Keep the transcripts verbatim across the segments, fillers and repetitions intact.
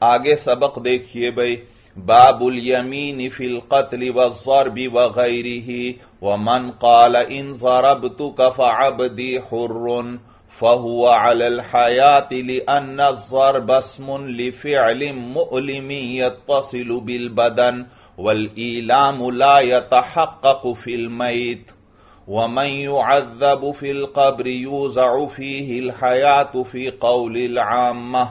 آگے سبق دیکھیے بھائی، باب الیمین فی القتل والضرب وغیرہ ومن قال ان ضربتک فعبدی حر فهو على الحياة لأن الضرب اسم لفعل مؤلم يتصل بالبدن والإيلام لا يتحقق في الميت ومن يعذب في القبر يوزع فيه الحياة في قول العامة۔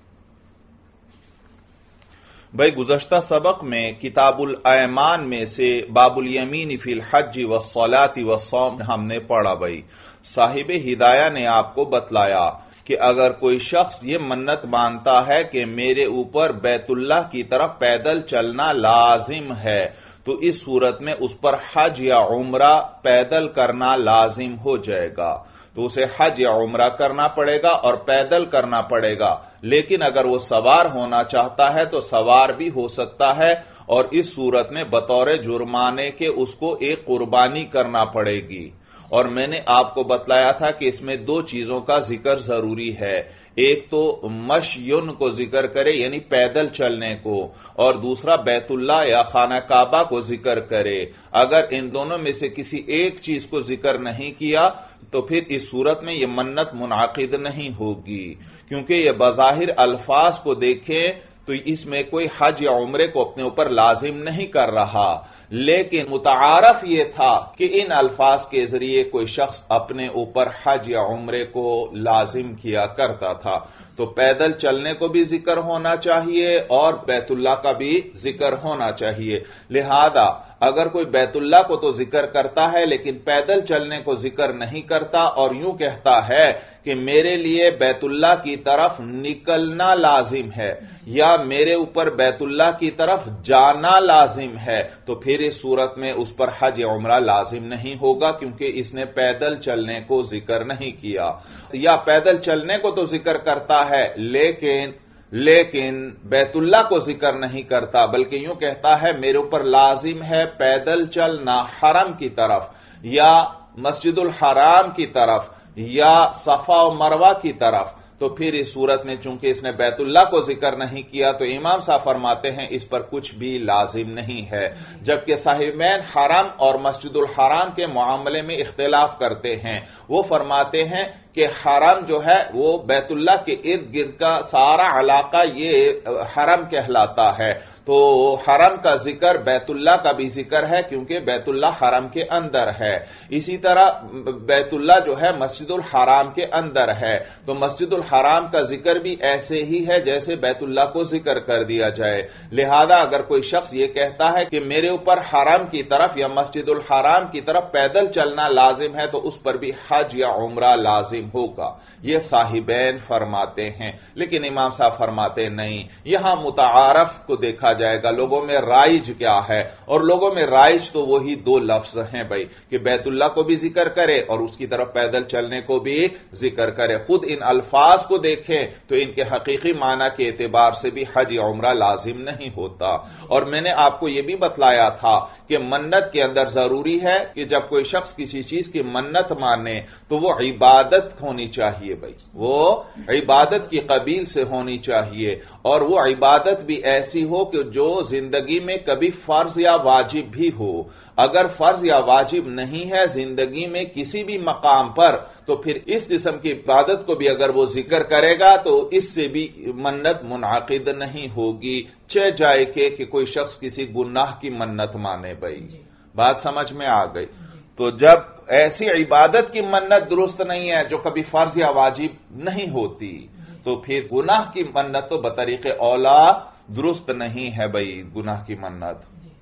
بھائی گزشتہ سبق میں کتاب الایمان میں سے باب الیمین فی الحج والصلاة والصوم ہم نے پڑھا۔ بھائی صاحب ہدایہ نے آپ کو بتلایا کہ اگر کوئی شخص یہ منت مانتا ہے کہ میرے اوپر بیت اللہ کی طرف پیدل چلنا لازم ہے تو اس صورت میں اس پر حج یا عمرہ پیدل کرنا لازم ہو جائے گا، تو اسے حج یا عمرہ کرنا پڑے گا اور پیدل کرنا پڑے گا۔ لیکن اگر وہ سوار ہونا چاہتا ہے تو سوار بھی ہو سکتا ہے، اور اس صورت میں بطور جرمانے کے اس کو ایک قربانی کرنا پڑے گی۔ اور میں نے آپ کو بتلایا تھا کہ اس میں دو چیزوں کا ذکر ضروری ہے، ایک تو مشین کو ذکر کرے یعنی پیدل چلنے کو، اور دوسرا بیت اللہ یا خانہ کعبہ کو ذکر کرے۔ اگر ان دونوں میں سے کسی ایک چیز کو ذکر نہیں کیا تو پھر اس صورت میں یہ منت منعقد نہیں ہوگی، کیونکہ یہ بظاہر الفاظ کو دیکھیں تو اس میں کوئی حج یا عمرے کو اپنے اوپر لازم نہیں کر رہا، لیکن متعارف یہ تھا کہ ان الفاظ کے ذریعے کوئی شخص اپنے اوپر حج یا عمرے کو لازم کیا کرتا تھا، تو پیدل چلنے کو بھی ذکر ہونا چاہیے اور بیت اللہ کا بھی ذکر ہونا چاہیے۔ لہذا اگر کوئی بیت اللہ کو تو ذکر کرتا ہے لیکن پیدل چلنے کو ذکر نہیں کرتا اور یوں کہتا ہے کہ میرے لیے بیت اللہ کی طرف نکلنا لازم ہے یا میرے اوپر بیت اللہ کی طرف جانا لازم ہے، تو پھر اس صورت میں اس پر حج عمرہ لازم نہیں ہوگا، کیونکہ اس نے پیدل چلنے کو ذکر نہیں کیا۔ یا پیدل چلنے کو تو ذکر کرتا ہے لیکن لیکن بیت اللہ کو ذکر نہیں کرتا، بلکہ یوں کہتا ہے میرے اوپر لازم ہے پیدل چلنا حرم کی طرف یا مسجد الحرام کی طرف یا صفا و مروہ کی طرف، تو پھر اس صورت میں چونکہ اس نے بیت اللہ کو ذکر نہیں کیا تو امام صاحب فرماتے ہیں اس پر کچھ بھی لازم نہیں ہے، جبکہ صاحبین حرم اور مسجد الحرام کے معاملے میں اختلاف کرتے ہیں۔ وہ فرماتے ہیں کہ حرم جو ہے وہ بیت اللہ کے ارد گرد کا سارا علاقہ یہ حرم کہلاتا ہے، تو حرم کا ذکر بیت اللہ کا بھی ذکر ہے کیونکہ بیت اللہ حرم کے اندر ہے، اسی طرح بیت اللہ جو ہے مسجد الحرام کے اندر ہے، تو مسجد الحرام کا ذکر بھی ایسے ہی ہے جیسے بیت اللہ کو ذکر کر دیا جائے۔ لہذا اگر کوئی شخص یہ کہتا ہے کہ میرے اوپر حرم کی طرف یا مسجد الحرام کی طرف پیدل چلنا لازم ہے تو اس پر بھی حج یا عمرہ لازم ہوگا، یہ صاحبین فرماتے ہیں۔ لیکن امام صاحب فرماتے نہیں، یہاں متعارف کو دیکھا جائے گا لوگوں میں رائج کیا ہے، اور لوگوں میں رائج تو وہی دو لفظ ہیں بھائی کہ بیت اللہ کو بھی ذکر کرے اور اس کی طرف پیدل چلنے کو بھی ذکر کرے۔ خود ان الفاظ کو دیکھیں تو ان کے حقیقی معنی کے اعتبار سے بھی حج عمرہ لازم نہیں ہوتا۔ اور میں نے آپ کو یہ بھی بتلایا تھا کہ منت کے اندر ضروری ہے کہ جب کوئی شخص کسی چیز کی منت مانے تو وہ عبادت ہونی چاہیے بھائی، وہ عبادت کی قبیل سے ہونی چاہیے، اور وہ عبادت بھی ایسی ہو کہ جو زندگی میں کبھی فرض یا واجب بھی ہو۔ اگر فرض یا واجب نہیں ہے زندگی میں کسی بھی مقام پر تو پھر اس قسم کی عبادت کو بھی اگر وہ ذکر کرے گا تو اس سے بھی منت منعقد نہیں ہوگی، چہ جائے کہ, کہ کوئی شخص کسی گناہ کی منت مانے بھائی۔ بات سمجھ میں آ گئی؟ تو جب ایسی عبادت کی منت درست نہیں ہے جو کبھی فرض یا واجب نہیں ہوتی تو پھر گناہ کی منت تو بطریق اولا درست نہیں ہے بھائی، گناہ کی منت۔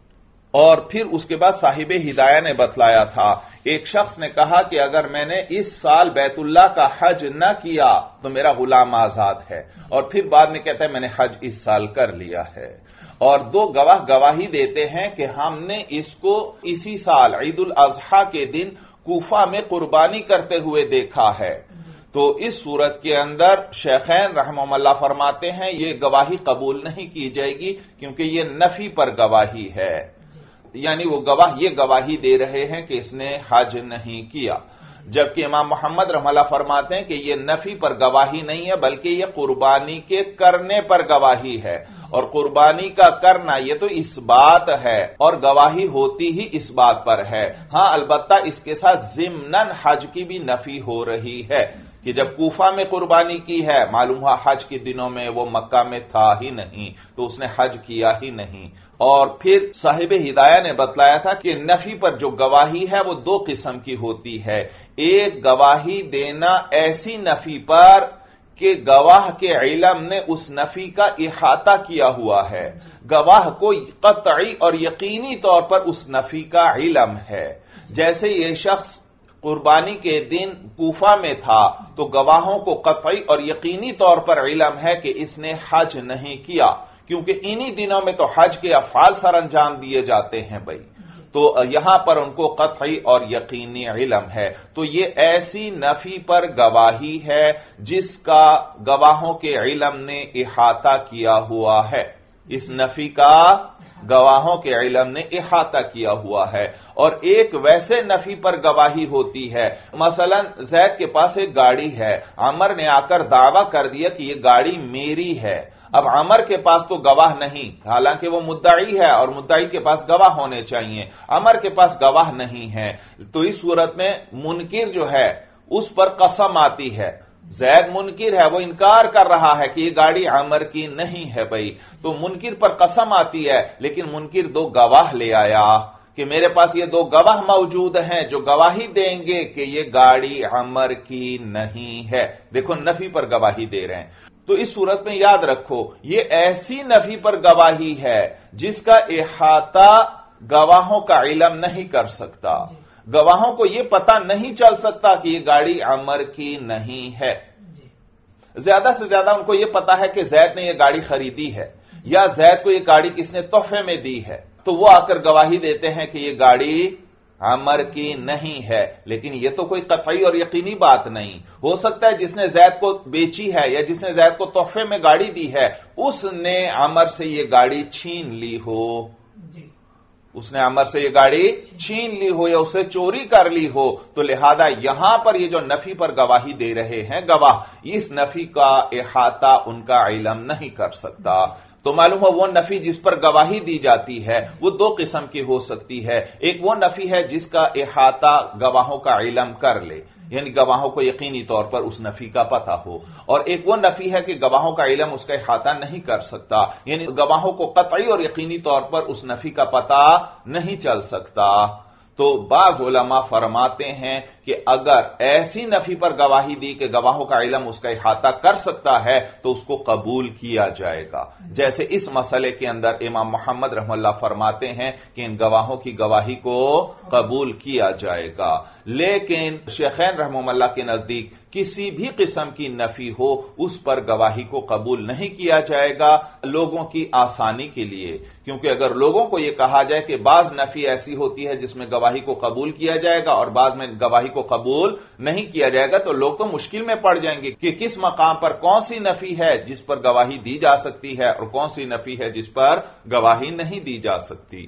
اور پھر اس کے بعد صاحب ہدایہ نے بتلایا تھا، ایک شخص نے کہا کہ اگر میں نے اس سال بیت اللہ کا حج نہ کیا تو میرا غلام آزاد ہے، اور پھر بعد میں کہتا ہے میں نے حج اس سال کر لیا ہے، اور دو گواہ گواہی دیتے ہیں کہ ہم نے اس کو اسی سال عید الاضحیٰ کے دن کوفہ میں قربانی کرتے ہوئے دیکھا ہے، تو اس صورت کے اندر شیخین رحمہم اللہ فرماتے ہیں یہ گواہی قبول نہیں کی جائے گی کیونکہ یہ نفی پر گواہی ہے، یعنی وہ گواہ یہ گواہی دے رہے ہیں کہ اس نے حج نہیں کیا۔ جبکہ امام محمد رحمہ اللہ فرماتے ہیں کہ یہ نفی پر گواہی نہیں ہے بلکہ یہ قربانی کے کرنے پر گواہی ہے، اور قربانی کا کرنا یہ تو اس بات ہے اور گواہی ہوتی ہی اس بات پر ہے۔ ہاں البتہ اس کے ساتھ ضمناً حج کی بھی نفی ہو رہی ہے کہ جب کوفہ میں قربانی کی ہے، معلوم ہوا حج کے دنوں میں وہ مکہ میں تھا ہی نہیں تو اس نے حج کیا ہی نہیں۔ اور پھر صاحب ہدایہ نے بتلایا تھا کہ نفی پر جو گواہی ہے وہ دو قسم کی ہوتی ہے، ایک گواہی دینا ایسی نفی پر کہ گواہ کے علم نے اس نفی کا احاطہ کیا ہوا ہے، گواہ کو قطعی اور یقینی طور پر اس نفی کا علم ہے۔ جیسے یہ شخص قربانی کے دن کوفہ میں تھا تو گواہوں کو قطعی اور یقینی طور پر علم ہے کہ اس نے حج نہیں کیا، کیونکہ انہی دنوں میں تو حج کے افعال سر انجام دیے جاتے ہیں بھائی، تو یہاں پر ان کو قطعی اور یقینی علم ہے۔ تو یہ ایسی نفی پر گواہی ہے جس کا گواہوں کے علم نے احاطہ کیا ہوا ہے، اس نفی کا گواہوں کے علم نے احاطہ کیا ہوا ہے۔ اور ایک ویسے نفی پر گواہی ہوتی ہے، مثلا زید کے پاس ایک گاڑی ہے، عمر نے آ کر دعویٰ کر دیا کہ یہ گاڑی میری ہے، اب عمر کے پاس تو گواہ نہیں، حالانکہ وہ مدعی ہے اور مدعی کے پاس گواہ ہونے چاہیے، عمر کے پاس گواہ نہیں ہے، تو اس صورت میں منکر جو ہے اس پر قسم آتی ہے۔ زید منکر ہے، وہ انکار کر رہا ہے کہ یہ گاڑی عمر کی نہیں ہے بھائی، تو منکر پر قسم آتی ہے، لیکن منکر دو گواہ لے آیا کہ میرے پاس یہ دو گواہ موجود ہیں جو گواہی دیں گے کہ یہ گاڑی عمر کی نہیں ہے۔ دیکھو نفی پر گواہی دے رہے ہیں، تو اس صورت میں یاد رکھو یہ ایسی نفی پر گواہی ہے جس کا احاطہ گواہوں کا علم نہیں کر سکتا، گواہوں کو یہ پتہ نہیں چل سکتا کہ یہ گاڑی عمر کی نہیں ہے۔ زیادہ سے زیادہ ان کو یہ پتا ہے کہ زید نے یہ گاڑی خریدی ہے یا زید کو یہ گاڑی کس نے تحفے میں دی ہے، تو وہ آ کر گواہی دیتے ہیں کہ یہ گاڑی عمر کی نہیں ہے، لیکن یہ تو کوئی قطعی اور یقینی بات نہیں۔ ہو سکتا ہے جس نے زید کو بیچی ہے یا جس نے زید کو تحفے میں گاڑی دی ہے اس نے عمر سے یہ گاڑی چھین لی ہو، اس نے عمر سے یہ گاڑی چھین لی ہو یا اسے چوری کر لی ہو، تو لہذا یہاں پر یہ جو نفی پر گواہی دے رہے ہیں گواہ، اس نفی کا احاطہ ان کا علم نہیں کر سکتا۔ تو معلوم ہو وہ نفی جس پر گواہی دی جاتی ہے وہ دو قسم کی ہو سکتی ہے، ایک وہ نفی ہے جس کا احاطہ گواہوں کا علم کر لے، یعنی گواہوں کو یقینی طور پر اس نفی کا پتہ ہو، اور ایک وہ نفی ہے کہ گواہوں کا علم اس کا احاطہ نہیں کر سکتا، یعنی گواہوں کو قطعی اور یقینی طور پر اس نفی کا پتہ نہیں چل سکتا۔ تو بعض علماء فرماتے ہیں کہ اگر ایسی نفی پر گواہی دی کہ گواہوں کا علم اس کا احاطہ کر سکتا ہے تو اس کو قبول کیا جائے گا، جیسے اس مسئلے کے اندر امام محمد رحمہ اللہ فرماتے ہیں کہ ان گواہوں کی گواہی کو قبول کیا جائے گا، لیکن شیخین رحمہ اللہ کے نزدیک کسی بھی قسم کی نفی ہو اس پر گواہی کو قبول نہیں کیا جائے گا لوگوں کی آسانی کے لیے، کیونکہ اگر لوگوں کو یہ کہا جائے کہ بعض نفی ایسی ہوتی ہے جس میں گواہی کو قبول کیا جائے گا اور بعض میں گواہی کو قبول نہیں کیا جائے گا تو لوگ تو مشکل میں پڑ جائیں گے کہ کس مقام پر کون سی نفی ہے جس پر گواہی دی جا سکتی ہے اور کون سی نفی ہے جس پر گواہی نہیں دی جا سکتی۔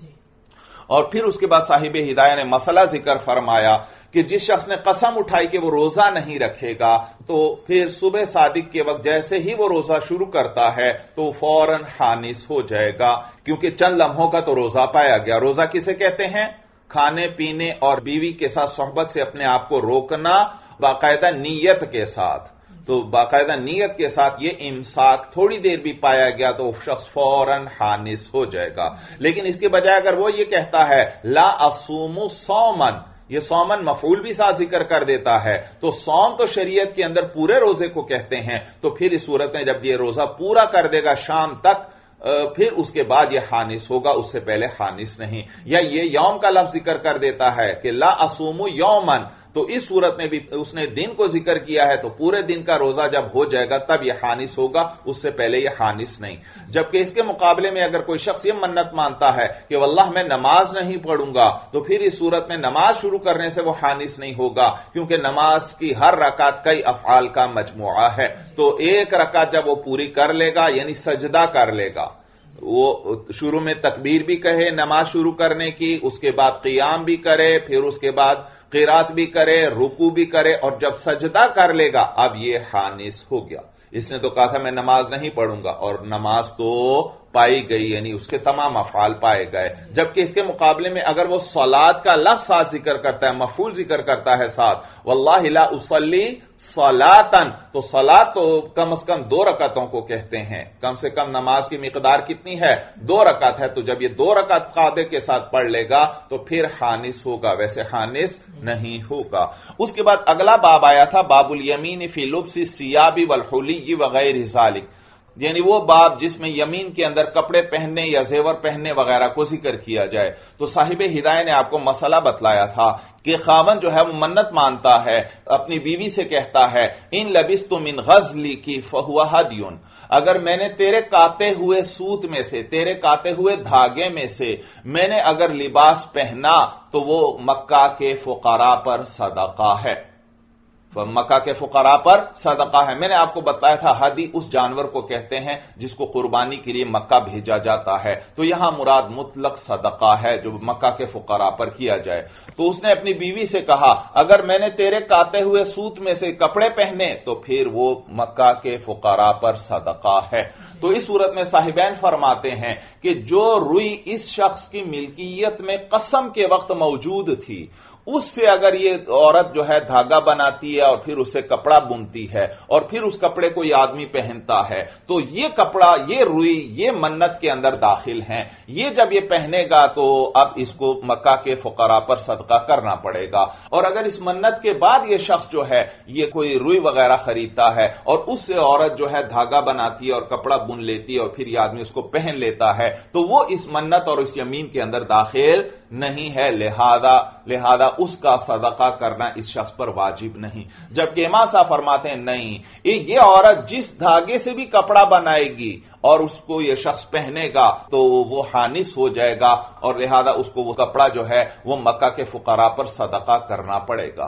اور پھر اس کے بعد صاحب ہدایہ نے مسئلہ ذکر فرمایا کہ جس شخص نے قسم اٹھائی کہ وہ روزہ نہیں رکھے گا تو پھر صبح صادق کے وقت جیسے ہی وہ روزہ شروع کرتا ہے تو فوراً حانث ہو جائے گا، کیونکہ چند لمحوں کا تو روزہ پایا گیا۔ روزہ کسے کہتے ہیں؟ کھانے پینے اور بیوی کے ساتھ صحبت سے اپنے آپ کو روکنا باقاعدہ نیت کے ساتھ، تو باقاعدہ نیت کے ساتھ یہ امساک تھوڑی دیر بھی پایا گیا تو شخص فوراً حانث ہو جائے گا۔ لیکن اس کے بجائے اگر وہ یہ کہتا ہے لا اصوم صومن، یہ صومن مفعول بھی ساتھ ذکر کر دیتا ہے، تو صوم تو شریعت کے اندر پورے روزے کو کہتے ہیں، تو پھر اس صورت میں جب یہ روزہ پورا کر دے گا شام تک پھر اس کے بعد یہ حانث ہوگا، اس سے پہلے حانث نہیں۔ یا یہ یوم کا لفظ ذکر کر دیتا ہے کہ لا اصوم یومن، تو اس صورت میں بھی اس نے دن کو ذکر کیا ہے تو پورے دن کا روزہ جب ہو جائے گا تب یہ حانث ہوگا، اس سے پہلے یہ حانث نہیں۔ جبکہ اس کے مقابلے میں اگر کوئی شخص یہ منت مانتا ہے کہ واللہ میں نماز نہیں پڑھوں گا، تو پھر اس صورت میں نماز شروع کرنے سے وہ حانث نہیں ہوگا، کیونکہ نماز کی ہر رکعت کئی افعال کا مجموعہ ہے، تو ایک رکعت جب وہ پوری کر لے گا یعنی سجدہ کر لے گا، وہ شروع میں تکبیر بھی کہے نماز شروع کرنے کی، اس کے بعد قیام بھی کرے، پھر اس کے بعد قرات بھی کرے، رکوع بھی کرے، اور جب سجدہ کر لے گا اب یہ حانس ہو گیا۔ اس نے تو کہا تھا میں نماز نہیں پڑھوں گا، اور نماز تو پائی گئی، یعنی اس کے تمام افعال پائے گئے۔ جبکہ اس کے مقابلے میں اگر وہ صلاۃ کا لفظ ساتھ ذکر کرتا ہے، مفعول ذکر کرتا ہے ساتھ، واللہ لا اصلی صلاۃً، تو صلاۃ تو کم از کم دو رکعتوں کو کہتے ہیں، کم سے کم نماز کی مقدار کتنی ہے؟ دو رکعت ہے، تو جب یہ دو رکعت قاعدے کے ساتھ پڑھ لے گا تو پھر حانس ہوگا، ویسے حانس نہیں ہوگا۔ اس کے بعد اگلا باب آیا تھا باب الیمین فی لبس الثیاب والحلی وغیر ذالک، یعنی وہ باب جس میں یمین کے اندر کپڑے پہننے یا زیور پہننے وغیرہ کو ذکر کیا جائے۔ تو صاحب ہدایہ نے آپ کو مسئلہ بتلایا تھا کہ خاوند جو ہے وہ منت مانتا ہے، اپنی بیوی سے کہتا ہے ان لبست من غزلی کی فہو ہدی، اگر میں نے تیرے کاتے ہوئے سوت میں سے، تیرے کاتے ہوئے دھاگے میں سے میں نے اگر لباس پہنا تو وہ مکہ کے فقراء پر صدقہ ہے، مکہ کے فقراء پر صدقہ ہے۔ میں نے آپ کو بتایا تھا ہدی اس جانور کو کہتے ہیں جس کو قربانی کے لیے مکہ بھیجا جاتا ہے، تو یہاں مراد مطلق صدقہ ہے جو مکہ کے فقراء پر کیا جائے۔ تو اس نے اپنی بیوی سے کہا اگر میں نے تیرے کاتے ہوئے سوت میں سے کپڑے پہنے تو پھر وہ مکہ کے فقراء پر صدقہ ہے۔ تو اس صورت میں صاحبین فرماتے ہیں کہ جو روئی اس شخص کی ملکیت میں قسم کے وقت موجود تھی، اس سے اگر یہ عورت جو ہے دھاگا بناتی ہے اور پھر اسے کپڑا بنتی ہے اور پھر اس کپڑے کو یہ آدمی پہنتا ہے تو یہ کپڑا، یہ روئی، یہ منت کے اندر داخل ہیں۔ یہ جب یہ پہنے گا تو اب اس کو مکہ کے فقراء پر صدقہ کرنا پڑے گا۔ اور اگر اس منت کے بعد یہ شخص جو ہے یہ کوئی روئی وغیرہ خریدتا ہے اور اس سے عورت جو ہے دھاگا بناتی ہے اور کپڑا بن لیتی ہے اور پھر یہ آدمی اس کو پہن لیتا ہے تو وہ اس منت اور اس یمین کے اندر داخل نہیں ہے، لہذا لہذا اس کا صدقہ کرنا اس شخص پر واجب نہیں۔ جبکہ امام صاحب فرماتے ہیں نہیں، یہ عورت جس دھاگے سے بھی کپڑا بنائے گی اور اس کو یہ شخص پہنے گا تو وہ حانس ہو جائے گا، اور لہذا اس کو وہ کپڑا جو ہے وہ مکہ کے فقراء پر صدقہ کرنا پڑے گا،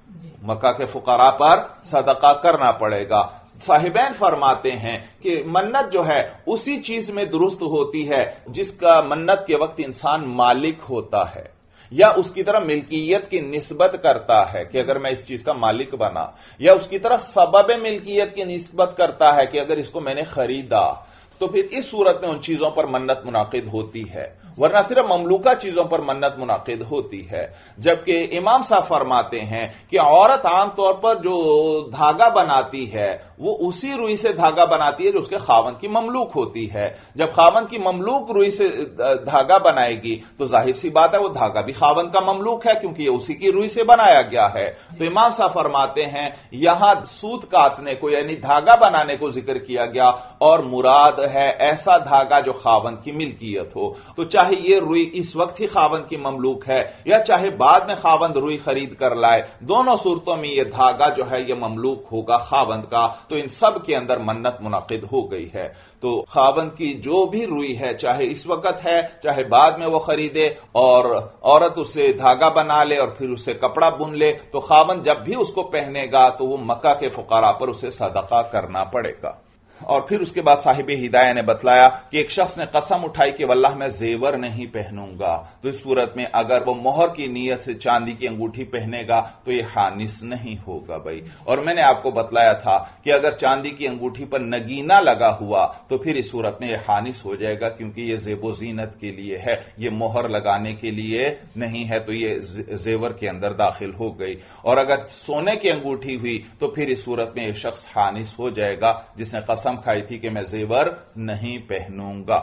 مکہ کے فقراء پر صدقہ کرنا پڑے گا۔ صاحبین فرماتے ہیں کہ منت جو ہے اسی چیز میں درست ہوتی ہے جس کا منت کے وقت انسان مالک ہوتا ہے یا اس کی طرف ملکیت کی نسبت کرتا ہے کہ اگر میں اس چیز کا مالک بنا، یا اس کی طرف سبب ملکیت کی نسبت کرتا ہے کہ اگر اس کو میں نے خریدا، تو پھر اس صورت میں ان چیزوں پر منت منعقد ہوتی ہے، ورنہ صرف مملوکہ چیزوں پر منت منعقد ہوتی ہے۔ جبکہ امام صاحب فرماتے ہیں کہ عورت عام طور پر جو دھاگا بناتی ہے وہ اسی روئی سے دھاگا بناتی ہے جو اس کے خاوند کی مملوک ہوتی ہے۔ جب خاوند کی مملوک روئی سے دھاگا بنائے گی تو ظاہر سی بات ہے وہ دھاگا بھی خاوند کا مملوک ہے کیونکہ یہ اسی کی روئی سے بنایا گیا ہے۔ تو امام صاحب فرماتے ہیں یہاں سوت کاٹنے کو یعنی دھاگا بنانے کو ذکر کیا گیا، اور مراد ہے ایسا دھاگا جو خاوند کی ملکیت ہو۔ تو چاہے یہ روئی اس وقت ہی خاوند کی مملوک ہے یا چاہے بعد میں خاوند روئی خرید کر لائے، دونوں صورتوں میں یہ دھاگا جو ہے یہ مملوک ہوگا خاوند کا، تو ان سب کے اندر منت منعقد ہو گئی ہے۔ تو خاوند کی جو بھی روئی ہے چاہے اس وقت ہے چاہے بعد میں وہ خریدے اور عورت اسے دھاگا بنا لے اور پھر اسے کپڑا بن لے، تو خاوند جب بھی اس کو پہنے گا تو وہ مکہ کے فقراء پر اسے صدقہ کرنا پڑے گا۔ اور پھر اس کے بعد صاحب ہدایہ نے بتلایا کہ ایک شخص نے قسم اٹھائی کہ واللہ میں زیور نہیں پہنوں گا، تو اس صورت میں اگر وہ مہر کی نیت سے چاندی کی انگوٹھی پہنے گا تو یہ حانس نہیں ہوگا بھائی۔ اور میں نے آپ کو بتلایا تھا کہ اگر چاندی کی انگوٹھی پر نگینہ لگا ہوا تو پھر اس صورت میں یہ حانس ہو جائے گا کیونکہ یہ زیب و زینت کے لیے ہے، یہ مہر لگانے کے لیے نہیں ہے، تو یہ زیور کے اندر داخل ہو گئی۔ اور اگر سونے کی انگوٹھی ہوئی تو پھر اس صورت میں یہ شخص حانس ہو جائے گا جس نے قسم کھائی تھی کہ میں زیور نہیں پہنوں گا۔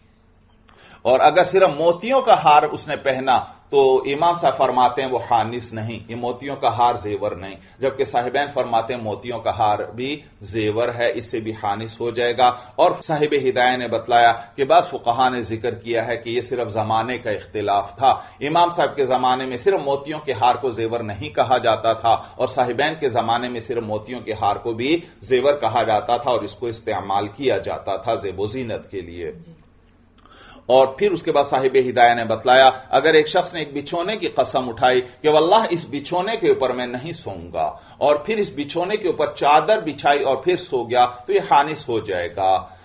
اور اگر صرف موتیوں کا ہار اس نے پہنا تو امام صاحب فرماتے ہیں وہ حانس نہیں، یہ موتیوں کا ہار زیور نہیں، جبکہ صاحبین فرماتے ہیں موتیوں کا ہار بھی زیور ہے، اس سے بھی حانس ہو جائے گا۔ اور صاحب ہدایہ نے بتلایا کہ بعض فقہاء نے ذکر کیا ہے کہ یہ صرف زمانے کا اختلاف تھا، امام صاحب کے زمانے میں صرف موتیوں کے ہار کو زیور نہیں کہا جاتا تھا اور صاحبین کے زمانے میں صرف موتیوں کے ہار کو بھی زیور کہا جاتا تھا اور اس کو استعمال کیا جاتا تھا زیب و زینت کے لیے۔ اور پھر اس کے بعد صاحب ہدایہ نے بتلایا اگر ایک شخص نے ایک بچھونے کی قسم اٹھائی کہ واللہ اس بچھونے کے اوپر میں نہیں سوؤں گا، اور پھر اس بچھونے کے اوپر چادر بچھائی اور پھر سو گیا تو یہ حانس ہو جائے گا۔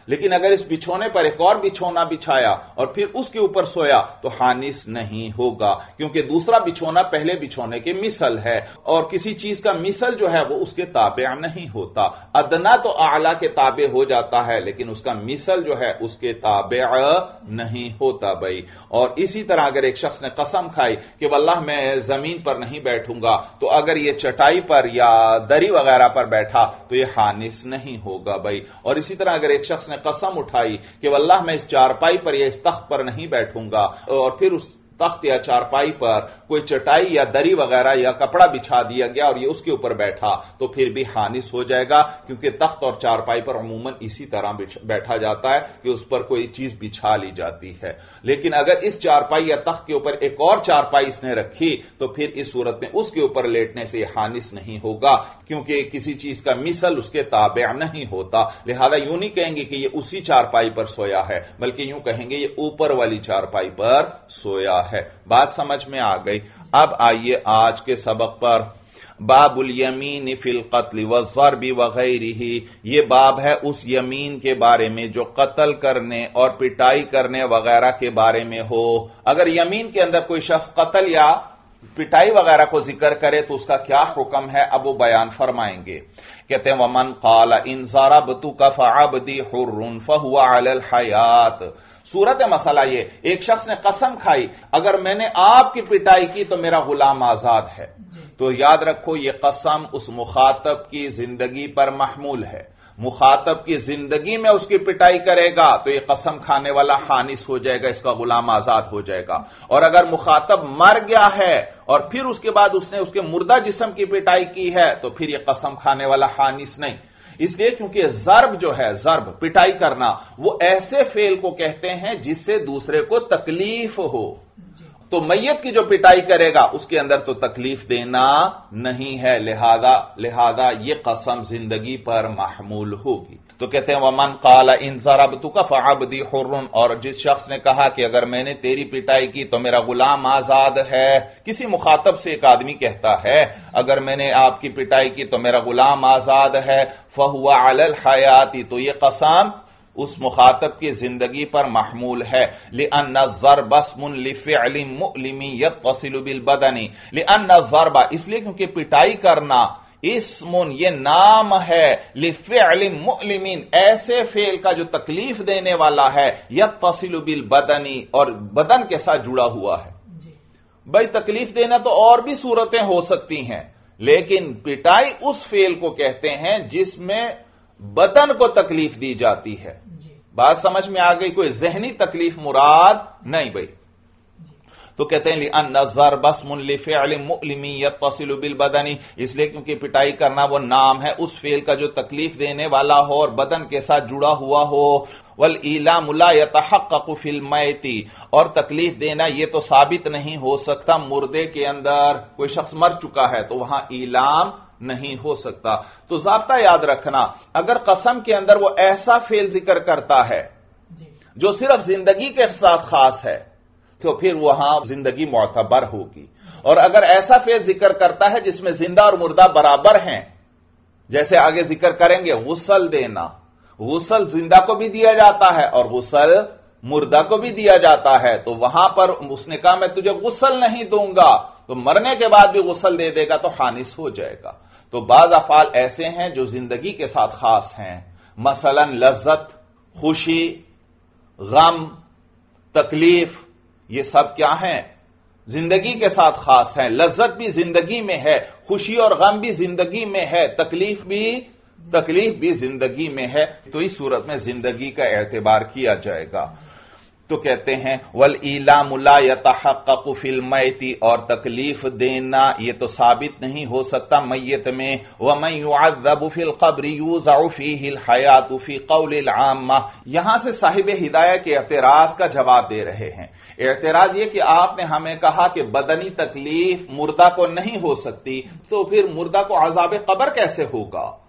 لیکن اگر اس بچھونے پر ایک اور بچھونا بچھایا اور پھر اس کے اوپر سویا تو حانس نہیں ہوگا، کیونکہ دوسرا بچھونا پہلے بچھونے کے مثل ہے، اور کسی چیز کا مثل جو ہے وہ اس کے تابع نہیں ہوتا۔ ادنا تو اعلی کے تابع ہو جاتا ہے، لیکن اس کا مثل جو ہے اس کے تابع نہیں ہوتا بھائی۔ اور اسی طرح اگر ایک شخص نے قسم کھائی کہ واللہ میں زمین پر نہیں بیٹھوں گا، تو اگر یہ چٹائی پر یا دری وغیرہ پر بیٹھا تو یہ حانس نہیں ہوگا بھائی۔ اور اسی طرح اگر ایک شخص نے قسم اٹھائی کہ واللہ میں اس چارپائی پر یا اس تخت پر نہیں بیٹھوں گا، اور پھر اس تخت یا چارپائی پر کوئی چٹائی یا دری وغیرہ یا کپڑا بچھا دیا گیا اور یہ اس کے اوپر بیٹھا، تو پھر بھی حانس ہو جائے گا، کیونکہ تخت اور چارپائی پر عموماً اسی طرح بیٹھا جاتا ہے کہ اس پر کوئی چیز بچھا لی جاتی ہے۔ لیکن اگر اس چارپائی یا تخت کے اوپر ایک اور چارپائی اس نے رکھی تو پھر اس صورت میں اس کے اوپر لیٹنے سے حانس نہیں ہوگا، کیونکہ کسی چیز کا مثل اس کے تابع نہیں ہوتا۔ لہذا یوں نہیں کہیں گے کہ یہ اسی چارپائی پر سویا ہے، بلکہ یوں کہیں گے یہ اوپر والی چارپائی پر سویا ہے۔ بات سمجھ میں آ گئی؟ اب آئیے آج کے سبق پر۔ باب الیمین فی القتل والضرب وغیرہ، یہ باب ہے اس یمین کے بارے میں جو قتل کرنے اور پٹائی کرنے وغیرہ کے بارے میں ہو۔ اگر یمین کے اندر کوئی شخص قتل یا پٹائی وغیرہ کو ذکر کرے تو اس کا کیا حکم ہے، اب وہ بیان فرمائیں گے۔ کہتے ہیں ومن قال ان ضربتک فعبدی حر فہو علی الحیات۔ صورت مسئلہ یہ، ایک شخص نے قسم کھائی اگر میں نے آپ کی پٹائی کی تو میرا غلام آزاد ہے، تو یاد رکھو یہ قسم اس مخاطب کی زندگی پر محمول ہے۔ مخاطب کی زندگی میں اس کی پٹائی کرے گا تو یہ قسم کھانے والا حانس ہو جائے گا، اس کا غلام آزاد ہو جائے گا۔ اور اگر مخاطب مر گیا ہے اور پھر اس کے بعد اس نے اس کے مردہ جسم کی پٹائی کی ہے تو پھر یہ قسم کھانے والا حانس نہیں، اس لیے کیونکہ ضرب جو ہے، ضرب پٹائی کرنا، وہ ایسے فعل کو کہتے ہیں جس سے دوسرے کو تکلیف ہو۔ تو میت کی جو پٹائی کرے گا اس کے اندر تو تکلیف دینا نہیں ہے، لہذا لہذا یہ قسم زندگی پر محمول ہوگی۔ تو کہتے ہیں ومن قال ان ضربتک فعبدی حر، اور جس شخص نے کہا کہ اگر میں نے تیری پٹائی کی تو میرا غلام آزاد ہے۔ کسی مخاطب سے ایک آدمی کہتا ہے اگر میں نے آپ کی پٹائی کی تو میرا غلام آزاد ہے، فہو علی الحیات، تو یہ قسم اس مخاطب کی زندگی پر محمول ہے۔ لأن الضرب اسم لفعل مؤلم يتصل بالبدن، لأن الضرب، اس لیے کیونکہ پٹائی کرنا اسم، یہ نام ہے، لفعل مؤلم، ایسے فعل کا جو تکلیف دینے والا ہے، يتصل بالبدن، اور بدن کے ساتھ جڑا ہوا ہے۔ بھائی تکلیف دینا تو اور بھی صورتیں ہو سکتی ہیں، لیکن پٹائی اس فعل کو کہتے ہیں جس میں بدن کو تکلیف دی جاتی ہے۔ بات سمجھ میں آ گئی؟ کوئی ذہنی تکلیف مراد نہیں بھائی۔ تو کہتے ہیں لأن الضرب اسم لفعل مؤلم يتصل بالبدن، اس لیے کیونکہ پٹائی کرنا وہ نام ہے اس فعل کا جو تکلیف دینے والا ہو اور بدن کے ساتھ جڑا ہوا ہو۔ والإيلام لا يتحقق في المیت، اور تکلیف دینا یہ تو ثابت نہیں ہو سکتا مردے کے اندر، کوئی شخص مر چکا ہے تو وہاں ایلام نہیں ہو سکتا۔ تو ضابطہ یاد رکھنا، اگر قسم کے اندر وہ ایسا فعل ذکر کرتا ہے جو صرف زندگی کے ساتھ خاص ہے تو پھر وہاں زندگی معتبر ہوگی، اور اگر ایسا فعل ذکر کرتا ہے جس میں زندہ اور مردہ برابر ہیں، جیسے آگے ذکر کریں گے غسل دینا، غسل زندہ کو بھی دیا جاتا ہے اور غسل مردہ کو بھی دیا جاتا ہے، تو وہاں پر اس نے کہا میں تجھے غسل نہیں دوں گا، تو مرنے کے بعد بھی غسل دے دے گا تو حانس ہو جائے گا۔ تو بعض افعال ایسے ہیں جو زندگی کے ساتھ خاص ہیں، مثلا لذت، خوشی، غم، تکلیف، یہ سب کیا ہیں؟ زندگی کے ساتھ خاص ہیں۔ لذت بھی زندگی میں ہے، خوشی اور غم بھی زندگی میں ہے، تکلیف بھی تکلیف بھی زندگی میں ہے، تو اس صورت میں زندگی کا اعتبار کیا جائے گا۔ تو کہتے ہیں والإيلام لا يتحقق في المیت، اور تکلیف دینا یہ تو ثابت نہیں ہو سکتا میت میں۔ ومن يعذب في القبر يوزع فيه الحیات في قول العامہ، یہاں سے صاحب ہدایہ کے اعتراض کا جواب دے رہے ہیں۔ اعتراض یہ کہ آپ نے ہمیں کہا کہ بدنی تکلیف مردہ کو نہیں ہو سکتی، تو پھر مردہ کو عذاب قبر کیسے ہوگا؟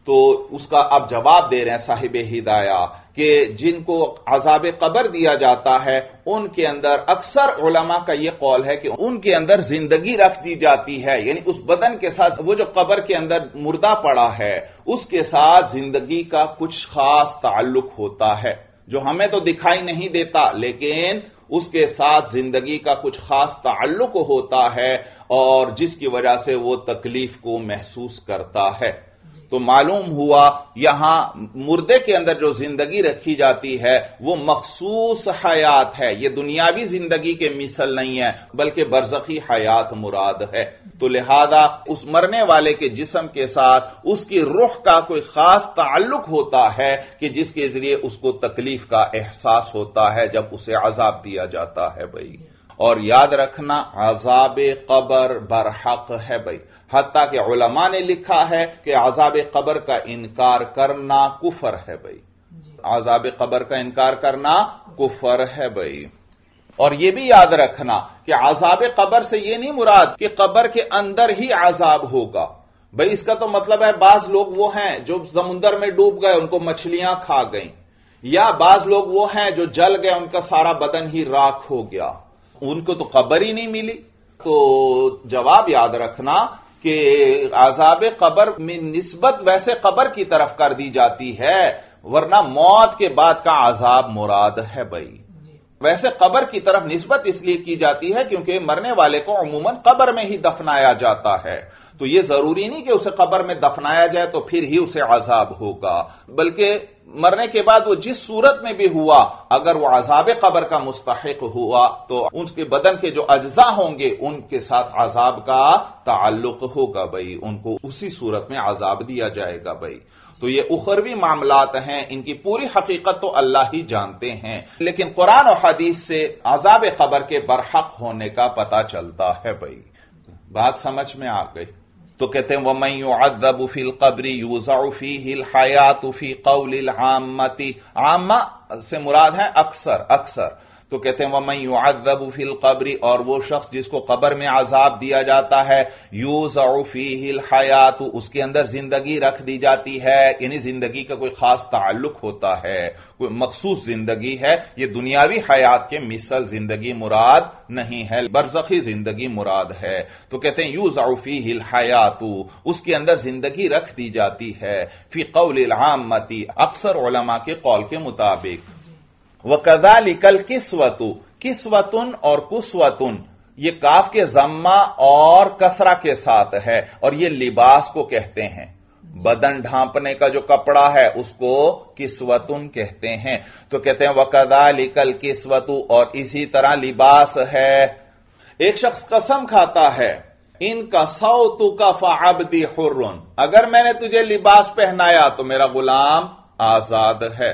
تو اس کا اب جواب دے رہے ہیں صاحب ہدایہ کہ جن کو عذاب قبر دیا جاتا ہے ان کے اندر اکثر علماء کا یہ قول ہے کہ ان کے اندر زندگی رکھ دی جاتی ہے، یعنی اس بدن کے ساتھ وہ جو قبر کے اندر مردہ پڑا ہے اس کے ساتھ زندگی کا کچھ خاص تعلق ہوتا ہے جو ہمیں تو دکھائی نہیں دیتا، لیکن اس کے ساتھ زندگی کا کچھ خاص تعلق ہوتا ہے اور جس کی وجہ سے وہ تکلیف کو محسوس کرتا ہے۔ تو معلوم ہوا یہاں مردے کے اندر جو زندگی رکھی جاتی ہے وہ مخصوص حیات ہے، یہ دنیاوی زندگی کے مثل نہیں ہے بلکہ برزخی حیات مراد ہے۔ تو لہذا اس مرنے والے کے جسم کے ساتھ اس کی روح کا کوئی خاص تعلق ہوتا ہے کہ جس کے ذریعے اس کو تکلیف کا احساس ہوتا ہے جب اسے عذاب دیا جاتا ہے بھائی۔ اور یاد رکھنا عذاب قبر برحق ہے بھائی، حتیٰ کہ علماء نے لکھا ہے کہ عذاب قبر کا انکار کرنا کفر ہے بھائی، عذاب قبر کا انکار کرنا کفر ہے بھائی۔ اور یہ بھی یاد رکھنا کہ عذاب قبر سے یہ نہیں مراد کہ قبر کے اندر ہی عذاب ہوگا بھائی، اس کا تو مطلب ہے بعض لوگ وہ ہیں جو سمندر میں ڈوب گئے ان کو مچھلیاں کھا گئیں، یا بعض لوگ وہ ہیں جو جل گئے ان کا سارا بدن ہی راکھ ہو گیا، ان کو تو قبر ہی نہیں ملی۔ تو جواب یاد رکھنا کہ عذاب قبر میں نسبت ویسے قبر کی طرف کر دی جاتی ہے، ورنہ موت کے بعد کا عذاب مراد ہے بھائی۔ ویسے قبر کی طرف نسبت اس لیے کی جاتی ہے کیونکہ مرنے والے کو عموماً قبر میں ہی دفنایا جاتا ہے، تو یہ ضروری نہیں کہ اسے قبر میں دفنایا جائے تو پھر ہی اسے عذاب ہوگا، بلکہ مرنے کے بعد وہ جس صورت میں بھی ہوا اگر وہ عذاب قبر کا مستحق ہوا تو ان کے بدن کے جو اجزاء ہوں گے ان کے ساتھ عذاب کا تعلق ہوگا بھائی، ان کو اسی صورت میں عذاب دیا جائے گا بھائی۔ تو یہ اخروی معاملات ہیں، ان کی پوری حقیقت تو اللہ ہی جانتے ہیں، لیکن قرآن و حدیث سے عذاب قبر کے برحق ہونے کا پتہ چلتا ہے بھائی۔ بات سمجھ میں آ گئی؟ تو کہتے ہیں وَمَن يُعَذَّبُ فِي الْقَبْرِ يُوزَعُ فِيهِ الْحَيَاةُ فِي قَوْلِ الْعَامَّةِ، عامہ سے مراد ہے اکثر اکثر، تو کہتے ہیں وَمَن يُعَذَّبُ فِي الْقَبْرِ، اور وہ شخص جس کو قبر میں عذاب دیا جاتا ہے، يُوزَعُ فِيهِ الْحَيَاةُ، اس کے اندر زندگی رکھ دی جاتی ہے، یعنی زندگی کا کوئی خاص تعلق ہوتا ہے، کوئی مخصوص زندگی ہے، یہ دنیاوی حیات کے مثل زندگی مراد نہیں ہے، برزخی زندگی مراد ہے۔ تو کہتے ہیں یوزع فیہ الحیات، اس کے اندر زندگی رکھ دی جاتی ہے، فی قول العامۃ، اکثر علماء کے قول کے مطابق۔ وَكَذَلِكَ الْكِسْوَةُ، کسوتن اور کسوتن یہ کاف کے ضمہ اور کسرہ کے ساتھ ہے، اور یہ لباس کو کہتے ہیں، بدن ڈھانپنے کا جو کپڑا ہے اس کو کسوتن کہتے ہیں۔ تو کہتے ہیں وَكَذَلِكَ الْكِسْوَةُ، اور اسی طرح لباس ہے۔ ایک شخص قسم کھاتا ہے ان کا سوتک فعبدی حر، اگر میں نے تجھے لباس پہنایا تو میرا غلام آزاد ہے۔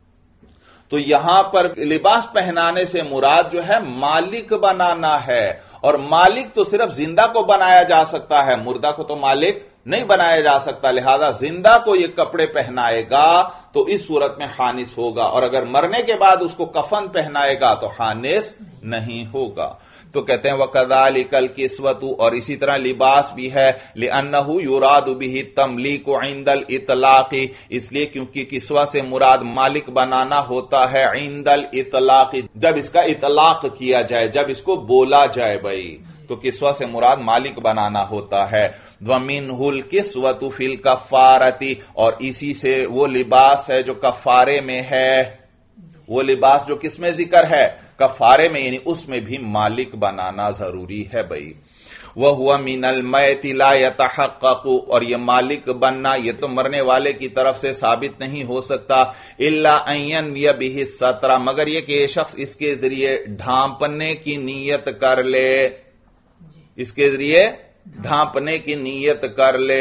تو یہاں پر لباس پہنانے سے مراد جو ہے مالک بنانا ہے، اور مالک تو صرف زندہ کو بنایا جا سکتا ہے، مردہ کو تو مالک نہیں بنایا جا سکتا، لہذا زندہ کو یہ کپڑے پہنائے گا تو اس صورت میں حانس ہوگا، اور اگر مرنے کے بعد اس کو کفن پہنائے گا تو حانس نہیں ہوگا۔ تو کہتے ہیں وَكَذَلِكَ الْكِسْوَةُ، اور اسی طرح لباس بھی ہے، لِأَنَّهُ يُرَادُ بِهِ التَّمْلِيكُ عِندَ الْإِطْلَاقِ، اس لیے کیونکہ کسوہ سے مراد مالک بنانا ہوتا ہے عند الاطلاق، جب اس کا اطلاق کیا جائے، جب اس کو بولا جائے بھائی، تو کسوہ سے مراد مالک بنانا ہوتا ہے۔ وَمِنْهُ الْكِسْوَةُ فِي الْكَفَّارَةِ، اور اسی سے وہ لباس ہے جو کفارے میں ہے، وہ لباس جو کس میں ذکر ہے؟ کفارے میں، یعنی اس میں بھی مالک بنانا ضروری ہے بھائی۔ وَهُوَ مِنَ الْمَيْتِ لَا يَتَحَقَّقُ، اور یہ مالک بننا یہ تو مرنے والے کی طرف سے ثابت نہیں ہو سکتا، إِلَّا أَن يَنْوِيَ بِهِ السَّتْرَ، مگر یہ کہ یہ شخص اس کے ذریعے ڈھانپنے کی نیت کر لے، اس کے ذریعے ڈھانپنے کی نیت کر لے۔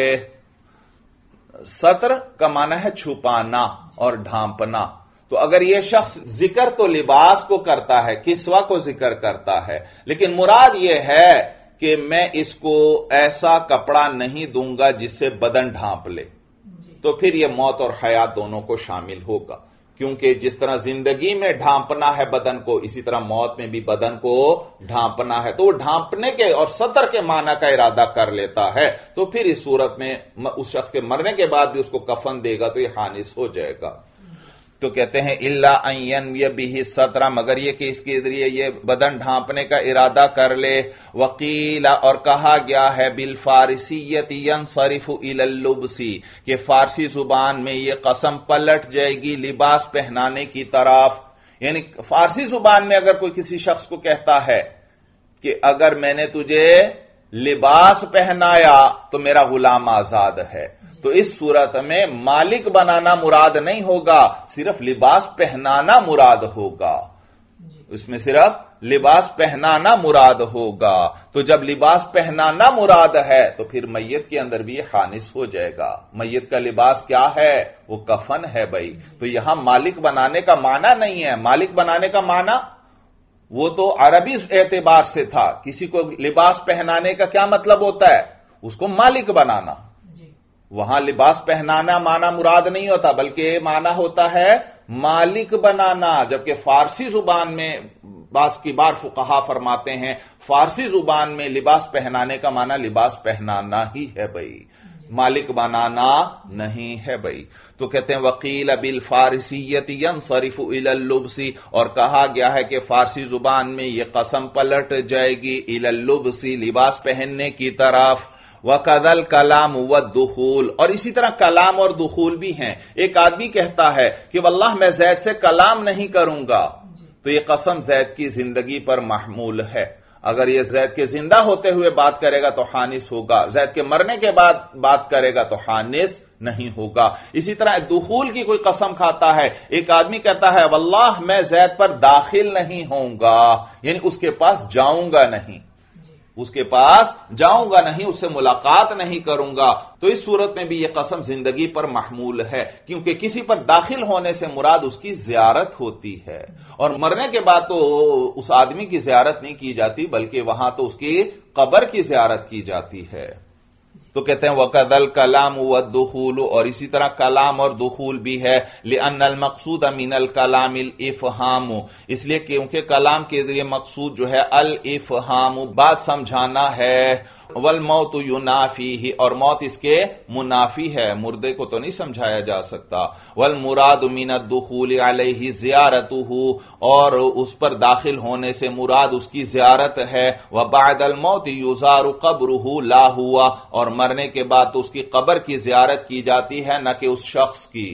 ستر کا معنی ہے چھپانا اور ڈھانپنا، تو اگر یہ شخص ذکر تو لباس کو کرتا ہے، کسوہ کو ذکر کرتا ہے، لیکن مراد یہ ہے کہ میں اس کو ایسا کپڑا نہیں دوں گا جس سے بدن ڈھانپ لے، تو پھر یہ موت اور حیات دونوں کو شامل ہوگا۔ کیونکہ جس طرح زندگی میں ڈھانپنا ہے بدن کو، اسی طرح موت میں بھی بدن کو ڈھانپنا ہے، تو وہ ڈھانپنے کے اور سطر کے معنی کا ارادہ کر لیتا ہے، تو پھر اس صورت میں اس شخص کے مرنے کے بعد بھی اس کو کفن دے گا تو یہ خانس ہو جائے گا۔ تو کہتے ہیں الا ان ینوی بہ الستر، مگر یہ کہ اس کے ذریعے یہ بدن ڈھانپنے کا ارادہ کر لے۔ وقیل، اور کہا گیا ہے بالفارسیۃ ینصرف الی اللبس، کہ فارسی زبان میں یہ قسم پلٹ جائے گی لباس پہنانے کی طرف، یعنی فارسی زبان میں اگر کوئی کسی شخص کو کہتا ہے کہ اگر میں نے تجھے لباس پہنایا تو میرا غلام آزاد ہے، تو اس صورت میں مالک بنانا مراد نہیں ہوگا، صرف لباس پہنانا مراد ہوگا، اس میں صرف لباس پہنانا مراد ہوگا۔ تو جب لباس پہنانا مراد ہے تو پھر میت کے اندر بھی یہ خانس ہو جائے گا۔ میت کا لباس کیا ہے؟ وہ کفن ہے بھائی، تو یہاں مالک بنانے کا معنی نہیں ہے۔ مالک بنانے کا معنی وہ تو عربی اعتبار سے تھا، کسی کو لباس پہنانے کا کیا مطلب ہوتا ہے؟ اس کو مالک بنانا۔ وہاں لباس پہنانا معنی مراد نہیں ہوتا، بلکہ معنی ہوتا ہے مالک بنانا، جبکہ فارسی زبان میں بعض کی بار فقہا فرماتے ہیں فارسی زبان میں لباس پہنانے کا معنی لباس پہنانا ہی ہے بھائی، مالک بنانا نہیں ہے بھائی۔ تو کہتے ہیں وقیل بالفارسیۃ ینصرف الی اللبس، اور کہا گیا ہے کہ فارسی زبان میں یہ قسم پلٹ جائے گی الی اللبس، لباس پہننے کی طرف۔ وَقَذَا الْكَلَامُ وَالدُّخُولُ، اور اسی طرح کلام اور دخول بھی ہیں۔ ایک آدمی کہتا ہے کہ واللہ میں زید سے کلام نہیں کروں گا، تو یہ قسم زید کی زندگی پر محمول ہے۔ اگر یہ زید کے زندہ ہوتے ہوئے بات کرے گا تو خانس ہوگا، زید کے مرنے کے بعد بات کرے گا تو خانس نہیں ہوگا۔ اسی طرح دخول کی کوئی قسم کھاتا ہے، ایک آدمی کہتا ہے واللہ میں زید پر داخل نہیں ہوں گا، یعنی اس کے پاس جاؤں گا نہیں، اس کے پاس جاؤں گا نہیں، اس سے ملاقات نہیں کروں گا، تو اس صورت میں بھی یہ قسم زندگی پر محمول ہے، کیونکہ کسی پر داخل ہونے سے مراد اس کی زیارت ہوتی ہے، اور مرنے کے بعد تو اس آدمی کی زیارت نہیں کی جاتی بلکہ وہاں تو اس کی قبر کی زیارت کی جاتی ہے۔ تو کہتے ہیں وَقَذَا الْكَلَامُ وَالدُّخُولُ، اور اسی طرح کلام اور دخول بھی ہے، لِأَنَّ الْمَقْصُودَ مِنَ الْكَلَامِ الْإِفْهَامُ، اس لیے کیونکہ کلام کے ذریعے مقصود جو ہے الافہام، بات سمجھانا ہے، والموت ینافیہ، اور موت اس کے منافی ہے، مردے کو تو نہیں سمجھایا جا سکتا، والمراد من الدخول علیہ زیارتہ، اور اس پر داخل ہونے سے مراد اس کی زیارت ہے، وبعد الموت یزار قبرہ لا ہوا، اور مرنے کے بعد تو اس کی قبر کی زیارت کی جاتی ہے نہ کہ اس شخص کی۔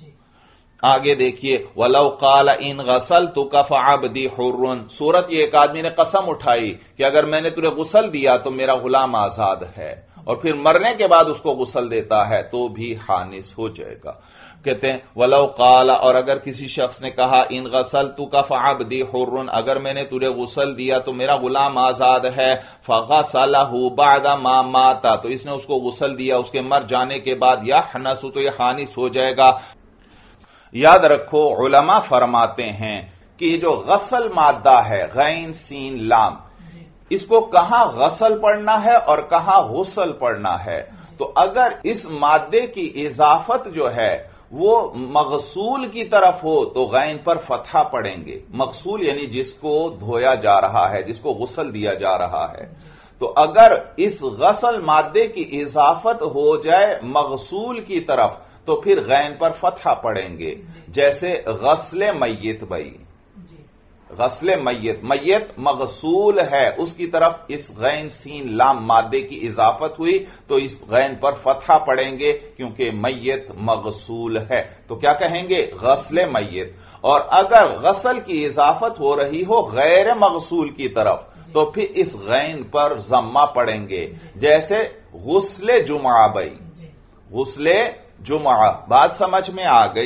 آگے دیکھیے وَلَوْ قَالَ إِنْ غَسَلْتُكَ فَعَبْدِي حُرٌّ، صورت یہ ایک آدمی نے قسم اٹھائی کہ اگر میں نے تجھے غسل دیا تو میرا غلام آزاد ہے، اور پھر مرنے کے بعد اس کو غسل دیتا ہے تو بھی خانس ہو جائے گا۔ کہتے ہیں وَلَوْ قَالَ، اور اگر کسی شخص نے کہا إِنْ غَسَلْتُكَ فَعَبْدِي حُرٌّ، اگر میں نے تجھے غسل دیا تو میرا غلام آزاد ہے، فَغَسَلَهُ بَعْدَ مَا مَاتَ، تو اس نے اس کو غسل دیا اس کے مر جانے کے بعد، یحنس، تو یہ خانس ہو جائے گا۔ یاد رکھو علماء فرماتے ہیں کہ یہ جو غسل مادہ ہے غین سین لام، اس کو کہاں غسل پڑھنا ہے اور کہاں غسل پڑھنا ہے، تو اگر اس مادے کی اضافت جو ہے وہ مغسول کی طرف ہو تو غین پر فتحہ پڑھیں گے، مغسول یعنی جس کو دھویا جا رہا ہے، جس کو غسل دیا جا رہا ہے، تو اگر اس غسل مادے کی اضافت ہو جائے مغسول کی طرف تو پھر غین پر فتحہ پڑھیں گے، جیسے غسل میت بھائی، غسل میت، میت مغسول ہے، اس کی طرف اس غین سین لام مادے کی اضافت ہوئی تو اس غین پر فتحہ پڑھیں گے کیونکہ میت مغسول ہے، تو کیا کہیں گے؟ غسل میت۔ اور اگر غسل کی اضافت ہو رہی ہو غیر مغسول کی طرف تو پھر اس غین پر ضمہ پڑھیں گے، جیسے غسل جمعہ بھائی، غسل جمعہ، بات سمجھ میں آ گئی؟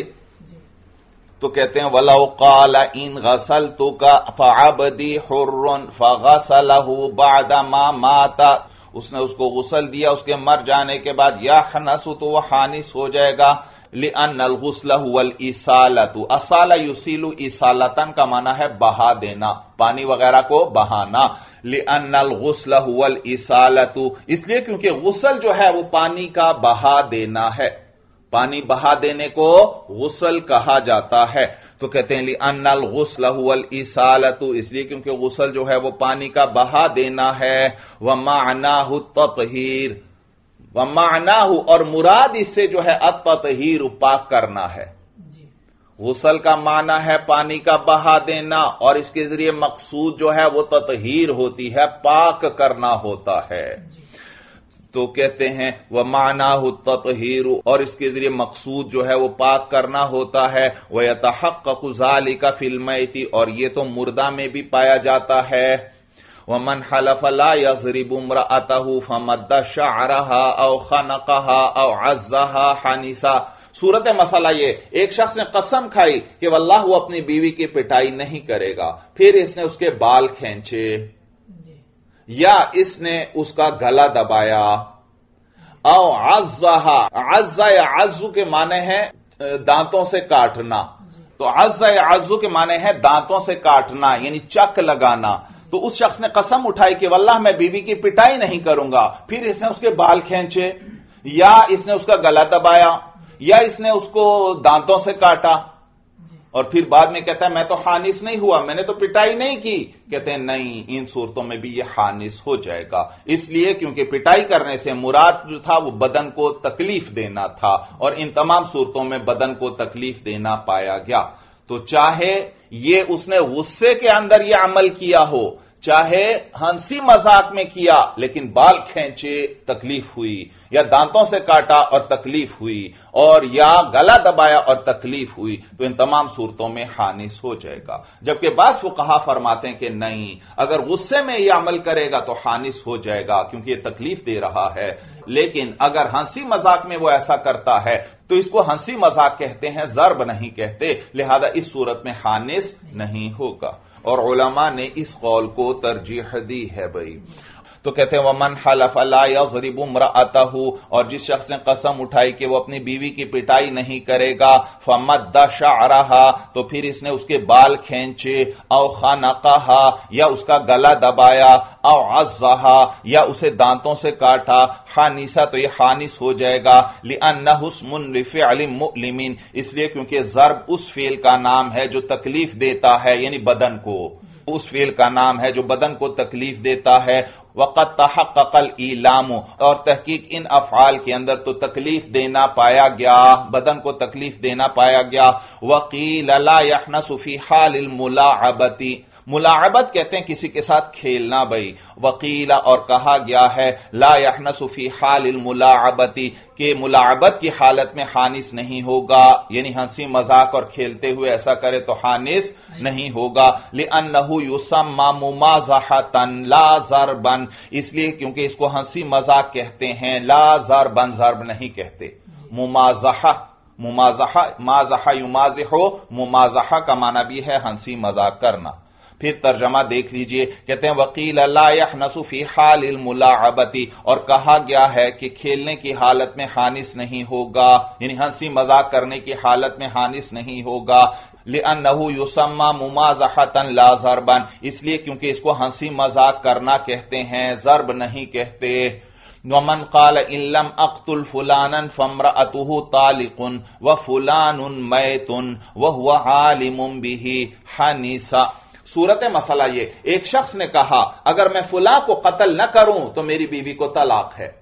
تو کہتے ہیں وَلَوْ قَالَ إِنْ غَسَلْتُكَ فَعَبْدِي حُرٌّ فَغَسَلَهُ بَعْدَ مَا مَاتَ، اس نے اس کو غسل دیا اس کے مر جانے کے بعد، یحنس، تو وہ خانس ہو جائے گا، لِأَنَّ الْغُسْلَ هُوَ الْإِسَالَةُ، اصال یُسِیلُ اِسَالَةً کا معنی ہے بہا دینا، پانی وغیرہ کو بہانا، لِأَنَّ الْغُسْلَ هُوَ الْإِسَالَةُ، اس لیے کیونکہ غسل جو ہے وہ پانی کا بہا دینا ہے، پانی بہا دینے کو غسل کہا جاتا ہے. تو کہتے ہیں لِأَنَّ الْغُسْلَ هُوَ الْإِسَالَةُ، اس لیے کیونکہ غسل جو ہے وہ پانی کا بہا دینا ہے. وَمَعْنَاهُ التَّطْهِيرُ، وَمَعْنَاهُ اور مراد اس سے جو ہے التطہیر پاک کرنا ہے. غسل کا معنی ہے پانی کا بہا دینا، اور اس کے ذریعے مقصود جو ہے وہ تطہیر ہوتی ہے، پاک کرنا ہوتا ہے. تو کہتے ہیں وَمَعْنَاهُ التَّطْهِيرُ، اور اس کے ذریعے مقصود جو ہے وہ پاک کرنا ہوتا ہے. وَيَتَحَقَّقُ ذَلِكَ فِي الْمَيْتِ، اور یہ تو مردہ میں بھی پایا جاتا ہے. وَمَنْ حَلَفَ لَا يَضْرِبُ امْرَأَتَهُ فَمَدَّ شَعْرَهَا أَوْ خَنَقَهَا أَوْ عَزَّهَا حَنِسًا. صورت مسئلہ یہ، ایک شخص نے قسم کھائی کہ واللہ وہ اپنی بیوی کی پٹائی نہیں کرے گا، پھر اس نے اس کے بال کھینچے یا اس نے اس کا گلا دبایا. او عزّہا، عزّا یا عزّو کے معنی ہے دانتوں سے کاٹنا. تو عزّا یا عزّو کے معنی ہے دانتوں سے کاٹنا، یعنی چک لگانا. تو اس شخص نے قسم اٹھائی کہ واللہ میں بیوی کی پٹائی نہیں کروں گا، پھر اس نے اس کے بال کھینچے یا اس نے اس کا گلا دبایا یا اس نے اس کو دانتوں سے کاٹا، اور پھر بعد میں کہتا ہے میں تو حانس نہیں ہوا، میں نے تو پٹائی نہیں کی. کہتے ہیں نہیں، ان صورتوں میں بھی یہ حانس ہو جائے گا، اس لیے کیونکہ پٹائی کرنے سے مراد جو تھا وہ بدن کو تکلیف دینا تھا، اور ان تمام صورتوں میں بدن کو تکلیف دینا پایا گیا. تو چاہے یہ اس نے غصے کے اندر یہ عمل کیا ہو، چاہے ہنسی مذاق میں کیا لیکن بال کھینچے تکلیف ہوئی، یا دانتوں سے کاٹا اور تکلیف ہوئی، اور یا گلا دبایا اور تکلیف ہوئی، تو ان تمام صورتوں میں حانس ہو جائے گا. جبکہ بعض فقہا فرماتے ہیں کہ نہیں، اگر غصے میں یہ عمل کرے گا تو حانس ہو جائے گا کیونکہ یہ تکلیف دے رہا ہے. لیکن اگر ہنسی مذاق میں وہ ایسا کرتا ہے تو اس کو ہنسی مذاق کہتے ہیں، ضرب نہیں کہتے، لہذا اس صورت میں حانس نہیں ہوگا. اور علماء نے اس قول کو ترجیح دی ہے بھائی. تو کہتے ہیں وَمَنْ حَلَفَ لَا يَضْرِبُ امْرَأَتَهُ، اور جس شخص نے قسم اٹھائی کہ وہ اپنی بیوی کی پٹائی نہیں کرے گا، فَمَدَّ شَعْرَهَا، تو پھر اس نے اس کے بال کھینچے، او خَنَقَهَا، یا اس کا گلا دبایا، او عَزَّهَا، یا اسے دانتوں سے کاٹا، حانسا، تو یہ حانس ہو جائے گا. لِأَنَّهُ اسْمٌ لِفِعْلٍ مُؤْلِمٍ، اس لیے کیونکہ ضرب اس فعل کا نام ہے جو تکلیف دیتا ہے، یعنی بدن کو، اس فعل کا نام ہے جو بدن کو تکلیف دیتا ہے. وقد تحقق الایلام، اور تحقیق ان افعال کے اندر تو تکلیف دینا پایا گیا، بدن کو تکلیف دینا پایا گیا. وقیل لا یحنس فی حال الملاعبۃ، ملاعبت کہتے ہیں کسی کے ساتھ کھیلنا بھائی. وقیل، اور کہا گیا ہے، لا یحنس فی حال الملاعبۃ، کہ ملاعبت کی حالت میں حانس نہیں ہوگا، یعنی ہنسی مذاق اور کھیلتے ہوئے ایسا کرے تو حانس نہیں ہوگا. لأنہ یسمى ممازحۃ لا ضربا، اس لیے کیونکہ اس کو ہنسی مذاق کہتے ہیں، لا ضربا، ضرب نہیں کہتے. ممازحہ، ممازحہ، مازحہ یمازح، ممازحہ کا معنی بھی ہے ہنسی مذاق کرنا. پھر ترجمہ دیکھ لیجئے، کہتے ہیں وقیل لا یحنس فی حال الملاعبۃ، اور کہا گیا ہے کہ کھیلنے کی حالت میں حانس نہیں ہوگا، یعنی ہنسی مذاق کرنے کی حالت میں حانس نہیں ہوگا. لأنہ یسمى ممازحۃ لا ضربا، اس لیے کیونکہ اس کو ہنسی مذاق کرنا کہتے ہیں، ضرب نہیں کہتے. ومن قال ان لم اقتل فلانا فامرأته طالق وفلان میت وهو عالم به حنس. صورت مسئلہ یہ، ایک شخص نے کہا اگر میں فلاں کو قتل نہ کروں تو میری بیوی کو طلاق ہے،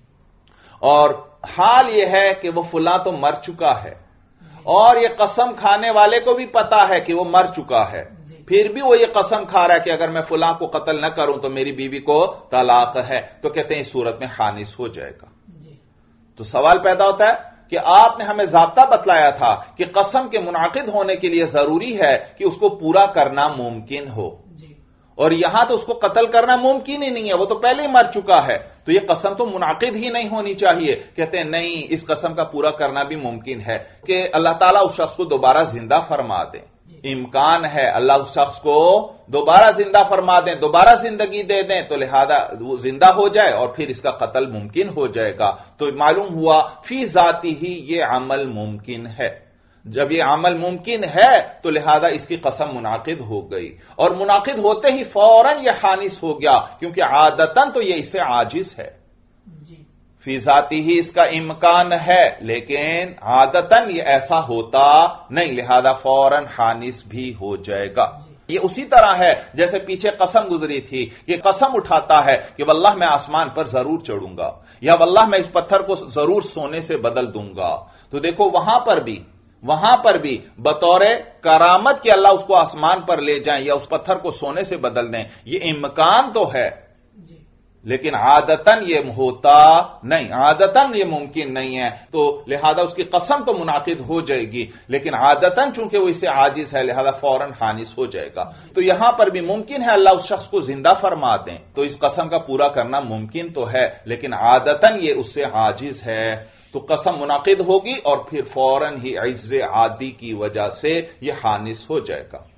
اور حال یہ ہے کہ وہ فلاں تو مر چکا ہے، اور یہ قسم کھانے والے کو بھی پتا ہے کہ وہ مر چکا ہے، پھر بھی وہ یہ قسم کھا رہا ہے کہ اگر میں فلاں کو قتل نہ کروں تو میری بیوی کو طلاق ہے، تو کہتے ہیں اس صورت میں حانس ہو جائے گا. تو سوال پیدا ہوتا ہے کہ آپ نے ہمیں ضابطہ بتلایا تھا کہ قسم کے منعقد ہونے کے لیے ضروری ہے کہ اس کو پورا کرنا ممکن ہو، اور یہاں تو اس کو قتل کرنا ممکن ہی نہیں ہے، وہ تو پہلے ہی مر چکا ہے، تو یہ قسم تو منعقد ہی نہیں ہونی چاہیے. کہتے ہیں نہیں، اس قسم کا پورا کرنا بھی ممکن ہے کہ اللہ تعالیٰ اس شخص کو دوبارہ زندہ فرما دیں. امکان ہے اللہ اس شخص کو دوبارہ زندہ فرما دیں، دوبارہ زندگی دے دیں، تو لہذا وہ زندہ ہو جائے اور پھر اس کا قتل ممکن ہو جائے گا. تو معلوم ہوا فی ذاتی ہی یہ عمل ممکن ہے. جب یہ عمل ممکن ہے تو لہذا اس کی قسم منعقد ہو گئی، اور منعقد ہوتے ہی فوراً یہ حانس ہو گیا، کیونکہ عادتاً تو یہ اس سے عاجز ہے. فی ذاتی ہی اس کا امکان ہے، لیکن عادتاً یہ ایسا ہوتا نہیں، لہذا فوراً حانس بھی ہو جائے گا۔ یہ اسی طرح ہے جیسے پیچھے قسم گزری تھی، یہ قسم اٹھاتا ہے کہ واللہ میں آسمان پر ضرور چڑھوں گا، یا واللہ میں اس پتھر کو ضرور سونے سے بدل دوں گا۔ تو دیکھو وہاں پر بھی وہاں پر بھی بطور کرامت کہ اللہ اس کو آسمان پر لے جائیں یا اس پتھر کو سونے سے بدل دیں، یہ امکان تو ہے، لیکن عادتاً یہ ہوتا نہیں، عادتاً یہ ممکن نہیں ہے، تو لہذا اس کی قسم تو منعقد ہو جائے گی، لیکن عادتاً چونکہ وہ اس سے عاجز ہے لہذا فوراً حانس ہو جائے گا۔ تو یہاں پر بھی ممکن ہے اللہ اس شخص کو زندہ فرما دیں تو اس قسم کا پورا کرنا ممکن تو ہے، لیکن عادتاً یہ اس سے عاجز ہے، تو قسم منعقد ہوگی اور پھر فوراً ہی عجز عادی کی وجہ سے یہ حانس ہو جائے گا۔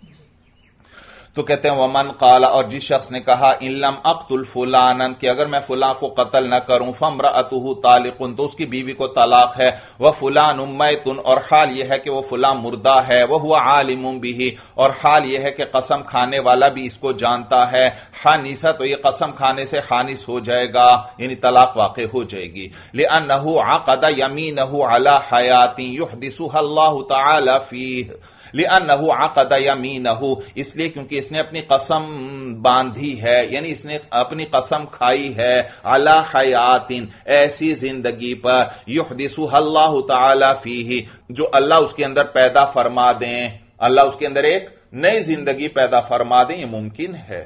تو کہتے ہیں ومن قال، اور جس شخص نے کہا ان لم اقتل فلانا، کہ اگر میں فلاں کو قتل نہ کروں، فامرأته طالق، تو اس کی بیوی کو طلاق ہے، وفلان میت، اور حال یہ ہے کہ وہ فلاں مردہ ہے، وہو عالم به، اور حال یہ ہے کہ قسم کھانے والا بھی اس کو جانتا ہے، حانسہ، تو یہ قسم کھانے سے حانس ہو جائے گا، یعنی طلاق واقع ہو جائے گی، لأنه عقد يمينه على حیات يحدثها الله تعالی فیہ، لأنه عقد يمينه، اس لیے کیونکہ اس نے اپنی قسم باندھی ہے، یعنی اس نے اپنی قسم کھائی ہے، علی حیات، ایسی زندگی پر، یحدثها اللہ تعالی فیہ، جو اللہ اس کے اندر پیدا فرما دیں، اللہ اس کے اندر ایک نئی زندگی پیدا فرما دیں، یہ ممکن ہے۔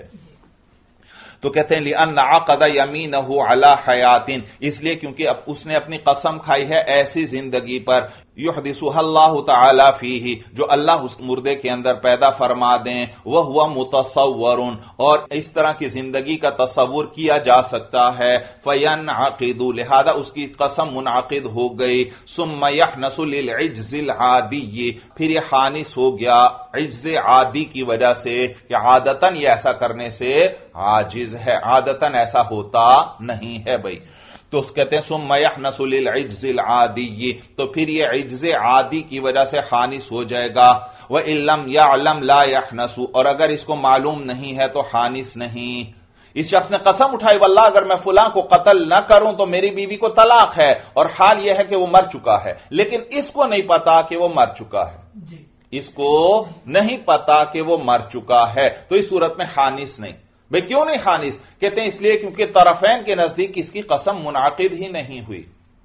تو کہتے ہیں لأن عقد یمینہ علی حیات، اس لیے کیونکہ اب اس نے اپنی قسم کھائی ہے ایسی زندگی پر، یحدثها اللہ تعالی فیہ، جو اللہ اس مردے کے اندر پیدا فرما دیں، وہو متصور، اور اس طرح کی زندگی کا تصور کیا جا سکتا ہے، فینعقد، لہذا اس کی قسم منعقد ہو گئی، ثم یحنس للعجز العادی، پھر یہ حانس ہو گیا عجز عادی کی وجہ سے کہ عادتاً یہ ایسا کرنے سے عاجز ہے، عادتاً ایسا ہوتا نہیں ہے بھائی۔ تو کہتے ہیں ثم یحنس للعجز العادی، تو پھر یہ عجز عادی کی وجہ سے حانس ہو جائے گا، وَإِن لَّمْ يَعْلَمْ لَا يَحْنَسُ، اور اگر اس کو معلوم نہیں ہے تو حانس نہیں۔ اس شخص نے قسم اٹھائی واللہ اگر میں فلاں کو قتل نہ کروں تو میری بیوی کو طلاق ہے، اور حال یہ ہے کہ وہ مر چکا ہے، لیکن اس کو نہیں پتا کہ وہ مر چکا ہے، اس کو نہیں پتا کہ وہ مر چکا ہے، تو اس صورت میں حانس نہیں۔ بھئی کیوں نہیں حانس؟ کہتے ہیں اس لیے کیونکہ طرفین کے نزدیک اس کی قسم منعقد ہی نہیں ہوئی،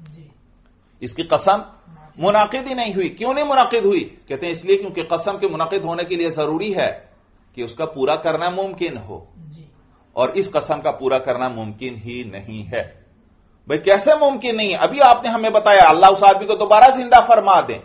اس کی قسم منعقد ہی نہیں ہوئی۔ کیوں نہیں منعقد ہوئی؟ کہتے ہیں اس لیے کیونکہ قسم کے منعقد ہونے کے لیے ضروری ہے کہ اس کا پورا کرنا ممکن ہو، اور اس قسم کا پورا کرنا ممکن ہی نہیں ہے۔ بھئی کیسے ممکن نہیں ہے؟ ابھی آپ نے ہمیں بتایا اللہ اس آدمی کو دوبارہ زندہ فرما دیں،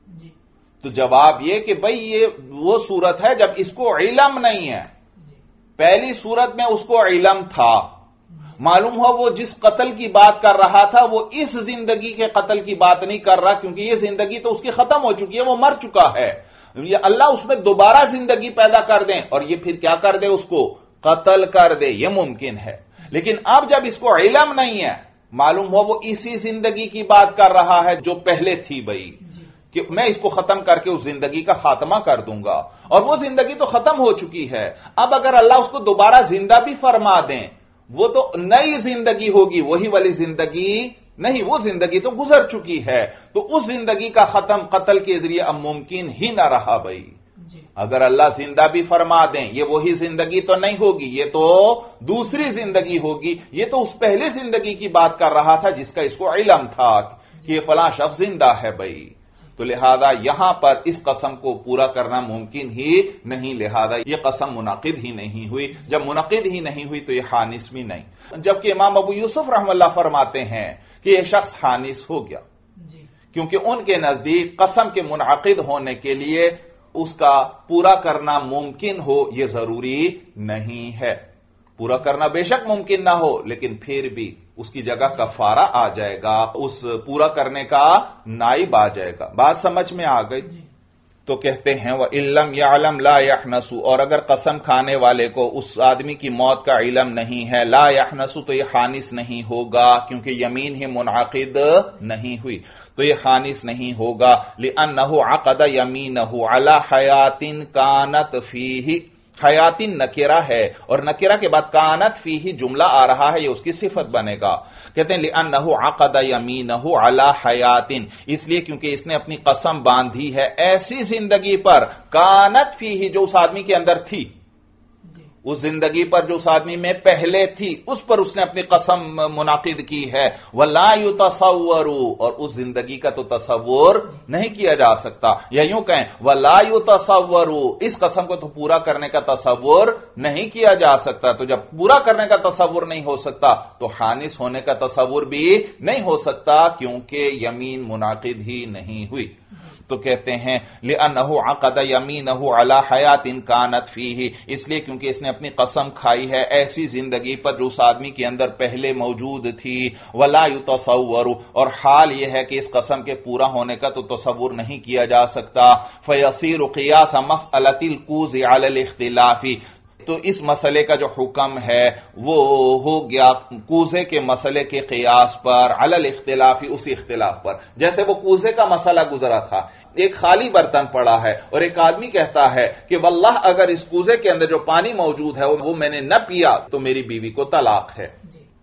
تو جواب یہ کہ بھئی یہ وہ صورت ہے جب اس کو علم نہیں ہے، پہلی صورت میں اس کو علم تھا، معلوم ہو وہ جس قتل کی بات کر رہا تھا وہ اس زندگی کے قتل کی بات نہیں کر رہا، کیونکہ یہ زندگی تو اس کی ختم ہو چکی ہے، وہ مر چکا ہے، یہ اللہ اس میں دوبارہ زندگی پیدا کر دیں اور یہ پھر کیا کر دے، اس کو قتل کر دے، یہ ممکن ہے۔ لیکن اب جب اس کو علم نہیں ہے، معلوم ہو وہ اسی زندگی کی بات کر رہا ہے جو پہلے تھی بھائی، کہ میں اس کو ختم کر کے اس زندگی کا خاتمہ کر دوں گا، اور وہ زندگی تو ختم ہو چکی ہے، اب اگر اللہ اس کو دوبارہ زندہ بھی فرما دیں وہ تو نئی زندگی ہوگی، وہی والی زندگی نہیں، وہ زندگی تو گزر چکی ہے، تو اس زندگی کا ختم قتل کے ذریعے اب ممکن ہی نہ رہا بھائی۔ اگر اللہ زندہ بھی فرما دیں یہ وہی زندگی تو نہیں ہوگی، یہ تو دوسری زندگی ہوگی، یہ تو اس پہلی زندگی کی بات کر رہا تھا جس کا اس کو علم تھا کہ یہ فلاں شخص زندہ ہے بھائی، تو لہذا یہاں پر اس قسم کو پورا کرنا ممکن ہی نہیں، لہذا یہ قسم منعقد ہی نہیں ہوئی، جب منعقد ہی نہیں ہوئی تو یہ حانس بھی نہیں۔ جبکہ امام ابو یوسف رحمہ اللہ فرماتے ہیں کہ یہ شخص حانس ہو گیا، کیونکہ ان کے نزدیک قسم کے منعقد ہونے کے لیے اس کا پورا کرنا ممکن ہو یہ ضروری نہیں ہے، پورا کرنا بے شک ممکن نہ ہو لیکن پھر بھی اس کی جگہ کفارہ آ جائے گا، اس پورا کرنے کا نائب آ جائے گا۔ بات سمجھ میں آ گئی؟ تو کہتے ہیں وَإِن لَّمْ يَعْلَمْ لَا يَحْنَسُ، اور اگر قسم کھانے والے کو اس آدمی کی موت کا علم نہیں ہے، لا يحنس، تو یہ حانس نہیں ہوگا، کیونکہ یمین ہی منعقد نہیں ہوئی، تو یہ حانس نہیں ہوگا، لِأَنَّهُ عَقَدَ يَمِينَهُ عَلَى حَيَاتٍ كَانَتْ فِيهِ، حیاتن نکرہ ہے اور نکرہ کے بعد کانت فیہ جملہ آ رہا ہے، یہ اس کی صفت بنے گا. کہتے ہیں لأنہ عقد یمینہ علی حیاتن، اس لیے کیونکہ اس نے اپنی قسم باندھی ہے ایسی زندگی پر کانت فیہ جو اس آدمی کے اندر تھی، اس زندگی پر جو اس آدمی میں پہلے تھی اس پر اس نے اپنی قسم منعقد کی ہے. وَلَا يُتَصَوَّرُ، اور اس زندگی کا تو تصور نہیں کیا جا سکتا، یا یوں کہیں وَلَا يُتَصَوَّرُ، اس قسم کو تو پورا کرنے کا تصور نہیں کیا جا سکتا. تو جب پورا کرنے کا تصور نہیں ہو سکتا تو حانس ہونے کا تصور بھی نہیں ہو سکتا، کیونکہ یمین منعقد ہی نہیں ہوئی. تو کہتے ہیں لِأَنَّهُ عَقَدَ يَمِينَهُ عَلَى حَيَاتٍ كَانَتْ فِيهِ، اس لیے کیونکہ اس نے اپنی قسم کھائی ہے ایسی زندگی پر جو اس آدمی کے اندر پہلے موجود تھی. وَلَا يُتَصَوَّرُ، اور حال یہ ہے کہ اس قسم کے پورا ہونے کا تو تصور نہیں کیا جا سکتا. فَيَصِيرُ قِيَاسَ مَسْأَلَةِ الْقُوزِ عَلَى الْاخْتِلَافِ، تو اس مسئلے کا جو حکم ہے وہ ہو گیا کوزے کے مسئلے کے قیاس پر، علی الاختلاف، اسی اختلاف پر. جیسے وہ کوزے کا مسئلہ گزرا تھا، ایک خالی برتن پڑا ہے اور ایک آدمی کہتا ہے کہ واللہ اگر اس کوزے کے اندر جو پانی موجود ہے وہ میں نے نہ پیا تو میری بیوی کو طلاق ہے.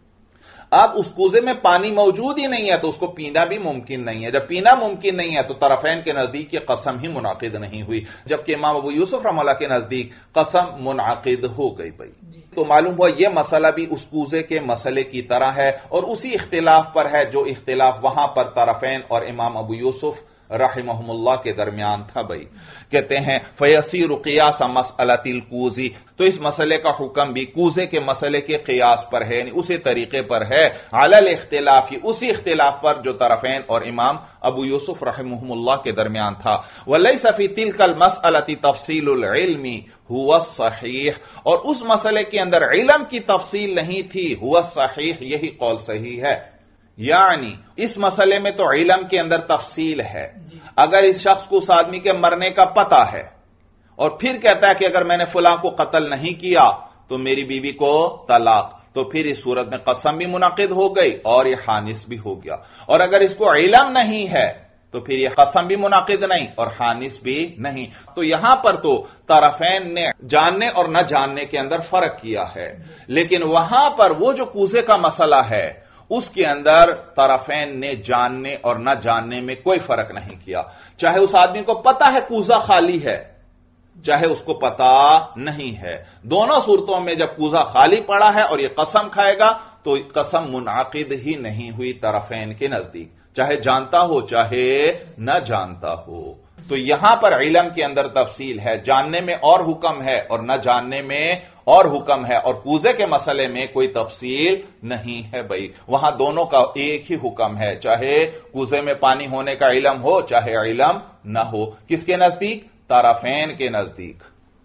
اب اس کوزے میں پانی موجود ہی نہیں ہے تو اس کو پینا بھی ممکن نہیں ہے. جب پینا ممکن نہیں ہے تو طرفین کے نزدیک یہ قسم ہی منعقد نہیں ہوئی، جبکہ امام ابو یوسف رحمہ اللہ کے نزدیک قسم منعقد ہو گئی. بھائی تو معلوم ہوا یہ مسئلہ بھی اس کوزے کے مسئلے کی طرح ہے اور اسی اختلاف پر ہے جو اختلاف وہاں پر طرفین اور امام ابو یوسف رحمہم اللہ کے درمیان تھا. بھائی کہتے ہیں فَيَصِيرُ قِيَاسَ مَسْأَلَةِ الْقُوزِ، تو اس مسئلے کا حکم بھی کوزے کے مسئلے کے قیاس پر ہے، یعنی اسی طریقے پر ہے، علی الاختلاف، اسی اختلاف پر جو طرفین اور امام ابو یوسف رحمہم اللہ کے درمیان تھا. وَلَيْسَ فِي تِلْكَ الْمَسْأَلَةِ تَفْصِيلُ الْعِلْمِ هُوَ الصَّحِيحُ، اور اس مسئلے کے اندر علم کی تفصیل نہیں تھی، هُوَ الصَّحِيحُ، یہی قول صحیح ہے. یعنی اس مسئلے میں تو علم کے اندر تفصیل ہے. اگر اس شخص کو اس آدمی کے مرنے کا پتہ ہے اور پھر کہتا ہے کہ اگر میں نے فلاں کو قتل نہیں کیا تو میری بیوی کو طلاق، تو پھر اس صورت میں قسم بھی منعقد ہو گئی اور یہ حانس بھی ہو گیا. اور اگر اس کو علم نہیں ہے تو پھر یہ قسم بھی منعقد نہیں اور حانس بھی نہیں. تو یہاں پر تو طرفین نے جاننے اور نہ جاننے کے اندر فرق کیا ہے، لیکن وہاں پر وہ جو کوزے کا مسئلہ ہے اس کے اندر طرفین نے جاننے اور نہ جاننے میں کوئی فرق نہیں کیا. چاہے اس آدمی کو پتا ہے کوزہ خالی ہے، چاہے اس کو پتا نہیں ہے، دونوں صورتوں میں جب کوزہ خالی پڑا ہے اور یہ قسم کھائے گا تو قسم منعقد ہی نہیں ہوئی طرفین کے نزدیک، چاہے جانتا ہو چاہے نہ جانتا ہو. تو یہاں پر علم کے اندر تفصیل ہے، جاننے میں اور حکم ہے اور نہ جاننے میں اور حکم ہے، اور کوزے کے مسئلے میں کوئی تفصیل نہیں ہے. بھائی وہاں دونوں کا ایک ہی حکم ہے، چاہے کوزے میں پانی ہونے کا علم ہو چاہے علم نہ ہو. کس کے نزدیک؟ طرفین کے نزدیک.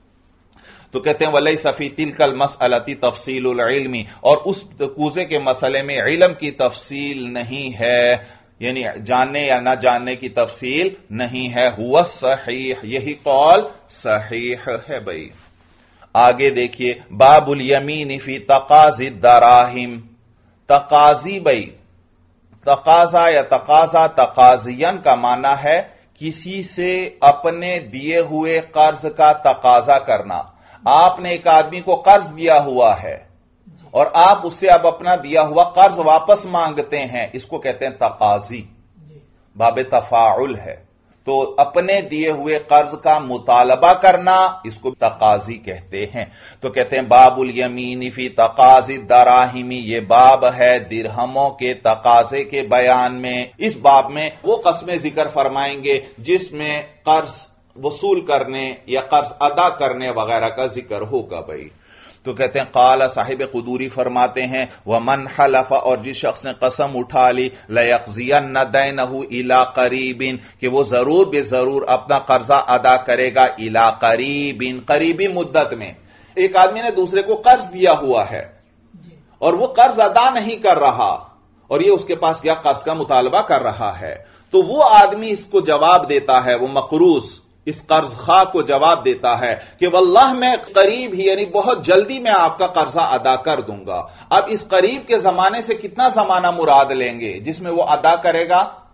تو کہتے ہیں وَلَيْسَ فِي تِلْكَ الْمَسْأَلَةِ تَفْصِيلُ الْعِلْمِ، اور اس کوزے کے مسئلے میں علم کی تفصیل نہیں ہے، یعنی جاننے یا نہ جاننے کی تفصیل نہیں ہے. هُوَ الصَّحِيحُ، یہی قول صحیح ہے. بھائی آگے دیکھیے باب الیمین فی تقاضی الدراہم. تقاضی، بھائی تقاضا یا تقاضا تقاضین کا معنی ہے کسی سے اپنے دیے ہوئے قرض کا تقاضا کرنا. آپ نے ایک آدمی کو قرض دیا ہوا ہے اور آپ اس سے اب اپنا دیا ہوا قرض واپس مانگتے ہیں، اس کو کہتے ہیں تقاضی، باب تفاعل ہے. تو اپنے دیے ہوئے قرض کا مطالبہ کرنا اس کو تقاضی کہتے ہیں. تو کہتے ہیں باب الیمین فی تقاضی الدراہم، یہ باب ہے درہموں کے تقاضے کے بیان میں. اس باب میں وہ قسمیں ذکر فرمائیں گے جس میں قرض وصول کرنے یا قرض ادا کرنے وغیرہ کا ذکر ہوگا. بھائی تو کہتے ہیں قال صاحب قدوری فرماتے ہیں ومن حلف، اور جس شخص نے قسم اٹھا لی لیقضین دینہ الی قریب، کہ وہ ضرور بے ضرور اپنا قرضہ ادا کرے گا الی قریب، قریبی مدت میں. ایک آدمی نے دوسرے کو قرض دیا ہوا ہے اور وہ قرض ادا نہیں کر رہا اور یہ اس کے پاس گیا قرض کا مطالبہ کر رہا ہے، تو وہ آدمی اس کو جواب دیتا ہے، وہ مقروض اس قرض خواہ کو جواب دیتا ہے کہ واللہ میں قریب ہی، یعنی بہت جلدی میں آپ کا قرضہ ادا کر دوں گا. اب اس قریب کے زمانے سے کتنا زمانہ مراد لیں گے جس میں وہ ادا کرے گا؟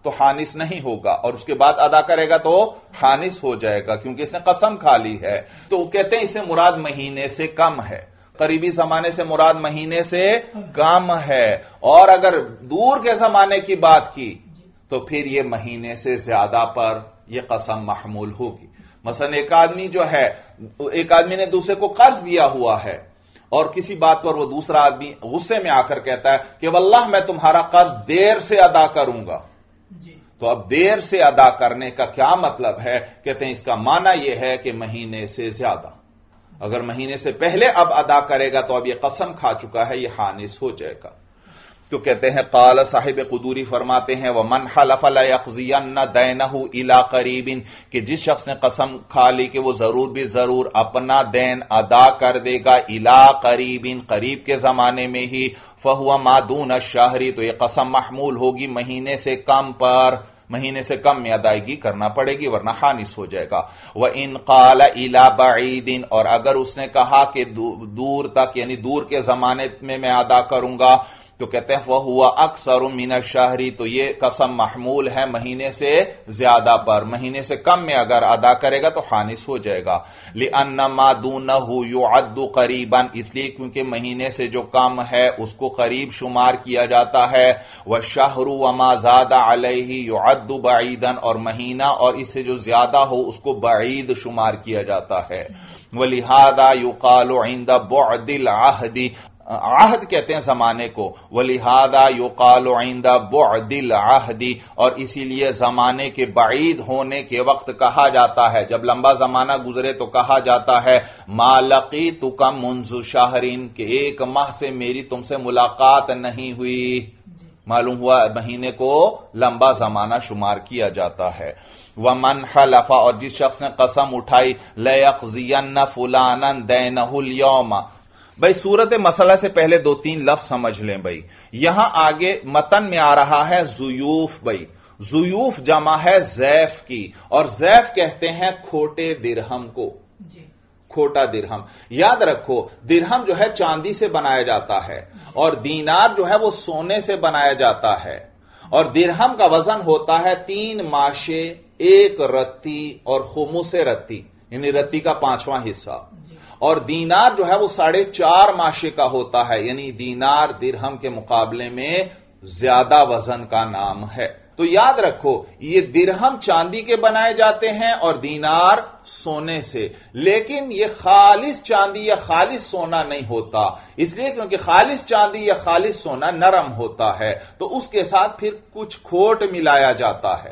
تو حانس نہیں ہوگا، اور اس کے بعد ادا کرے گا تو حانس ہو جائے گا کیونکہ اس نے قسم کھا لی ہے۔ تو وہ کہتے ہیں اس سے مراد مہینے سے کم ہے، قریبی زمانے سے مراد مہینے سے کم ہے، اور اگر دور کے زمانے کی بات کی تو پھر یہ مہینے سے زیادہ پر یہ قسم محمول ہوگی۔ مثلا ایک آدمی جو ہے، ایک آدمی نے دوسرے کو قرض دیا ہوا ہے اور کسی بات پر وہ دوسرا آدمی غصے میں آ کر کہتا ہے کہ واللہ میں تمہارا قرض دیر سے ادا کروں گا، تو اب دیر سے ادا کرنے کا کیا مطلب ہے؟ کہتے ہیں اس کا معنی یہ ہے کہ مہینے سے زیادہ۔ اگر مہینے سے پہلے اب ادا کرے گا تو اب یہ قسم کھا چکا ہے، یہ حانس ہو جائے گا۔ تو کہتے ہیں قال صاحب قدوری فرماتے ہیں ومن حلف لا يقضين دينه الى قریب، کہ جس شخص نے قسم کھا لی کہ وہ ضرور بھی ضرور اپنا دین ادا کر دے گا الى قریب، قریب کے زمانے میں ہی، فهو ما دون الشهر، تو یہ قسم محمول ہوگی مہینے سے کم پر، مہینے سے کم میں ادائیگی کرنا پڑے گی ورنہ حانس ہو جائے گا۔ وَإِن قَالَ إِلَى بَعِيدٍ، اور اگر اس نے کہا کہ دور تک یعنی دور کے زمانے میں میں ادا کروں گا، تو کہتے ہیں فَهُوَ أَكْثَرُ مِنَ الشَّهْرِ، تو یہ قسم محمول ہے مہینے سے زیادہ پر، مہینے سے کم میں اگر ادا کرے گا تو حانس ہو جائے گا۔ لِأَنَّ مَا دُونَهُ يُعَدُّ قَرِيبًا، اس لیے کیونکہ مہینے سے جو کم ہے اس کو قریب شمار کیا جاتا ہے۔ وَالشَّهْرُ وَمَا زَادَ عَلَيْهِ يُعَدُّ بَعِيدًا، اور مہینہ اور اس سے جو زیادہ ہو اس کو بعید شمار کیا جاتا ہے۔ وَلِهَذَا يُقَالُ عِندَ بُعْدِ الْعَهْدِ، عہد کہتے ہیں زمانے کو، وَلِهَذَا يُقَالُ عِندَ بُعْدِ الْعَهْدِ، اور اسی لیے زمانے کے بعید ہونے کے وقت کہا جاتا ہے، جب لمبا زمانہ گزرے تو کہا جاتا ہے مَا لَقِيتُكَ مُنْذُ شَهْرٍ، کہ ایک ماہ سے میری تم سے ملاقات نہیں ہوئی۔ معلوم ہوا مہینے کو لمبا زمانہ شمار کیا جاتا ہے۔ وَمَنْ حَلَفَ، اور جس شخص نے قسم اٹھائی لَيَقْضِيَنَّ فُلَانًا دَيْنَهُ الْيَوْمَ، بھئی صورت مسئلہ سے پہلے دو تین لفظ سمجھ لیں بھئی۔ یہاں آگے متن میں آ رہا ہے زیوف، بھئی زیوف جمع ہے زیف کی، اور زیف کہتے ہیں کھوٹے درہم کو، کھوٹا درہم۔ یاد رکھو درہم جو ہے چاندی سے بنایا جاتا ہے، اور دینار جو ہے وہ سونے سے بنایا جاتا ہے، اور درہم کا وزن ہوتا ہے تین ماشے، ایک رتی اور خمس رتی، یعنی رتی کا پانچواں حصہ، اور دینار جو ہے وہ ساڑھے چار ماشے کا ہوتا ہے، یعنی دینار درہم کے مقابلے میں زیادہ وزن کا نام ہے۔ تو یاد رکھو یہ درہم چاندی کے بنائے جاتے ہیں اور دینار سونے سے، لیکن یہ خالص چاندی یا خالص سونا نہیں ہوتا، اس لیے کیونکہ خالص چاندی یا خالص سونا نرم ہوتا ہے، تو اس کے ساتھ پھر کچھ کھوٹ ملایا جاتا ہے،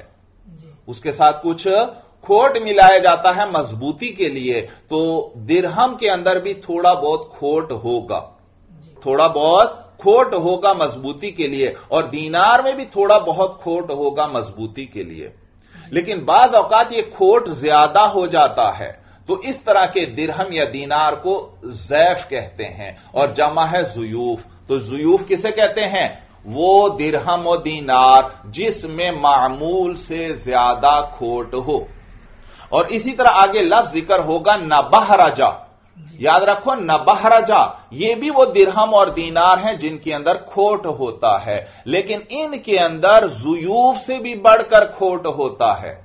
اس کے ساتھ کچھ کھوٹ ملایا جاتا ہے مضبوطی کے لیے، تو درہم کے اندر بھی تھوڑا بہت کھوٹ ہوگا، تھوڑا بہت کھوٹ ہوگا مضبوطی کے لیے، اور دینار میں بھی تھوڑا بہت کھوٹ ہوگا مضبوطی کے لیے، لیکن بعض اوقات یہ کھوٹ زیادہ ہو جاتا ہے، تو اس طرح کے درہم یا دینار کو زیف کہتے ہیں، اور جمع ہے زیوف۔ تو زیوف کسے کہتے ہیں؟ وہ درہم و دینار جس میں معمول سے زیادہ کھوٹ ہو۔ اور اسی طرح آگے لفظ ذکر ہوگا نبہرجا، یاد رکھو نبہرجا یہ بھی وہ درہم اور دینار ہیں جن کے اندر کھوٹ ہوتا ہے، لیکن ان کے اندر زیوف سے بھی بڑھ کر کھوٹ ہوتا ہے،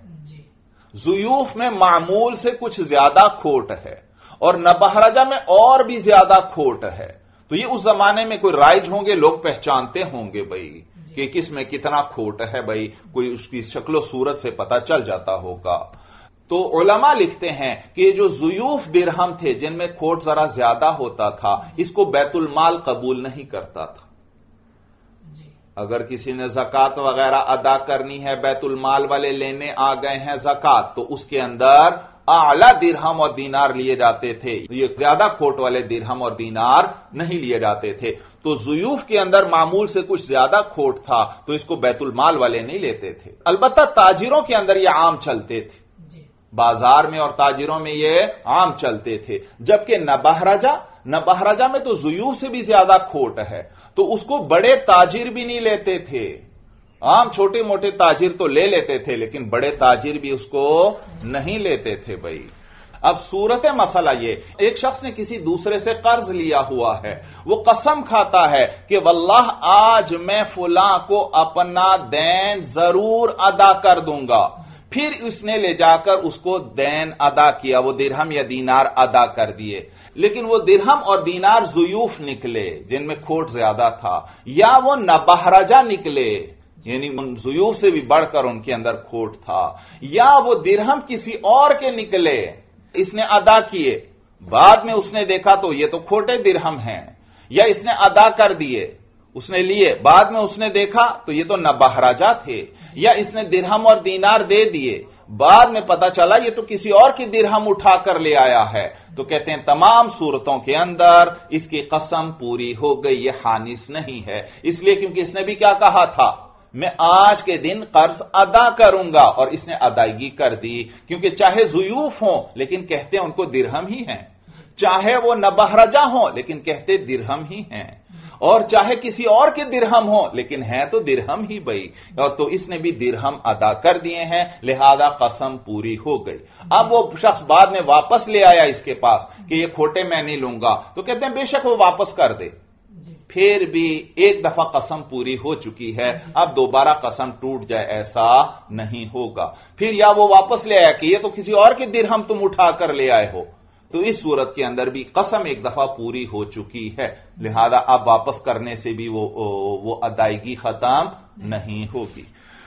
زیوف میں معمول سے کچھ زیادہ کھوٹ ہے، اور نبہرجا میں اور بھی زیادہ کھوٹ ہے۔ تو یہ اس زمانے میں کوئی رائج ہوں گے، لوگ پہچانتے ہوں گے بھائی کہ کس میں کتنا کھوٹ ہے، بھائی کوئی اس کی شکل و صورت سے پتہ چل جاتا ہوگا۔ تو علماء لکھتے ہیں کہ یہ جو زیوف درہم تھے جن میں کھوٹ ذرا زیادہ ہوتا تھا، اس کو بیت المال قبول نہیں کرتا تھا۔ اگر کسی نے زکوٰۃ وغیرہ ادا کرنی ہے، بیت المال والے لینے آ گئے ہیں زکوٰۃ، تو اس کے اندر اعلی درہم اور دینار لیے جاتے تھے، یہ زیادہ کھوٹ والے درہم اور دینار نہیں لیے جاتے تھے۔ تو زیوف کے اندر معمول سے کچھ زیادہ کھوٹ تھا، تو اس کو بیت المال والے نہیں لیتے تھے۔ البتہ تاجروں کے اندر یہ عام چلتے تھے، بازار میں اور تاجروں میں یہ عام چلتے تھے، جبکہ نبہرجا نبہرجا میں تو زیوف سے بھی زیادہ کھوٹ ہے، تو اس کو بڑے تاجر بھی نہیں لیتے تھے، عام چھوٹے موٹے تاجر تو لے لیتے تھے، لیکن بڑے تاجر بھی اس کو نہیں لیتے تھے بھائی۔ اب صورت مسئلہ یہ، ایک شخص نے کسی دوسرے سے قرض لیا ہوا ہے، وہ قسم کھاتا ہے کہ واللہ آج میں فلاں کو اپنا دین ضرور ادا کر دوں گا، پھر اس نے لے جا کر اس کو دین ادا کیا، وہ درہم یا دینار ادا کر دیے، لیکن وہ درہم اور دینار ضیوف نکلے جن میں کھوٹ زیادہ تھا، یا وہ نبہرجہ نکلے یعنی ضیوف سے بھی بڑھ کر ان کے اندر کھوٹ تھا، یا وہ درہم کسی اور کے نکلے، اس نے ادا کیے، بعد میں اس نے دیکھا تو یہ تو کھوٹے درہم ہیں، یا اس نے ادا کر دیے، اس نے لیے، بعد میں اس نے دیکھا تو یہ تو نبہرجہ تھے، یا اس نے درہم اور دینار دے دیے، بعد میں پتا چلا یہ تو کسی اور کی درہم اٹھا کر لے آیا ہے، تو کہتے ہیں تمام صورتوں کے اندر اس کی قسم پوری ہو گئی، یہ حانث نہیں ہے، اس لیے کیونکہ اس نے بھی کیا کہا تھا، میں آج کے دن قرض ادا کروں گا، اور اس نے ادائیگی کر دی، کیونکہ چاہے ضیوف ہوں لیکن کہتے ہیں ان کو درہم ہی ہیں، چاہے وہ نبہرجہ ہوں لیکن کہتے درہم ہی ہیں، اور چاہے کسی اور کے درہم ہوں لیکن ہیں تو درہم ہی بھائی، اور تو اس نے بھی درہم ادا کر دیے ہیں، لہذا قسم پوری ہو گئی۔ اب وہ شخص بعد میں واپس لے آیا اس کے پاس کہ یہ کھوٹے میں نہیں لوں گا، تو کہتے ہیں بے شک وہ واپس کر دے، پھر بھی ایک دفعہ قسم پوری ہو چکی ہے، اب دوبارہ قسم ٹوٹ جائے ایسا نہیں ہوگا۔ پھر یا وہ واپس لے آیا کہ یہ تو کسی اور کے درہم تم اٹھا کر لے آئے ہو، تو اس صورت کے اندر بھی قسم ایک دفعہ پوری ہو چکی ہے، لہذا اب واپس کرنے سے بھی وہ وہ ادائیگی ختم نہیں ہوگی۔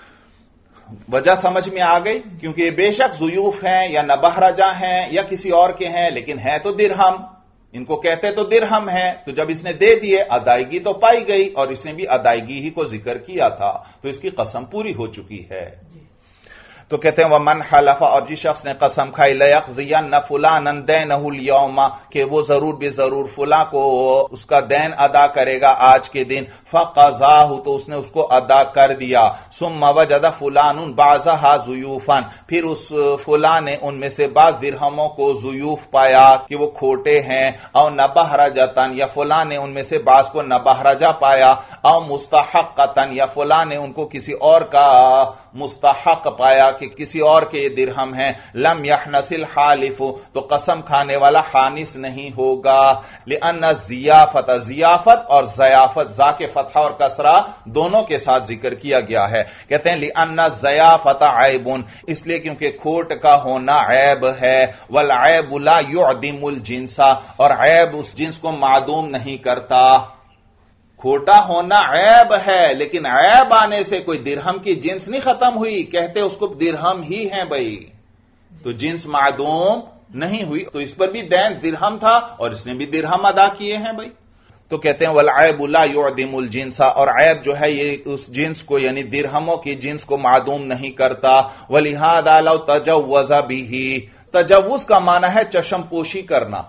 وجہ سمجھ میں آ گئی؟ کیونکہ یہ بے شک ضیوف ہیں یا نبہرجہ ہیں یا کسی اور کے ہیں، لیکن ہیں تو درہم، ان کو کہتے تو درہم ہیں، تو جب اس نے دے دیے ادائیگی تو پائی گئی، اور اس نے بھی ادائیگی ہی کو ذکر کیا تھا، تو اس کی قسم پوری ہو چکی ہے۔ تو کہتے ہیں وَمَنْ حَلَفَ، اور جس شخص نے قسم کھائی لَيَقْضِيَنَّ فُلَانًا دَيْنَهُ الْيَوْمَ، کہ وہ ضرور بے ضرور فلاں کو اس کا دین ادا کرے گا آج کے دن، فَقَضَاهُ، تو اس نے اس کو ادا کر دیا، ثُمَّ وَجَدَ فُلَانٌ بَعْضَهَا ضُيُوفًا، پھر اس فلاں نے ان میں سے بعض درہموں کو ضیوف پایا کہ وہ کھوٹے ہیں، او نبہرجتن، یا فلاں نے ان میں سے بعض کو نبہرجہ پایا، او مستحقتن، یا فلاں نے ان کو کسی اور کا مستحق پایا کہ کسی اور کے درہم ہیں، لم یحنث الحالف، تو قسم کھانے والا حانث نہیں ہوگا، لأن الضیافت، ضیافت اور ضیافت، ذا کے فتحہ اور کسرہ دونوں کے ساتھ ذکر کیا گیا ہے، کہتے ہیں لأن الضیافت عیب، اس لیے کیونکہ کھوٹ کا ہونا عیب ہے، والعیب لا یعدم الجنس، اور عیب اس جنس کو معدوم نہیں کرتا، کھوٹا ہونا عیب ہے لیکن عیب آنے سے کوئی درہم کی جنس نہیں ختم ہوئی، کہتے اس کو درہم ہی ہیں بھائی، تو جنس معدوم نہیں ہوئی، تو اس پر بھی دین درہم تھا اور اس نے بھی درہم ادا کیے ہیں بھائی، تو کہتے ہیں والعیب لا یعدم الجنس، اور عیب جو ہے یہ اس جنس کو یعنی درہموں کی جنس کو معدوم نہیں کرتا، ولہذا لو تجوز به، تجوز کا معنی ہے چشم پوشی کرنا،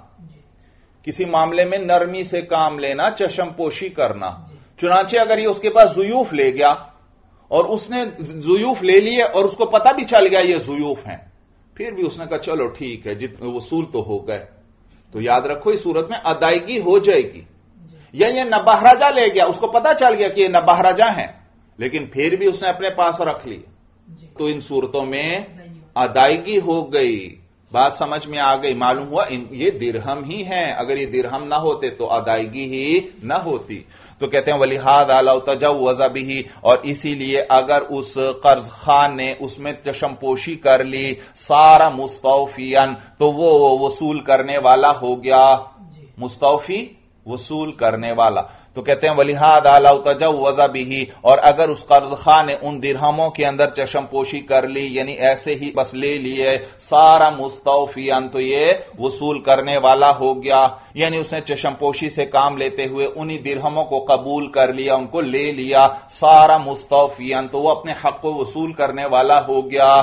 کسی معاملے میں نرمی سے کام لینا، چشم پوشی کرنا، چنانچہ اگر یہ اس کے پاس ضیوف لے گیا اور اس نے ضیوف لے لیے اور اس کو پتہ بھی چل گیا یہ ضیوف ہیں، پھر بھی اس نے کہا چلو ٹھیک ہے جتنے وصول تو ہو گئے، تو یاد رکھو اس صورت میں ادائیگی ہو جائے گی، یا یہ نبہرجہ لے گیا، اس کو پتہ چل گیا کہ یہ نبہرجہ ہیں لیکن پھر بھی اس نے اپنے پاس رکھ لی، تو ان صورتوں میں ادائیگی ہو گئی، بات سمجھ میں آ گئی، معلوم ہوا یہ درہم ہی ہیں، اگر یہ درہم نہ ہوتے تو ادائیگی ہی نہ ہوتی، تو کہتے ہیں وَلِهَذَا لَوْ تَجَوَّزَ بِهِ، اور اسی لیے اگر اس قرض خان نے اس میں چشم پوشی کر لی، سارا مستوفیاً، تو وہ وصول کرنے والا ہو گیا، مستوفی وصول کرنے والا، تو کہتے ہیں وَلِهَذَا لَوْ تَجَوَّزَ بِهِ، اور اگر اس قرض خان نے ان درہموں کے اندر چشم پوشی کر لی، یعنی ایسے ہی بس لے لیے، سارا مستوفیاً، تو یہ وصول کرنے والا ہو گیا، یعنی اس نے چشم پوشی سے کام لیتے ہوئے انہی درہموں کو قبول کر لیا، ان کو لے لیا، سارا مستوفیاً، تو وہ اپنے حق کو وصول کرنے والا ہو گیا،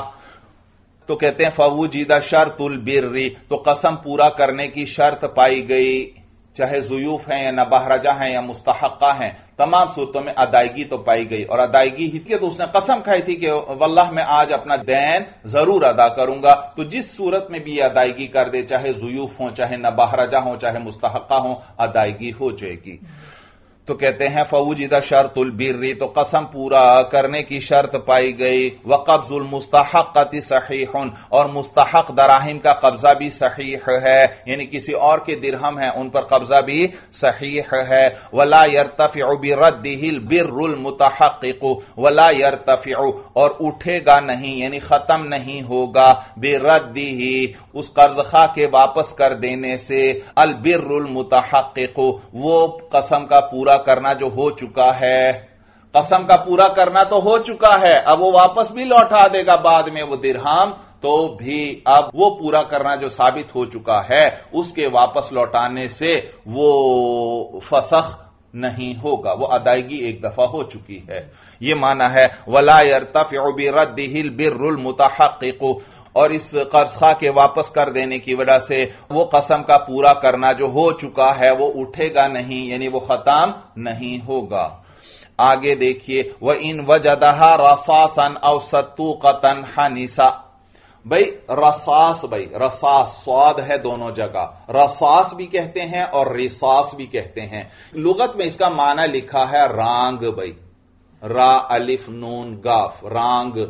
تو کہتے ہیں فَوُجِدَ شَرْطُ الْبِرِّ، تو قسم پورا کرنے کی شرط پائی گئی، چاہے ضیوف ہیں یا نبہرجہ ہیں یا مستحقہ ہیں، تمام صورتوں میں ادائیگی تو پائی گئی، اور ادائیگی ہی تھی تو اس نے قسم کھائی تھی کہ واللہ میں آج اپنا دین ضرور ادا کروں گا، تو جس صورت میں بھی یہ ادائیگی کر دے، چاہے ضیوف ہوں، چاہے نبہرجہ ہوں، چاہے مستحقہ ہوں، ادائیگی ہو جائے گی۔ تو کہتے ہیں فوجد شرطُ البر، تو قسم پورا کرنے کی شرط پائی گئی، وقبض المستحقۃ صحیح، اور مستحق دراہم کا قبضہ بھی صحیح ہے، یعنی کسی اور کے درہم ہیں ان پر قبضہ بھی صحیح ہے، ولا يرتفع برده البر المتحقق، ولا يرتفع، اور اٹھے گا نہیں یعنی ختم نہیں ہوگا، برده اس قرض خواہ کے واپس کر دینے سے، البر المتحقق وہ قسم کا پورا کرنا جو ہو چکا ہے، قسم کا پورا کرنا تو ہو چکا ہے، اب وہ واپس بھی لوٹا دے گا بعد میں وہ درہم، تو بھی اب وہ پورا کرنا جو ثابت ہو چکا ہے اس کے واپس لوٹانے سے وہ فسخ نہیں ہوگا، وہ ادائیگی ایک دفعہ ہو چکی ہے۔ یہ معنی ہے ولا يرتفع برده البر المتحقق، اور اس قرض خواہ کے واپس کر دینے کی وجہ سے وہ قسم کا پورا کرنا جو ہو چکا ہے وہ اٹھے گا نہیں، یعنی وہ ختم نہیں ہوگا۔ آگے دیکھیے وَإِن وَجَدَهَا رَصَاصًا أَوْ صَتُّوقَةً حَنِسَ، بھئی رصاص، بھئی رصاص صاد ہے دونوں جگہ، رصاص بھی کہتے ہیں اور رصاص بھی کہتے ہیں، لغت میں اس کا معنی لکھا ہے رانگ، بھئی را الف نون گاف، رانگ،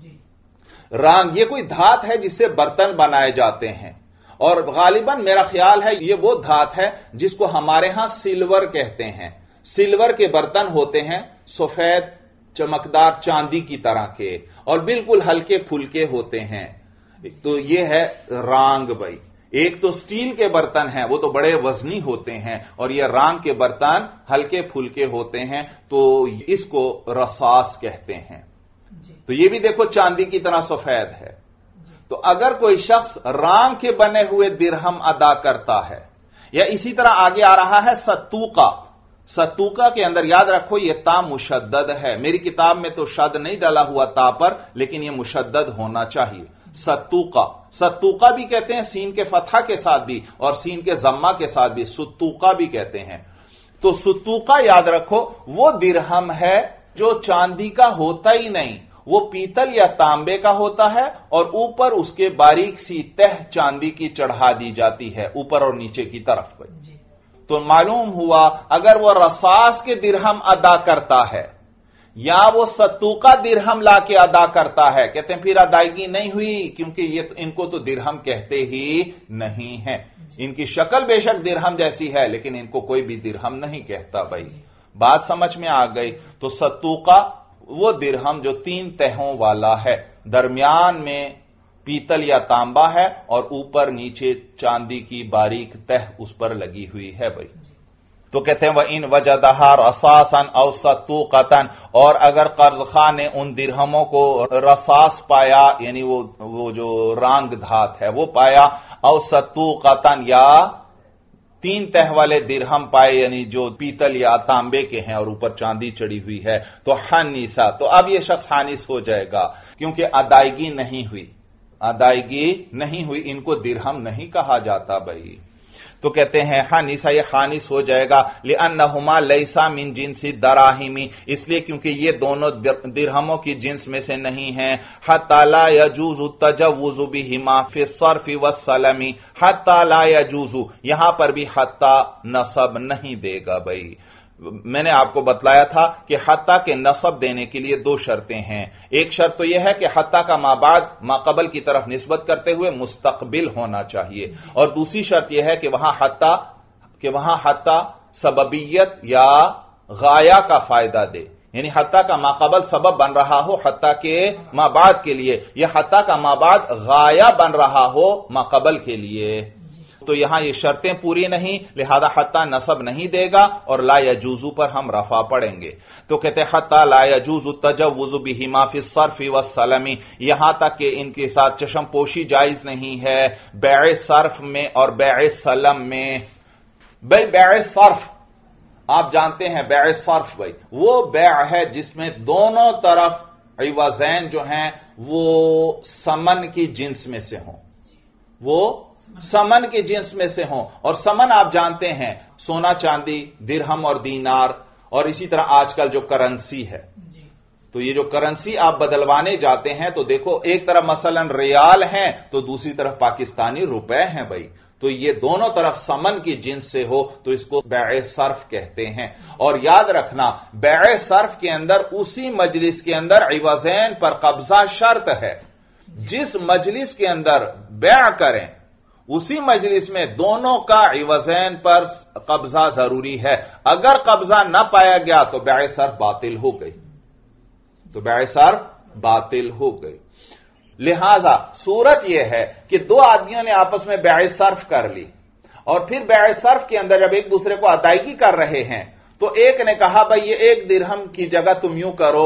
رانگ یہ کوئی دھات ہے جس سے برتن بنائے جاتے ہیں، اور غالباً میرا خیال ہے یہ وہ دھات ہے جس کو ہمارے ہاں سلور کہتے ہیں، سلور کے برتن ہوتے ہیں سفید چمکدار چاندی کی طرح کے اور بالکل ہلکے پھلکے ہوتے ہیں، تو یہ ہے رانگ بھائی۔ ایک تو سٹیل کے برتن ہیں وہ تو بڑے وزنی ہوتے ہیں، اور یہ رانگ کے برتن ہلکے پھلکے ہوتے ہیں، تو اس کو رصاص کہتے ہیں۔ تو یہ بھی دیکھو چاندی کی طرح سفید ہے، تو اگر کوئی شخص رانگ کے بنے ہوئے درہم ادا کرتا ہے، یا اسی طرح آگے آ رہا ہے ستوقہ، ستوقہ کے اندر یاد رکھو یہ تا مشدد ہے، میری کتاب میں تو شد نہیں ڈالا ہوا تا پر، لیکن یہ مشدد ہونا چاہیے، ستوقہ، ستوقہ بھی کہتے ہیں سین کے فتحہ کے ساتھ بھی اور سین کے ضمہ کے ساتھ بھی ستوقہ بھی کہتے ہیں۔ تو ستوقہ یاد رکھو وہ درہم ہے جو چاندی کا ہوتا ہی نہیں، وہ پیتل یا تانبے کا ہوتا ہے، اور اوپر اس کے باریک سی تہ چاندی کی چڑھا دی جاتی ہے اوپر اور نیچے کی طرف پر۔ تو معلوم ہوا اگر وہ رصاص کے درہم ادا کرتا ہے یا وہ ستوقہ درہم لا کے ادا کرتا ہے، کہتے ہیں پھر ادائیگی نہیں ہوئی، کیونکہ یہ ان کو تو درہم کہتے ہی نہیں ہیں، ان کی شکل بے شک درہم جیسی ہے لیکن ان کو کوئی بھی درہم نہیں کہتا۔ بھائی بات سمجھ میں آ گئی؟ تو ستوقہ وہ درہم جو تین تہوں والا ہے، درمیان میں پیتل یا تانبا ہے اور اوپر نیچے چاندی کی باریک تہ اس پر لگی ہوئی ہے۔ بھائی تو کہتے ہیں وَإِن وَجَدَهَا رَصَاصًا أَوْ صَتُّوقَةً، اور اگر قرض خواہ نے ان درہموں کو رصاص پایا، یعنی وہ وہ جو رانگ دھات ہے وہ پایا، أَوْ صَتُّوقَةً یا تین تہ والے درہم پائے یعنی جو پیتل یا تانبے کے ہیں اور اوپر چاندی چڑھی ہوئی ہے، تو حنیسا، تو اب یہ شخص حانس ہو جائے گا کیونکہ ادائیگی نہیں ہوئی، ادائیگی نہیں ہوئی، ان کو درہم نہیں کہا جاتا۔ بھائی تو کہتے ہیں حنیسا، یہ خانس ہو جائے گا، لِأَنَّهُمَا لَيْسَا مِن جِنْسِ الدَّرَاهِمِ، اس لیے کیونکہ یہ دونوں درہموں کی جنس میں سے نہیں ہیں، حَتَّى لَا يَجُوزُ التَّجَوُّزُ بِهِمَا فِي الصَّرْفِ وَالسَّلَمِ، حَتَّى لَا يَجُوزُ یہاں پر بھی حتیٰ نصب نہیں دے گا۔ بھائی میں نے آپ کو بتلایا تھا کہ حتیٰ کے نصب دینے کے لیے دو شرطیں ہیں، ایک شرط تو یہ ہے کہ حتیٰ کا ما بعد ما قبل کی طرف نسبت کرتے ہوئے مستقبل ہونا چاہیے، اور دوسری شرط یہ ہے کہ وہاں حتیٰ کہ وہاں حتیٰ سببیت یا غایہ کا فائدہ دے، یعنی حتیٰ کا ما قبل سبب بن رہا ہو حتیٰ کے ما بعد کے لیے، یا حتیٰ کا ما بعد غایہ بن رہا ہو ما قبل کے لیے۔ تو یہاں یہ شرطیں پوری نہیں، لہذا حتیٰ نصب نہیں دے گا، اور لا یجوزو پر ہم رفع پڑھیں گے۔ تو کہتے ہیں حتیٰ لا یجوز التجوز بہما فی الصرف والسلم، یہاں تک کہ ان کے ساتھ چشم پوشی جائز نہیں ہے بیع صرف میں اور بیع سلم میں۔ بھائی بیع صرف آپ جانتے ہیں، بیع صرف بھائی وہ بیع ہے جس میں دونوں طرف عوضین جو ہیں وہ سمن کی جنس میں سے ہوں، وہ سمن کی جنس میں سے ہوں، اور سمن آپ جانتے ہیں سونا چاندی درہم اور دینار، اور اسی طرح آج کل جو کرنسی ہے، تو یہ جو کرنسی آپ بدلوانے جاتے ہیں تو دیکھو ایک طرف مثلا ریال ہیں تو دوسری طرف پاکستانی روپے ہیں۔ بھائی تو یہ دونوں طرف سمن کی جنس سے ہو تو اس کو بیع صرف کہتے ہیں. اور یاد رکھنا بیع صرف کے اندر اسی مجلس کے اندر عوضین پر قبضہ شرط ہے. جس مجلس کے اندر بیع کریں اسی مجلس میں دونوں کا عوضین پر قبضہ ضروری ہے. اگر قبضہ نہ پایا گیا تو بیع صرف باطل ہو گئی تو بیع صرف باطل ہو گئی. لہذا صورت یہ ہے کہ دو آدمیوں نے آپس میں بیع صرف کر لی اور پھر بیع صرف کے اندر جب ایک دوسرے کو ادائیگی کر رہے ہیں تو ایک نے کہا بھائی یہ ایک درہم کی جگہ تم یوں کرو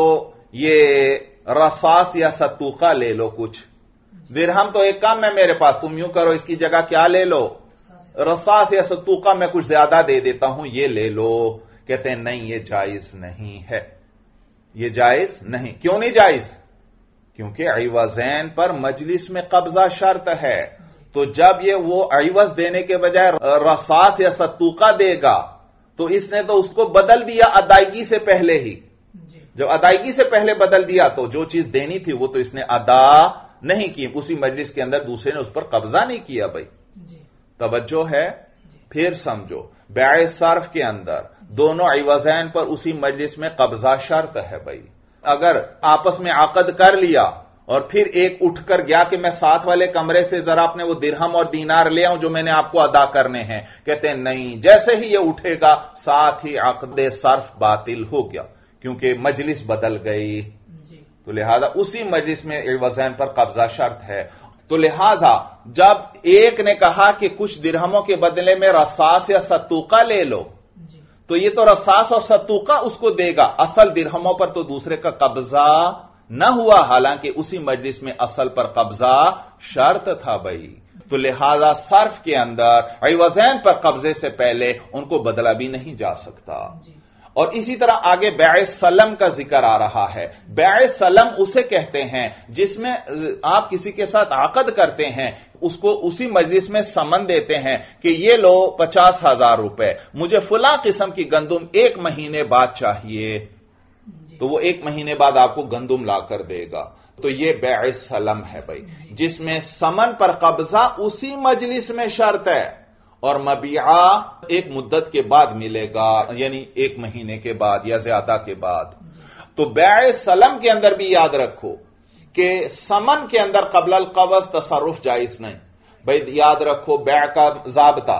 یہ رصاص یا ستوقہ لے لو, کچھ درہم تو ایک کم ہے میرے پاس, تم یوں کرو اس کی جگہ کیا لے لو رصاص یا ستوقہ میں کچھ زیادہ دے دیتا ہوں یہ لے لو. کہتے ہیں نہیں یہ جائز نہیں ہے, یہ جائز نہیں. کیوں نہیں جائز؟ کیونکہ عوضین پر مجلس میں قبضہ شرط ہے. تو جب یہ وہ عوض دینے کے بجائے رصاص یا ستوقہ دے گا تو اس نے تو اس کو بدل دیا ادائیگی سے پہلے ہی. جب ادائیگی سے پہلے بدل دیا تو جو چیز دینی تھی وہ تو اس نے ادا نہیں کی, اسی مجلس کے اندر دوسرے نے اس پر قبضہ نہیں کیا. بھائی توجہ ہے؟ پھر سمجھو بیع صرف کے اندر دونوں عوضین پر اسی مجلس میں قبضہ شرط ہے. بھائی اگر آپس میں عقد کر لیا اور پھر ایک اٹھ کر گیا کہ میں ساتھ والے کمرے سے ذرا اپنے وہ درہم اور دینار لے آؤں جو میں نے آپ کو ادا کرنے ہیں, کہتے ہیں نہیں, جیسے ہی یہ اٹھے گا ساتھ ہی عقد صرف باطل ہو گیا کیونکہ مجلس بدل گئی. تو لہذا اسی مجلس میں عوضین پر قبضہ شرط ہے. تو لہذا جب ایک نے کہا کہ کچھ درہموں کے بدلے میں رصاص یا ستوقہ لے لو تو یہ تو رصاص اور ستوقہ اس کو دے گا, اصل درہموں پر تو دوسرے کا قبضہ نہ ہوا, حالانکہ اسی مجلس میں اصل پر قبضہ شرط تھا. بھائی تو لہذا صرف کے اندر عوضین پر قبضے سے پہلے ان کو بدلا بھی نہیں جا سکتا. اور اسی طرح آگے بیع سلم کا ذکر آ رہا ہے. بیع سلم اسے کہتے ہیں جس میں آپ کسی کے ساتھ عقد کرتے ہیں, اس کو اسی مجلس میں سمن دیتے ہیں کہ یہ لو پچاس ہزار روپے, مجھے فلاں قسم کی گندم ایک مہینے بعد چاہیے, تو وہ ایک مہینے بعد آپ کو گندم لا کر دے گا. تو یہ بیع سلم ہے بھائی, جس میں سمن پر قبضہ اسی مجلس میں شرط ہے اور مبیعہ ایک مدت کے بعد ملے گا, یعنی ایک مہینے کے بعد یا زیادہ کے بعد. تو بیع سلم کے اندر بھی یاد رکھو کہ سمن کے اندر قبل القبض تصرف جائز نہیں. بھائی یاد رکھو بیع کا ضابطہ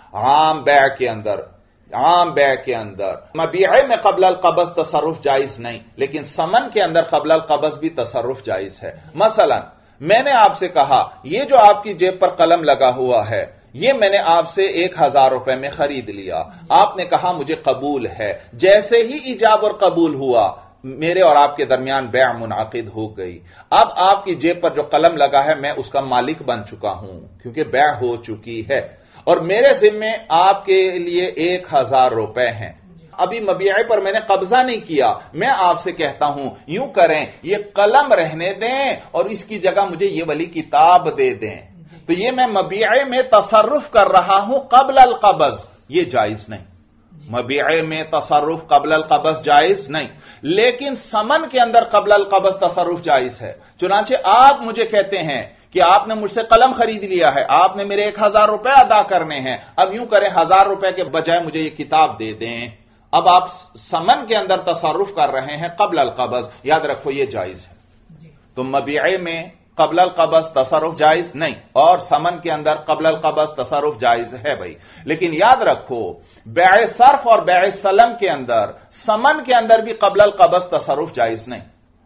عام بیع کے اندر عام بیع کے اندر مبیعے میں قبل القبض تصرف جائز نہیں, لیکن سمن کے اندر قبل القبض بھی تصرف جائز ہے. مثلا میں نے آپ سے کہا یہ جو آپ کی جیب پر قلم لگا ہوا ہے یہ میں نے آپ سے ایک ہزار روپے میں خرید لیا, آپ نے کہا مجھے قبول ہے. جیسے ہی ایجاب اور قبول ہوا میرے اور آپ کے درمیان بیع منعقد ہو گئی. اب آپ کی جیب پر جو قلم لگا ہے میں اس کا مالک بن چکا ہوں کیونکہ بیع ہو چکی ہے, اور میرے ذمے آپ کے لیے ایک ہزار روپے ہیں. ابھی مبیعے پر میں نے قبضہ نہیں کیا, میں آپ سے کہتا ہوں یوں کریں یہ قلم رہنے دیں اور اس کی جگہ مجھے یہ والی کتاب دے دیں, تو یہ میں مبیعے میں تصرف کر رہا ہوں قبل القبض, یہ جائز نہیں. مبیعے میں تصرف قبل القبض جائز نہیں, لیکن سمن کے اندر قبل القبض تصرف جائز ہے. چنانچہ آپ مجھے کہتے ہیں کہ آپ نے مجھ سے قلم خرید لیا ہے, آپ نے میرے ایک ہزار روپے ادا کرنے ہیں, اب یوں کریں ہزار روپے کے بجائے مجھے یہ کتاب دے دیں. اب آپ سمن کے اندر تصرف کر رہے ہیں قبل القبض, یاد رکھو یہ جائز ہے. تو مبیعے میں قبل القبض تصرف جائز نہیں اور سمن کے اندر قبل القبض تصرف جائز ہے بھائی. لیکن یاد رکھو بیع صرف اور بیع سلم کے اندر سمن کے اندر بھی قبل القبض تصرف جائز نہیں.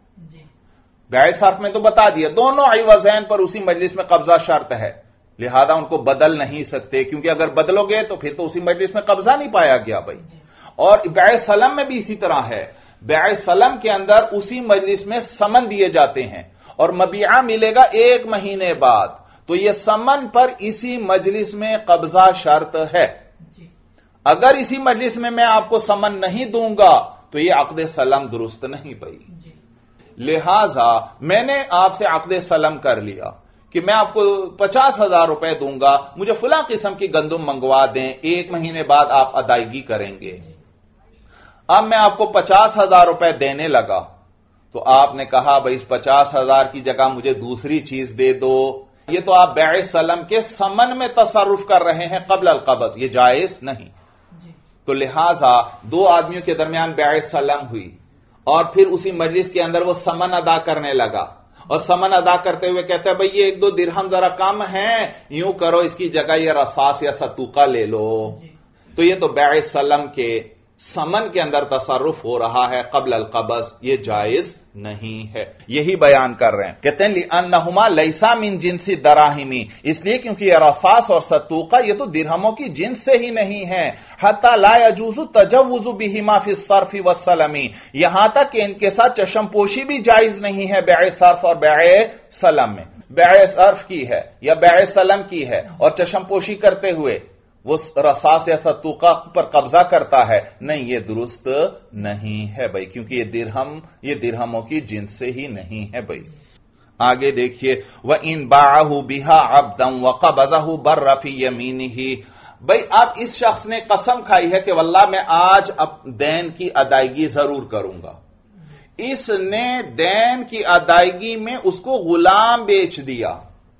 بیع صرف میں تو بتا دیا دونوں عوضین پر اسی مجلس میں قبضہ شرط ہے, لہذا ان کو بدل نہیں سکتے کیونکہ اگر بدلو گے تو پھر تو اسی مجلس میں قبضہ نہیں پایا گیا بھائی. اور بیع سلم میں بھی اسی طرح ہے, بیع سلم کے اندر اسی مجلس میں سمن دیے جاتے ہیں اور مبیعہ ملے گا ایک مہینے بعد, تو یہ سمن پر اسی مجلس میں قبضہ شرط ہے. اگر اسی مجلس میں میں آپ کو سمن نہیں دوں گا تو یہ عقد سلم درست نہیں بھائی. لہذا میں نے آپ سے عقد سلم کر لیا کہ میں آپ کو پچاس ہزار روپے دوں گا, مجھے فلاں قسم کی گندم منگوا دیں, ایک مہینے بعد آپ ادائیگی کریں گے. اب میں آپ کو پچاس ہزار روپے دینے لگا تو آپ نے کہا بھائی اس پچاس ہزار کی جگہ مجھے دوسری چیز دے دو, یہ تو آپ بیع سلم کے ثمن میں تصرف کر رہے ہیں قبل القبض، یہ جائز نہیں. تو لہذا دو آدمیوں کے درمیان بیع سلم ہوئی اور پھر اسی مجلس کے اندر وہ ثمن ادا کرنے لگا اور ثمن ادا کرتے ہوئے کہتا ہے بھئی یہ ایک دو درہم ذرا کم ہیں، یوں کرو اس کی جگہ یہ رصاص یا ستوقہ لے لو. تو یہ تو بیع سلم کے ثمن کے اندر تصرف ہو رہا ہے قبل القبض، یہ جائز نہیں ہے. یہی بیان کر رہے ہیں، کہتے ہیں لِأَنَّهُمَا لَيْسَا مِن جِنْسِ الدَّرَاهِمِ، اس لیے کیونکہ یہ رصاص اور ستوقہ یہ تو درہموں کی جنس سے ہی نہیں ہے. حَتَّى لَا يَجُوزُ التَّجَوُّزُ بِهِمَا فِي الصَّرْفِ وَالسَّلَمِ، یہاں تک کہ ان کے ساتھ چشم پوشی بھی جائز نہیں ہے بیع صرف اور بیع سلم میں. بیع صرف کی ہے یا بیع سلم کی ہے اور چشم پوشی کرتے ہوئے وہ رصاص یا ستوقہ پر قبضہ کرتا ہے، نہیں یہ درست نہیں ہے بھائی، کیونکہ یہ درہم یہ درہموں کی جنس سے ہی نہیں ہے بھائی. آگے دیکھیے وَإِن بَاعَهُ بِهَا عَبْدًا وَقَبَضَهُ بَرَّ فِي يَمِينِهِ، بھائی اب اس شخص نے قسم کھائی ہے کہ واللہ میں آج دین کی ادائیگی ضرور کروں گا. اس نے دین کی ادائیگی میں اس کو غلام بیچ دیا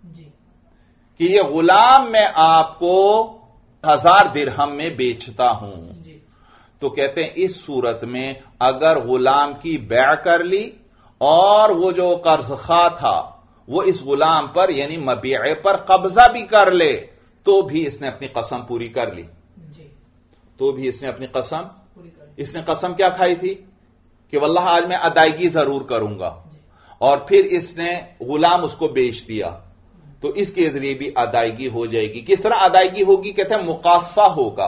کہ یہ غلام میں آپ کو ہزار درہم میں بیچتا ہوں. تو کہتے ہیں اس صورت میں اگر غلام کی بیع کر لی اور وہ جو قرض خواہ تھا وہ اس غلام پر یعنی مبیعے پر قبضہ بھی کر لے تو بھی اس نے اپنی قسم پوری کر لی. تو بھی اس نے اپنی قسم اس نے قسم کیا کھائی تھی کہ واللہ آج میں ادائیگی ضرور کروں گا، اور پھر اس نے غلام اس کو بیچ دیا تو اس کے ذریعے بھی ادائیگی ہو جائے گی. کس طرح ادائیگی ہوگی؟ کہتے ہیں مقاصہ ہوگا.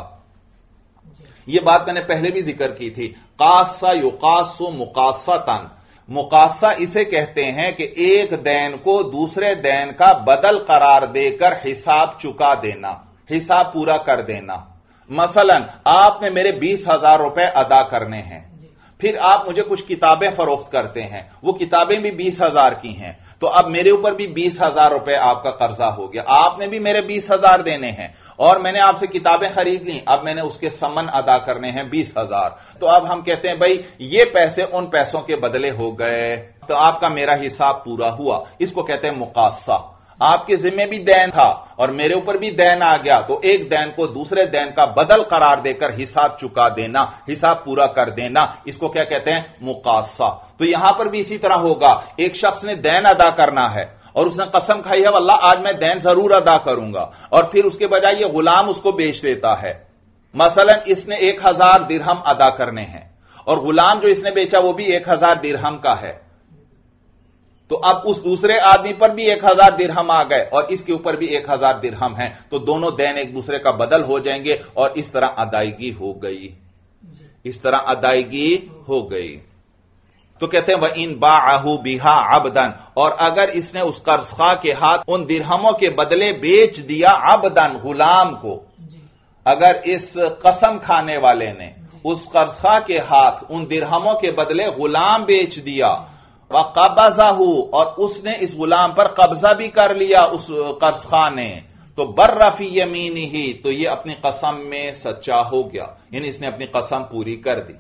یہ بات میں نے پہلے بھی ذکر کی تھی، قاصہ یقاص مقاصتاً. مقاصہ اسے کہتے ہیں کہ ایک دین کو دوسرے دین کا بدل قرار دے کر حساب چکا دینا، حساب پورا کر دینا. مثلا آپ نے میرے بیس ہزار روپے ادا کرنے ہیں، پھر آپ مجھے کچھ کتابیں فروخت کرتے ہیں، وہ کتابیں بھی بیس ہزار کی ہیں، تو اب میرے اوپر بھی بیس ہزار روپے آپ کا قرضہ ہو گیا. آپ نے بھی میرے بیس ہزار دینے ہیں اور میں نے آپ سے کتابیں خرید لیں، اب میں نے اس کے ثمن ادا کرنے ہیں بیس ہزار. تو اب ہم کہتے ہیں بھائی یہ پیسے ان پیسوں کے بدلے ہو گئے، تو آپ کا میرا حساب پورا ہوا. اس کو کہتے ہیں مقاصہ. آپ کے ذمے بھی دین تھا اور میرے اوپر بھی دین آ گیا، تو ایک دین کو دوسرے دین کا بدل قرار دے کر حساب چکا دینا، حساب پورا کر دینا، اس کو کیا کہتے ہیں؟ مقاصہ. تو یہاں پر بھی اسی طرح ہوگا، ایک شخص نے دین ادا کرنا ہے اور اس نے قسم کھائی ہے واللہ آج میں دین ضرور ادا کروں گا، اور پھر اس کے بجائے یہ غلام اس کو بیچ دیتا ہے. مثلا اس نے ایک ہزار درہم ادا کرنے ہیں اور غلام جو اس نے بیچا وہ بھی ایک ہزار درہم کا ہے، تو اب اس دوسرے آدمی پر بھی ایک ہزار درہم آ گئے اور اس کے اوپر بھی ایک ہزار درہم ہیں، تو دونوں دین ایک دوسرے کا بدل ہو جائیں گے اور اس طرح ادائیگی ہو گئی. اس طرح ادائیگی ہو گئی. تو کہتے ہیں وَإِن بَاعَهُ بِهَا عَبْدًا، اور اگر اس نے اس قرض خواہ کے ہاتھ ان درہموں کے بدلے بیچ دیا عبدن غلام کو، اگر اس قسم کھانے والے نے اس قرض خواہ کے ہاتھ ان درہموں کے بدلے غلام بیچ دیا، وَقَبَضَهُ، اور اس نے اس غلام پر قبضہ بھی کر لیا اس قرض خواہ نے، تو بَرَّ فِي يَمِينِهِ، تو یہ اپنی قسم میں سچا ہو گیا، یعنی اس نے اپنی قسم پوری کر دی.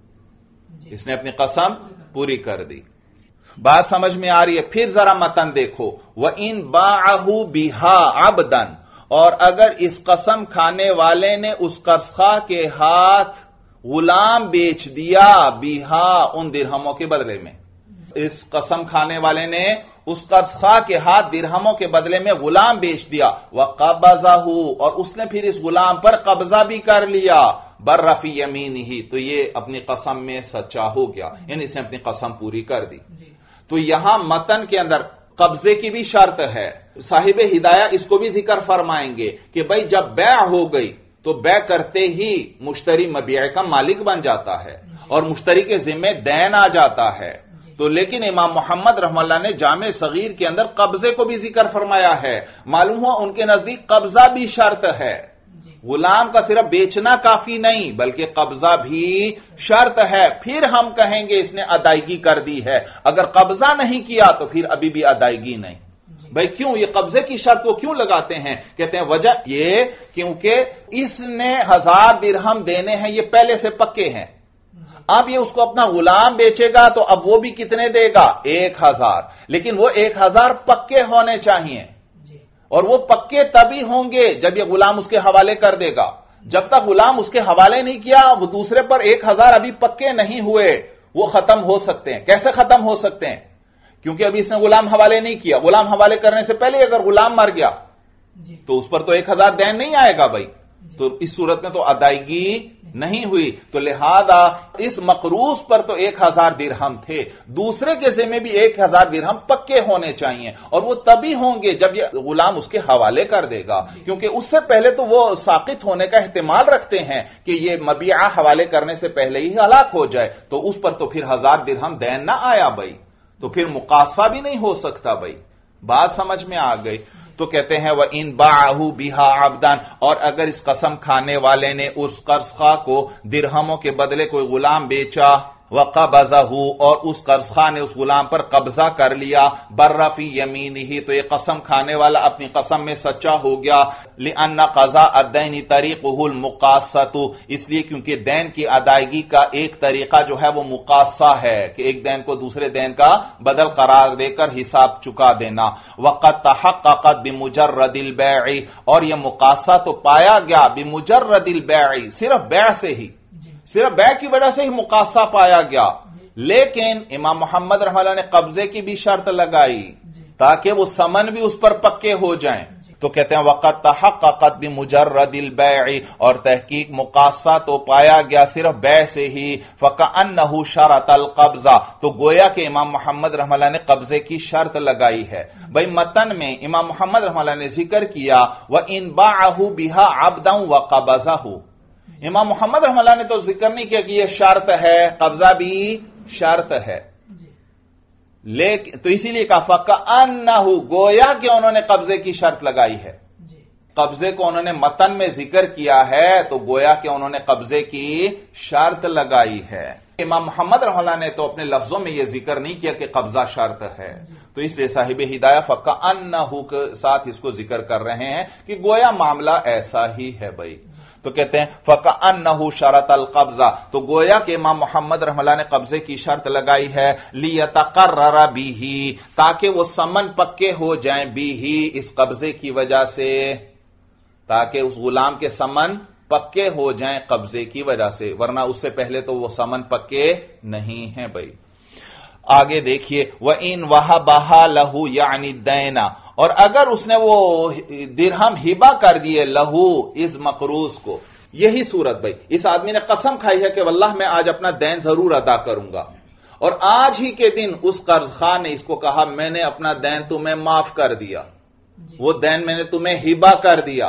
اس نے اپنی قسم پوری کر دی. بات سمجھ میں آ رہی ہے؟ پھر ذرا متن دیکھو، وَإِن بَاعَهُ بِهَا عَبْدًا، اور اگر اس قسم کھانے والے نے اس قرض خواہ کے ہاتھ غلام بیچ دیا بِهَا ان درہموں کے بدلے میں، اس قسم کھانے والے نے اس قرض خواہ کے ہاتھ درہموں کے بدلے میں غلام بیچ دیا، وَقَبَضَهُ، اور اس نے پھر اس غلام پر قبضہ بھی کر لیا، بَرَّ فِي يَمِينِهِ، تو یہ اپنی قسم میں سچا ہو گیا، یعنی اس نے اپنی قسم پوری کر دی. تو یہاں متن کے اندر قبضے کی بھی شرط ہے. صاحب ہدایہ اس کو بھی ذکر فرمائیں گے کہ بھائی جب بیع ہو گئی تو بیع کرتے ہی مشتری مبیع کا مالک بن جاتا ہے اور مشتری کے ذمے دین آ جاتا ہے. تو لیکن امام محمد رحمہ اللہ نے جامع صغیر کے اندر قبضے کو بھی ذکر فرمایا ہے. معلوم ہوا ان کے نزدیک قبضہ بھی شرط ہے، غلام کا صرف بیچنا کافی نہیں بلکہ قبضہ بھی شرط ہے. پھر ہم کہیں گے اس نے ادائیگی کر دی ہے، اگر قبضہ نہیں کیا تو پھر ابھی بھی ادائیگی نہیں. بھائی کیوں یہ قبضے کی شرط وہ کیوں لگاتے ہیں؟ کہتے ہیں وجہ یہ کیونکہ اس نے ہزار درہم دینے ہیں، یہ پہلے سے پکے ہیں. اب یہ اس کو اپنا غلام بیچے گا تو اب وہ بھی کتنے دے گا؟ ایک ہزار، لیکن وہ ایک ہزار پکے ہونے چاہیے. اور وہ پکے تبھی ہوں گے جب یہ غلام اس کے حوالے کر دے گا. جب تک غلام اس کے حوالے نہیں کیا وہ دوسرے پر ایک ہزار ابھی پکے نہیں ہوئے, وہ ختم ہو سکتے ہیں. کیسے ختم ہو سکتے ہیں؟ کیونکہ ابھی اس نے غلام حوالے نہیں کیا. غلام حوالے کرنے سے پہلے اگر غلام مر گیا تو اس پر تو ایک ہزار دین نہیں آئے گا بھائی, تو اس صورت میں تو ادائیگی نہیں ہوئی. تو لہذا اس مقروض پر تو ایک ہزار درہم تھے, دوسرے کے ذمہ بھی ایک ہزار درہم پکے ہونے چاہیے, اور وہ تبھی ہوں گے جب یہ غلام اس کے حوالے کر دے گا, کیونکہ اس سے پہلے تو وہ ساقط ہونے کا احتمال رکھتے ہیں کہ یہ مبیعہ حوالے کرنے سے پہلے ہی ہلاک ہو جائے, تو اس پر تو پھر ہزار درہم دین نہ آیا بھائی, تو پھر مقاصہ بھی نہیں ہو سکتا بھائی. بات سمجھ میں آ گئی؟ تو کہتے ہیں وَإِن بَاعَهُ بِهَا عَبْدًا, اور اگر اس قسم کھانے والے نے اس قرض خواہ کو درہموں کے بدلے کوئی غلام بیچا, وَقَبَضَهُ, اور اس قرض خواہ نے اس غلام پر قبضہ کر لیا, بَرَّ فِي يَمِينِهِ, تو یہ قسم کھانے والا اپنی قسم میں سچا ہو گیا. لِأَنَّ قَضَاءَ الدَّيْنِ طَرِيقُهُ الْمُقَاصَّةُ, اس لیے کیونکہ دین کی ادائیگی کا ایک طریقہ جو ہے وہ مقاصہ ہے کہ ایک دین کو دوسرے دین کا بدل قرار دے کر حساب چکا دینا. وَقَدْ تَحَقَّقَتْ بِمُجَرَّدِ الْبَيْعِ, اور یہ مقاصہ تو پایا گیا بِمُجَرَّدِ الْبَيْعِ, صرف بیع سے ہی, صرف بیع کی وجہ سے ہی مقاصہ پایا گیا. لیکن امام محمد رحمہ اللہ نے قبضے کی بھی شرط لگائی تاکہ وہ سمن بھی اس پر پکے ہو جائیں. تو کہتے ہیں وقت تحققت بمجرد البیع, اور تحقیق مقاصہ تو پایا گیا صرف بیع سے ہی. فکأنہ شرط القبضہ, تو گویا کہ امام محمد رحمہ اللہ نے قبضے کی شرط لگائی ہے. بھائی متن میں امام محمد رحمہ اللہ نے ذکر کیا وَإِن بَاعَهُ بِهَا عَبْدًا وَقَبَضَهُ, امام محمد رحمہ اللہ نے تو ذکر نہیں کیا کہ یہ شرط ہے, قبضہ بھی شرط ہے. لیکن تو اسی لیے کہا فَكَأَنَّهُ, گویا کہ انہوں نے قبضے کی شرط لگائی ہے. قبضے کو انہوں نے متن میں ذکر کیا ہے تو گویا کہ انہوں نے قبضے کی شرط لگائی ہے. امام محمد رحمہ اللہ نے تو اپنے لفظوں میں یہ ذکر نہیں کیا کہ قبضہ شرط ہے, تو اس لیے صاحب ہدایہ فَكَأَنَّهُ کے ساتھ اس کو ذکر کر رہے ہیں کہ گویا معاملہ ایسا ہی ہے بھائی. تو کہتے ہیں فَكَأَنَّهُ شَرَطَ الْقَبْضَ, تو گویا کہ امام محمد رحمہ اللہ نے قبضے کی شرط لگائی ہے لِيَتَقَرَّرَ بِهِ, تاکہ وہ سمن پکے ہو جائیں بِهِ, اس قبضے کی وجہ سے, تاکہ اس غلام کے سمن پکے ہو جائیں قبضے کی وجہ سے, ورنہ اس سے پہلے تو وہ سمن پکے نہیں ہیں بھائی. آگے دیکھیے وَإِن وَهَبَهَا لَهُ يَعْنِ الدَّيْنَ, اور اگر اس نے وہ درہم ہبہ کر دیے لہو, اس مقروض کو, یہی صورت بھائی, اس آدمی نے قسم کھائی ہے کہ واللہ میں آج اپنا دین ضرور ادا کروں گا, اور آج ہی کے دن اس قرض خواہ نے اس کو کہا میں نے اپنا دین تمہیں معاف کر دیا, وہ دین میں نے تمہیں ہبہ کر دیا,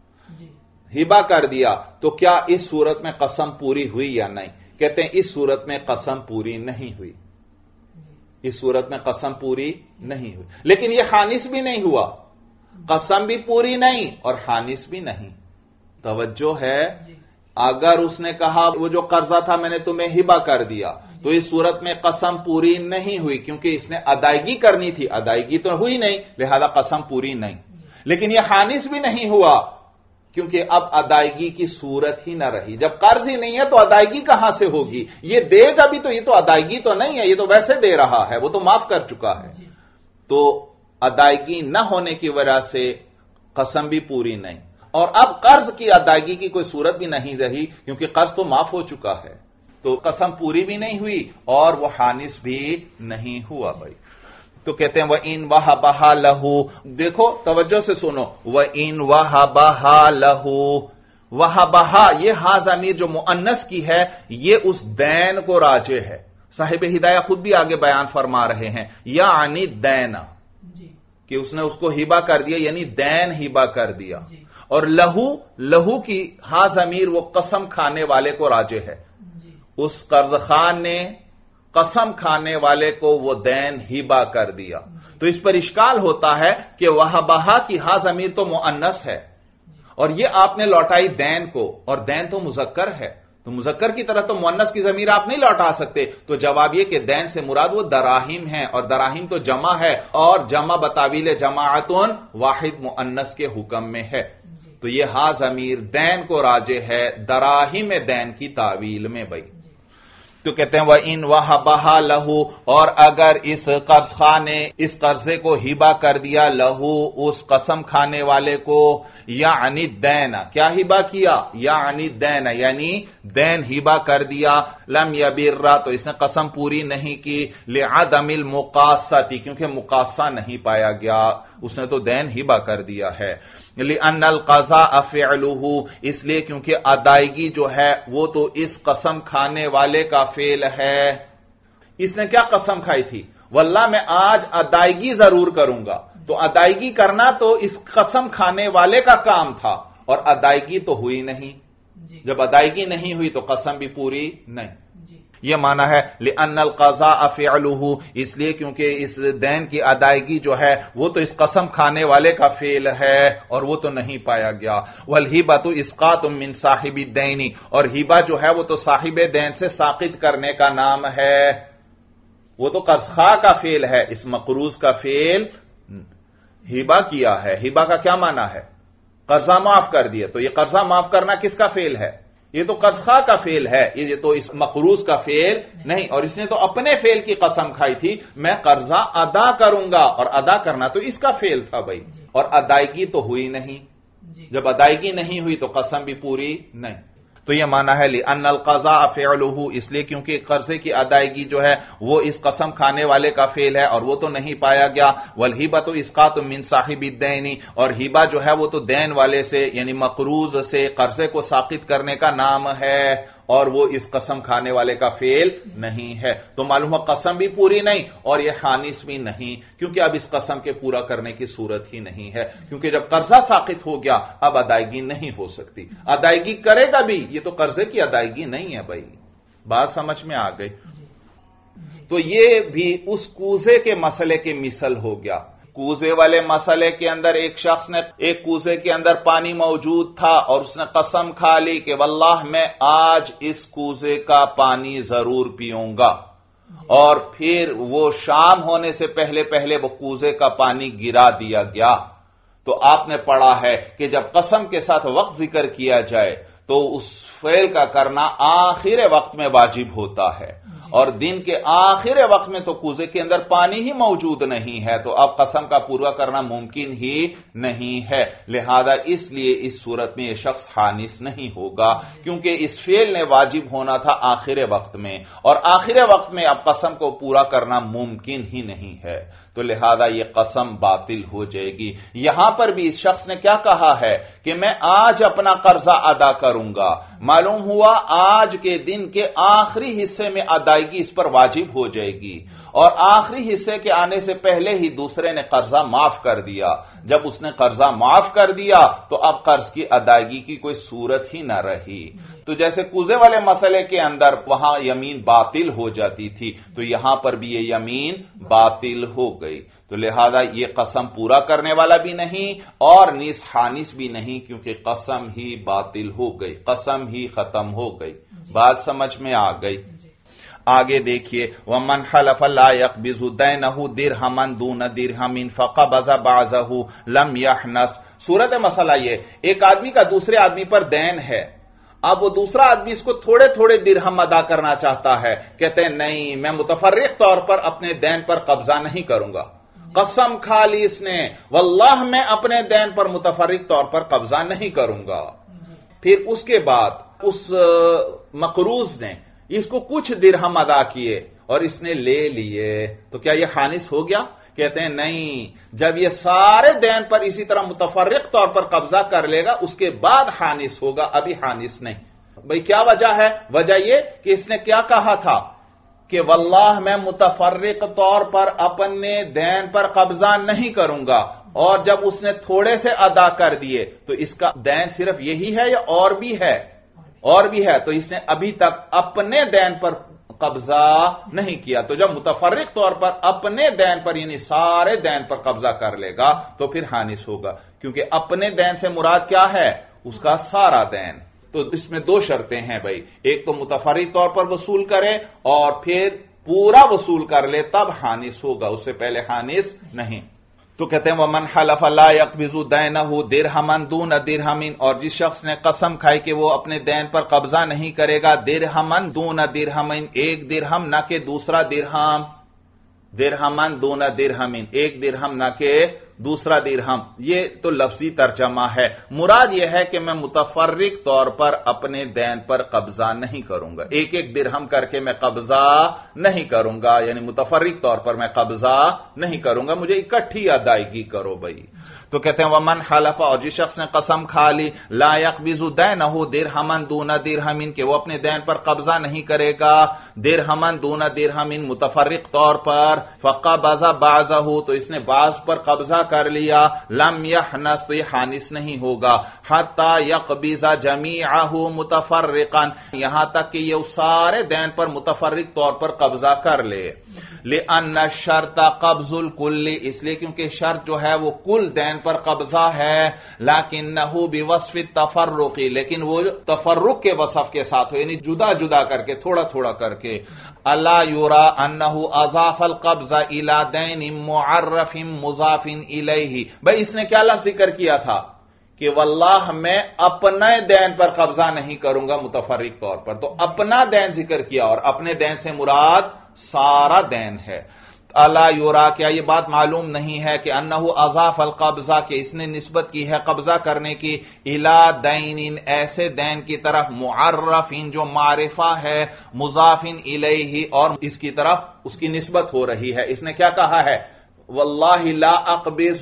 ہبہ کر دیا, تو کیا اس صورت میں قسم پوری ہوئی یا نہیں؟ کہتے ہیں اس صورت میں قسم پوری نہیں ہوئی, اس صورت میں قسم پوری نہیں ہوئی. لیکن یہ حانس بھی نہیں ہوا, قسم بھی پوری نہیں اور حانس بھی نہیں. توجہ ہے, اگر اس نے کہا وہ جو قرضہ تھا میں نے تمہیں ہبہ کر دیا, تو اس صورت میں قسم پوری نہیں ہوئی, کیونکہ اس نے ادائیگی کرنی تھی, ادائیگی تو ہوئی نہیں, لہذا قسم پوری نہیں. لیکن یہ حانس بھی نہیں ہوا, کیونکہ اب ادائیگی کی صورت ہی نہ رہی. جب قرض ہی نہیں ہے تو ادائیگی کہاں سے ہوگی؟ یہ دے گا بھی تو یہ تو ادائیگی تو نہیں ہے, یہ تو ویسے دے رہا ہے, وہ تو معاف کر چکا ہے. تو ادائیگی نہ ہونے کی وجہ سے قسم بھی پوری نہیں, اور اب قرض کی ادائیگی کی کوئی صورت بھی نہیں رہی کیونکہ قرض تو معاف ہو چکا ہے, تو قسم پوری بھی نہیں ہوئی اور وہ حانس بھی نہیں ہوا بھائی. تو کہتے ہیں وَإِن وَهَبَهَا لَهُ, دیکھو توجہ سے سنو, وَإِن وَهَبَهَا لَهُ, وَهَبَهَا یہ ہا ضمیر جو مؤنث کی ہے یہ اس دین کو راجع ہے. صاحب ہدایہ خود بھی آگے بیان فرما رہے ہیں یعنی دین, کہ اس نے اس کو ہبہ کر دیا, یعنی دین ہبہ کر دیا. اور لہو, لہو کی ہا ضمیر وہ قسم کھانے والے کو راجع ہے, اس قرض خان نے قسم کھانے والے کو وہ دین ہبہ کر دیا. تو اس پر اشکال ہوتا ہے کہ وہبہا کی ہا ضمیر تو مؤنث ہے اور یہ آپ نے لوٹائی دین کو, اور دین تو مذکر ہے, تو مذکر کی طرح تو مؤنث کی ضمیر آپ نہیں لوٹا سکتے. تو جواب یہ کہ دین سے مراد وہ دراہیم ہیں, اور دراہیم تو جمع ہے, اور جمع بتاویل جماعتون واحد مؤنث کے حکم میں ہے. تو یہ ہا ضمیر دین کو راجع ہے دراہیم دین کی تعویل میں بھائی. تو کہتے ہیں وہ ان وہبہا لہو، اور اگر اس قرض خواہ نے اس قرضے کو ہبہ کر دیا لہو اس قسم کھانے والے کو، یعنی الدین، کیا ہبہ کیا؟ یعنی الدین، یعنی دین ہبہ کر دیا، لم یبر، تو اس نے قسم پوری نہیں کی، لعدم المقاصۃ، کیونکہ مقاصہ نہیں پایا گیا، اس نے تو دین ہبہ کر دیا ہے، لأن القضاء فعلہ، اس لیے کیونکہ ادائیگی جو ہے وہ تو اس قسم کھانے والے کا فعل ہے۔ اس نے کیا قسم کھائی تھی؟ واللہ میں آج ادائیگی ضرور کروں گا، تو ادائیگی کرنا تو اس قسم کھانے والے کا کام تھا، اور ادائیگی تو ہوئی نہیں، جب ادائیگی نہیں ہوئی تو قسم بھی پوری نہیں۔ یہ معنی ہے لأن القضاء فعلہ، اس لیے کیونکہ اس دین کی ادائیگی جو ہے وہ تو اس قسم کھانے والے کا فعل ہے اور وہ تو نہیں پایا گیا۔ والہبۃ اسقاط من صاحب الدین، اور ہبہ جو ہے وہ تو صاحب دین سے ساقط کرنے کا نام ہے، وہ تو قرض خواہ کا فعل ہے، اس مقروض کا فعل ہبہ کیا ہے۔ ہبہ کا کیا معنی ہے؟ قرضہ معاف کر دیا، تو یہ قرضہ معاف کرنا کس کا فعل ہے؟ یہ تو قرض خواہ کا فعل ہے، یہ تو اس مقروض کا فعل نہیں، اور اس نے تو اپنے فعل کی قسم کھائی تھی میں قرضہ ادا کروں گا، اور ادا کرنا تو اس کا فعل تھا بھائی، اور ادائیگی تو ہوئی نہیں، جب ادائیگی نہیں ہوئی تو قسم بھی پوری نہیں۔ تو یہ معنی ہے لأن القضاء فعلہ، اس لیے کیونکہ قرضے کی ادائیگی جو ہے وہ اس قسم کھانے والے کا فعل ہے اور وہ تو نہیں پایا گیا۔ والہبۃ اسقاط من صاحب الدین، اور ہبہ جو ہے وہ تو دین والے سے یعنی مقروض سے قرضے کو ساقط کرنے کا نام ہے، اور وہ اس قسم کھانے والے کا فعل نہیں ہے، تو معلوم ہے قسم بھی پوری نہیں اور یہ حانث بھی نہیں، کیونکہ اب اس قسم کے پورا کرنے کی صورت ہی نہیں ہے، کیونکہ جب قرضہ ساقط ہو گیا اب ادائیگی نہیں ہو سکتی، ادائیگی کرے گا بھی، یہ تو قرضے کی ادائیگی نہیں ہے بھائی، بات سمجھ میں آ گئی۔ تو یہ بھی اس کوزے کے مسئلے کی مثل ہو گیا۔ کوزے والے مسئلے کے اندر ایک شخص نے ایک کوزے کے اندر پانی موجود تھا اور اس نے قسم کھا لی کہ واللہ میں آج اس کوزے کا پانی ضرور پیوں گا، اور پھر وہ شام ہونے سے پہلے پہلے وہ کوزے کا پانی گرا دیا گیا، تو آپ نے پڑھا ہے کہ جب قسم کے ساتھ وقت ذکر کیا جائے تو اس فعل کا کرنا آخر وقت میں واجب ہوتا ہے، اور دن کے آخر وقت میں تو کوزے کے اندر پانی ہی موجود نہیں ہے، تو اب قسم کا پورا کرنا ممکن ہی نہیں ہے، لہذا اس لیے اس صورت میں یہ شخص حانث نہیں ہوگا، کیونکہ اس فعل نے واجب ہونا تھا آخر وقت میں، اور آخر وقت میں اب قسم کو پورا کرنا ممکن ہی نہیں ہے، تو لہذا یہ قسم باطل ہو جائے گی۔ یہاں پر بھی اس شخص نے کیا کہا ہے کہ میں آج اپنا قرضہ ادا کروں گا، معلوم ہوا آج کے دن کے آخری حصے میں ادائیگی اس پر واجب ہو جائے گی، اور آخری حصے کے آنے سے پہلے ہی دوسرے نے قرضہ معاف کر دیا، جب اس نے قرضہ معاف کر دیا تو اب قرض کی ادائیگی کی کوئی صورت ہی نہ رہی، تو جیسے کوزے والے مسئلے کے اندر وہاں یمین باطل ہو جاتی تھی تو یہاں پر بھی یہ یمین باطل ہو گئی، تو لہذا یہ قسم پورا کرنے والا بھی نہیں اور نیز حانث بھی نہیں، کیونکہ قسم ہی باطل ہو گئی، قسم ہی ختم ہو گئی، بات سمجھ میں آ گئی۔ آگے دیکھیے وَمَنْ حَلَفَ لَا يَقْبِضُ دَيْنَهُ دِرْهَمًا دُونَ دِرْهَمٍ فَقَبَضَ بَعْضَهُ لَمْ يَحْنَث۔ صورت مسئلہ یہ، ایک آدمی کا دوسرے آدمی پر دین ہے، اب وہ دوسرا آدمی اس کو تھوڑے تھوڑے درہم ادا کرنا چاہتا ہے، کہتے ہیں نہیں میں متفرق طور پر اپنے دین پر قبضہ نہیں کروں گا، قسم کھا لی اس نے واللہ میں اپنے دین پر متفرق طور پر قبضہ نہیں کروں گا، پھر اس کے بعد اس مقروض نے اس کو کچھ درہم ادا کیے اور اس نے لے لیے، تو کیا یہ حانث ہو گیا؟ کہتے ہیں نہیں، جب یہ سارے دین پر اسی طرح متفرق طور پر قبضہ کر لے گا اس کے بعد حانث ہوگا، ابھی حانث نہیں۔ بھئی کیا وجہ ہے؟ وجہ یہ کہ اس نے کیا کہا تھا کہ واللہ میں متفرق طور پر اپنے دین پر قبضہ نہیں کروں گا، اور جب اس نے تھوڑے سے ادا کر دیے تو اس کا دین صرف یہی ہے یا اور بھی ہے؟ اور بھی ہے، تو اس نے ابھی تک اپنے دین پر قبضہ نہیں کیا، تو جب متفرق طور پر اپنے دین پر یعنی سارے دین پر قبضہ کر لے گا تو پھر حانث ہوگا، کیونکہ اپنے دین سے مراد کیا ہے؟ اس کا سارا دین۔ تو اس میں دو شرطیں ہیں بھائی، ایک تو متفرق طور پر وصول کرے اور پھر پورا وصول کر لے تب حانث ہوگا، اس سے پہلے حانث نہیں۔ تو کہتے ہیں ومن حلف لا یقبض دینہ درہما دون درہم، اور جس شخص نے قسم کھائی کہ وہ اپنے دین پر قبضہ نہیں کرے گا درہما دون درہم، ایک درہم نہ کہ دوسرا درہم، درہما دون درہم، ایک درہم نہ کہ دوسرا درہم، یہ تو لفظی ترجمہ ہے۔ مراد یہ ہے کہ میں متفرق طور پر اپنے دین پر قبضہ نہیں کروں گا، ایک ایک درہم کر کے میں قبضہ نہیں کروں گا، یعنی متفرق طور پر میں قبضہ نہیں کروں گا، مجھے اکٹھی ادائیگی کرو بھائی۔ تو کہتے ہیں ومن حلف، اور جس شخص نے قسم کھا لی لا یقبض دینہ درہما دون درہم، کہ وہ اپنے دین پر قبضہ نہیں کرے گا درہما دون درہم، متفرق طور پر، فقبض بعضہ، تو اس نے بعض پر قبضہ کر لیا، لم یحنس، تو یہ حانس نہیں ہوگا، حتی یقبض جمیعہ متفرقا، یہاں تک کہ یہ سارے دین پر متفرق طور پر قبضہ کر لے۔ لأن الشرط قبض الکل، اس لیے کیونکہ شرط جو ہے وہ کل دین پر قبضہ ہے، لیکنہ بوصف التفرق، لیکن وہ تفرق کے وصف کے ساتھ ہو، یعنی جدا جدا کر کے، تھوڑا تھوڑا کر کے۔ الا یرا انہ اضاف القبض الى دین معرف مضاف الیہ، بھئی اس نے کیا لفظ ذکر کیا تھا کہ واللہ میں اپنے دین پر قبضہ نہیں کروں گا متفرق طور پر، تو اپنا دین ذکر کیا، اور اپنے دین سے مراد سارا دین ہے۔ الا یرا، کیا یہ بات معلوم نہیں ہے کہ انہ اضاف القبضہ، کہ اس نے نسبت کی ہے قبضہ کرنے کی، الی دین، ایسے دین کی طرف، معرف، جو معرفہ ہے، مضاف الیہ، اور اس کی طرف اس کی نسبت ہو رہی ہے۔ اس نے کیا کہا ہے؟ واللہ لا اقبض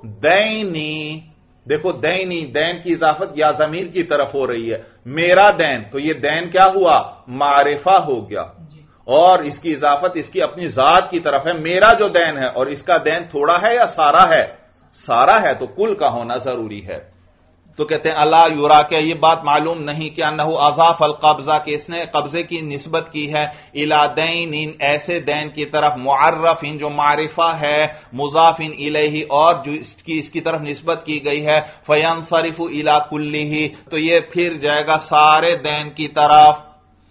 دینی، دیکھو دینی، دین کی اضافت یا ضمیر کی طرف ہو رہی ہے، میرا دین، تو یہ دین کیا ہوا؟ معرفہ ہو گیا، اور اس کی اضافت اس کی اپنی ذات کی طرف ہے، میرا جو دین ہے، اور اس کا دین تھوڑا ہے یا سارا ہے؟ سارا ہے، تو کل کا ہونا ضروری ہے۔ تو کہتے ہیں الا یرا، کہ یہ بات معلوم نہیں کہ انہ اضاف القبضہ، کہ اس نے قبضے کی نسبت کی ہے الی دین، ایسے دین کی طرف، معرف، جو معرفہ ہے، مضاف الیہ، اور جو اس کی اس کی طرف نسبت کی گئی ہے، فینصرف الی کلہ، تو یہ پھر جائے گا سارے دین کی طرف،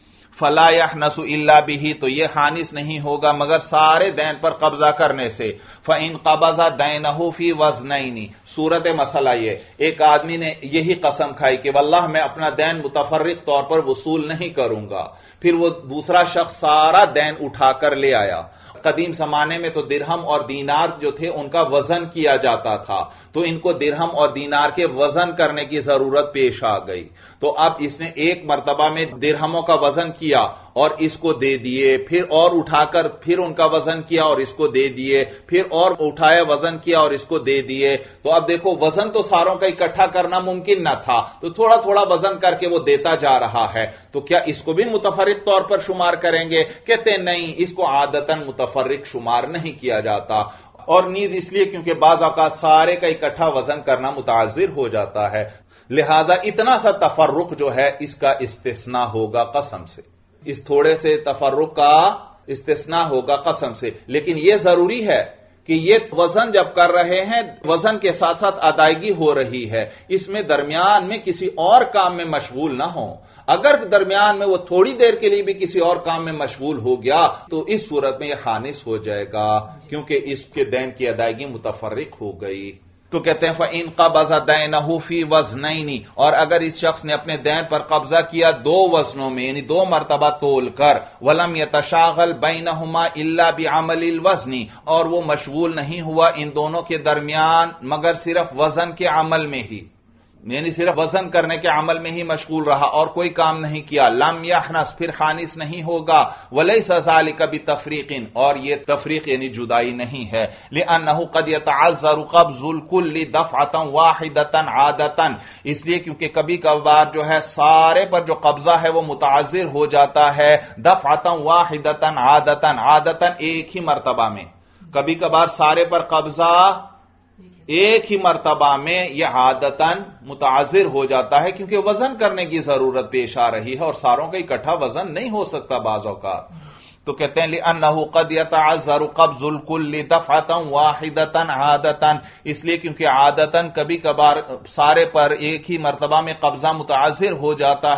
فلا یحنس الا بہ، تو یہ حانس نہیں ہوگا مگر سارے دین پر قبضہ کرنے سے۔ فإن قبض دینہ فی وزنین، صورت مسئلہ یہ، ایک آدمی نے یہی قسم کھائی کہ واللہ میں اپنا دین متفرق طور پر وصول نہیں کروں گا، پھر وہ دوسرا شخص سارا دین اٹھا کر لے آیا۔ قدیم زمانے میں تو درہم اور دینار جو تھے ان کا وزن کیا جاتا تھا، تو ان کو درہم اور دینار کے وزن کرنے کی ضرورت پیش آ گئی، تو اب اس نے ایک مرتبہ میں درہموں کا وزن کیا اور اس کو دے دیے، پھر اور اٹھا کر پھر ان کا وزن کیا اور اس کو دے دیے، پھر اور اٹھایا وزن کیا اور اس کو دے دیے، تو اب دیکھو وزن تو ساروں کا اکٹھا کرنا ممکن نہ تھا، تو تھوڑا تھوڑا وزن کر کے وہ دیتا جا رہا ہے، تو کیا اس کو بھی متفرق طور پر شمار کریں گے؟ کہتے نہیں، اس کو عادتاً متفرق شمار نہیں کیا جاتا، اور نیز اس لیے کیونکہ بعض اوقات سارے کا اکٹھا وزن کرنا متعذر ہو جاتا ہے، لہذا اتنا سا تفرق جو ہے اس کا استثناء ہوگا قسم سے، اس تھوڑے سے تفرق کا استثناء ہوگا قسم سے، لیکن یہ ضروری ہے کہ یہ وزن جب کر رہے ہیں وزن کے ساتھ ساتھ ادائیگی ہو رہی ہے، اس میں درمیان میں کسی اور کام میں مشغول نہ ہوں، اگر درمیان میں وہ تھوڑی دیر کے لیے بھی کسی اور کام میں مشغول ہو گیا تو اس صورت میں یہ خانس ہو جائے گا، کیونکہ اس کے دین کی ادائیگی متفرق ہو گئی۔ تو کہتے ہیں فَإِن قَبَضَ دَيْنَهُ فِي وَزْنَيْنِ، اور اگر اس شخص نے اپنے دین پر قبضہ کیا دو وزنوں میں، یعنی دو مرتبہ تول کر، وَلَمْ يَتَشَاغَلْ بَيْنَهُمَا إِلَّا بِعَمَلِ الْوَزْنِ، اور وہ مشغول نہیں ہوا ان دونوں کے درمیان مگر صرف وزن کے عمل میں ہی، یعنی صرف وزن کرنے کے عمل میں ہی مشغول رہا اور کوئی کام نہیں کیا، لم یحنس، پھر خانس نہیں ہوگا، ولیس ذلک بتفریق، اور یہ تفریق یعنی جدائی نہیں ہے، لانہ قد یتعذر قبض الکل دفعۃ واحدۃ عادۃ، اس لیے کیونکہ کبھی کبھار جو ہے سارے پر جو قبضہ ہے وہ متعذر ہو جاتا ہے، دفعۃ واحدۃ عادۃ، عادۃ ایک ہی مرتبہ میں، کبھی کبھار سارے پر قبضہ ایک ہی مرتبہ میں یہ عادتاً متعذر ہو جاتا ہے، کیونکہ وزن کرنے کی ضرورت پیش آ رہی ہے اور ساروں کا اکٹھا وزن نہیں ہو سکتا بعض اوقات۔ تو کہتے ہیں لأنه قد يتعذر قبض الكل دفعة واحدة عادة، اس لیے کیونکہ عادتاً کبھی کبھار سارے پر ایک ہی مرتبہ میں قبضہ متعذر ہو جاتا ہے،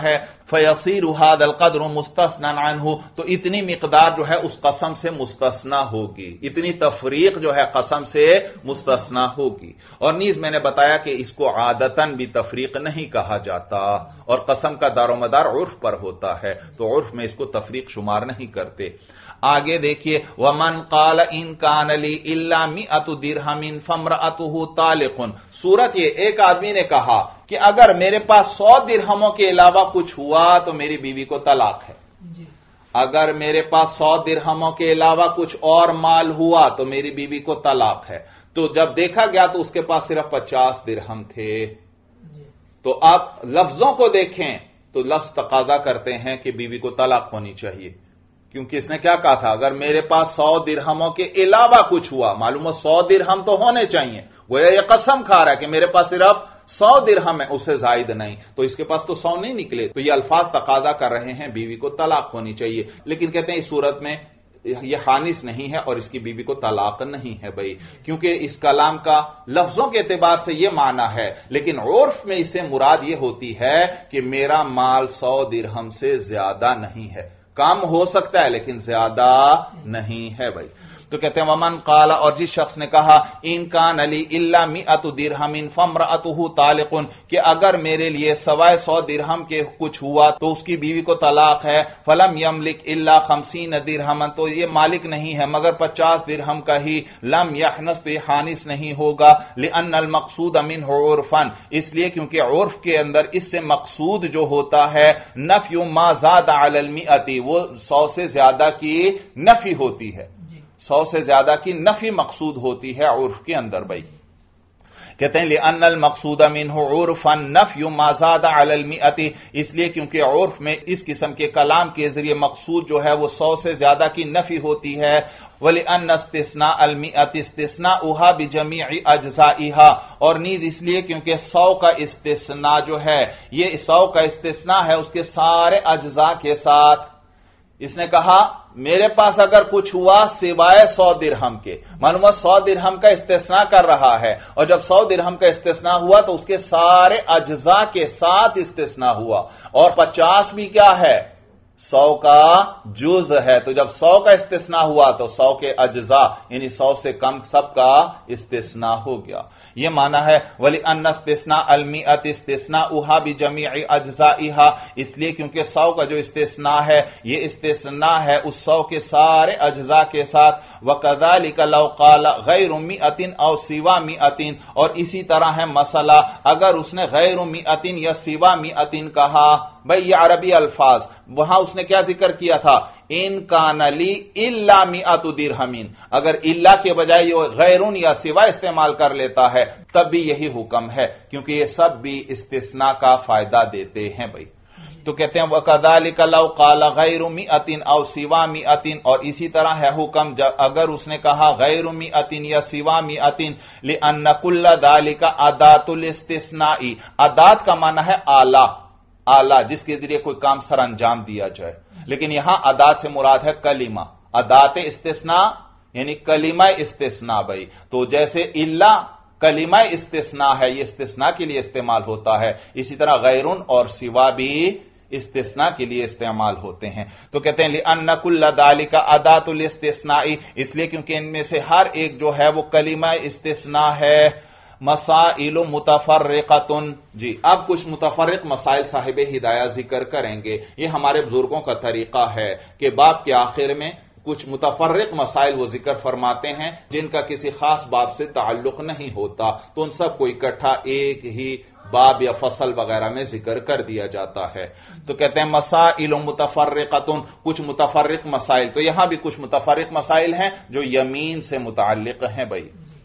فیصیر ھذا القدر مستثنا عنہ، تو اتنی مقدار جو ہے اس قسم سے مستثنا ہوگی، اتنی تفریق جو ہے قسم سے مستثنا ہوگی۔ اور نیز میں نے بتایا کہ اس کو عادتاً بھی تفریق نہیں کہا جاتا، اور قسم کا دار و مدار عرف پر ہوتا ہے، تو عرف میں اس کو تفریق شمار نہیں کرتے۔ آگے دیکھیے ومن قال ان کان لی الا مئۃ درہم فامرأته طالق، صورت یہ ایک آدمی نے کہا کہ اگر میرے پاس سو درہموں کے علاوہ کچھ ہوا تو میری بیوی کو طلاق ہے، جی۔ اگر میرے پاس سو درہموں کے علاوہ کچھ اور مال ہوا تو میری بیوی کو طلاق ہے۔ تو جب دیکھا گیا تو اس کے پاس صرف پچاس درہم تھے، جی۔ تو آپ لفظوں کو دیکھیں تو لفظ تقاضا کرتے ہیں کہ بیوی کو طلاق ہونی چاہیے، کیونکہ اس نے کیا کہا تھا، اگر میرے پاس سو درہموں کے علاوہ کچھ ہوا، معلوم ہو سو درہم تو ہونے چاہیے، وہ یہ قسم کھا رہا ہے کہ میرے پاس صرف سو درہم ہے، اس سے زائد نہیں، تو اس کے پاس تو سو نہیں نکلے، تو یہ الفاظ تقاضا کر رہے ہیں بیوی کو طلاق ہونی چاہیے، لیکن کہتے ہیں اس صورت میں یہ خانس نہیں ہے اور اس کی بیوی کو طلاق نہیں ہے بھائی، کیونکہ اس کلام کا لفظوں کے اعتبار سے یہ معنی ہے، لیکن عرف میں اسے مراد یہ ہوتی ہے کہ میرا مال سو درہم سے زیادہ نہیں ہے، کم ہو سکتا ہے لیکن زیادہ نہیں ہے بھائی۔ تو کہتے ہیں ومن قال، اور جس شخص نے کہا ان کان لی الا مئۃ درہم فامرأته طالق، کہ اگر میرے لیے سوائے سو درہم کے کچھ ہوا تو اس کی بیوی کو طلاق ہے، فلم یملک الا خمسین درہما، تو یہ مالک نہیں ہے مگر پچاس درہم کا ہی، لم یحنس، تو یہ خانس نہیں ہوگا، لان المقصود منہ عرفا، اس لیے کیونکہ عرف کے اندر اس سے مقصود جو ہوتا ہے نفی ما زاد علی المئۃ، وہ سو سے زیادہ کی نفی ہوتی ہے، سو سے زیادہ کی نفی مقصود ہوتی ہے عرف کے اندر بھائی۔ کہتے ہیں لأن المقصود منہ عرفا نفی ما زاد علی المئۃ، اس لیے کیونکہ عرف میں اس قسم کے کلام کے ذریعے مقصود جو ہے وہ سو سے زیادہ کی نفی ہوتی ہے، وَلِأَنَّ اسْتِثْنَاءَ الْمِئَةِ اسْتِثْنَاؤُهَا بِجَمِيعِ أَجْزَائِهَا، اور نیز اس لیے کیونکہ سو کا استثناء جو ہے یہ سو کا استثناء ہے اس کے سارے اجزاء کے ساتھ۔ اس نے کہا میرے پاس اگر کچھ ہوا سوائے سو درہم کے، معلوم ہے سو درہم کا استثناء کر رہا ہے، اور جب سو درہم کا استثناء ہوا تو اس کے سارے اجزاء کے ساتھ استثناء ہوا، اور پچاس بھی کیا ہے، سو کا جز ہے، تو جب سو کا استثناء ہوا تو سو کے اجزاء یعنی سو سے کم سب کا استثناء ہو گیا۔ یہ معنی ہے وَلِأَنَّ اسْتِثْنَاءَ الْمِئَةِ اسْتِثْنَاؤُهَا بِجَمِيعِ أَجْزَائِهَا، اس لیے کیونکہ سو کا جو استثناء ہے یہ استثناء ہے اس سو کے سارے اجزاء کے ساتھ، وَكَذَلِكَ لَوْ قَالَ غَيْرُ مِئَةٍ أَوْ سِوَى مِئَةٍ، اور اسی طرح ہے مسئلہ اگر اس نے غیر مئتین یا سوا مئتین کہا، بھئی یہ عربی الفاظ، وہاں اس نے کیا ذکر کیا تھا، ان کان لی الا مئۃ درہم، اگر الا کے بجائے یہ غیرون یا سوا استعمال کر لیتا ہے تب بھی یہی حکم ہے، کیونکہ یہ سب بھی استثناء کا فائدہ دیتے ہیں بھائی۔ تو کہتے ہیں وَكَذَلِكَ لَوْ قَالَ غَيْرُ مِئَةٍ أَوْ سِوَى مِئَةٍ، اور اسی طرح ہے حکم اگر اس نے کہا غیر مئتین یا سوا مئتین، لِأَنَّ كُلَّ ذَلِكَ أَدَاةُ الْاِسْتِثْنَاءِ، ادات کا معنی ہے آلہ، آلہ جس کے ذریعے کوئی کام سر انجام دیا جائے، لیکن یہاں ادات سے مراد ہے کلمہ، ادات استثناء یعنی کلمہ استثناء بھائی۔ تو جیسے الا کلمہ استثناء ہے، یہ استثناء کے لیے استعمال ہوتا ہے، اسی طرح غیرن اور سوا بھی استثناء کے لیے استعمال ہوتے ہیں۔ تو کہتے ہیں لِأَنَّ كُلَّ ذَلِكَ أَدَاةُ الْاِسْتِثْنَاءِ، اس لیے کیونکہ ان میں سے ہر ایک جو ہے وہ کلمہ استثناء ہے۔ مسائل متفرقۃ، جی اب کچھ متفرق مسائل صاحب ہدایہ ذکر کریں گے، یہ ہمارے بزرگوں کا طریقہ ہے کہ باب کے آخر میں کچھ متفرق مسائل وہ ذکر فرماتے ہیں جن کا کسی خاص باب سے تعلق نہیں ہوتا، تو ان سب کو اکٹھا ایک ہی باب یا فصل وغیرہ میں ذکر کر دیا جاتا ہے۔ تو کہتے ہیں مسائل متفرقۃ، کچھ متفرق مسائل، تو یہاں بھی کچھ متفرق مسائل ہیں جو یمین سے متعلق ہیں بھائی۔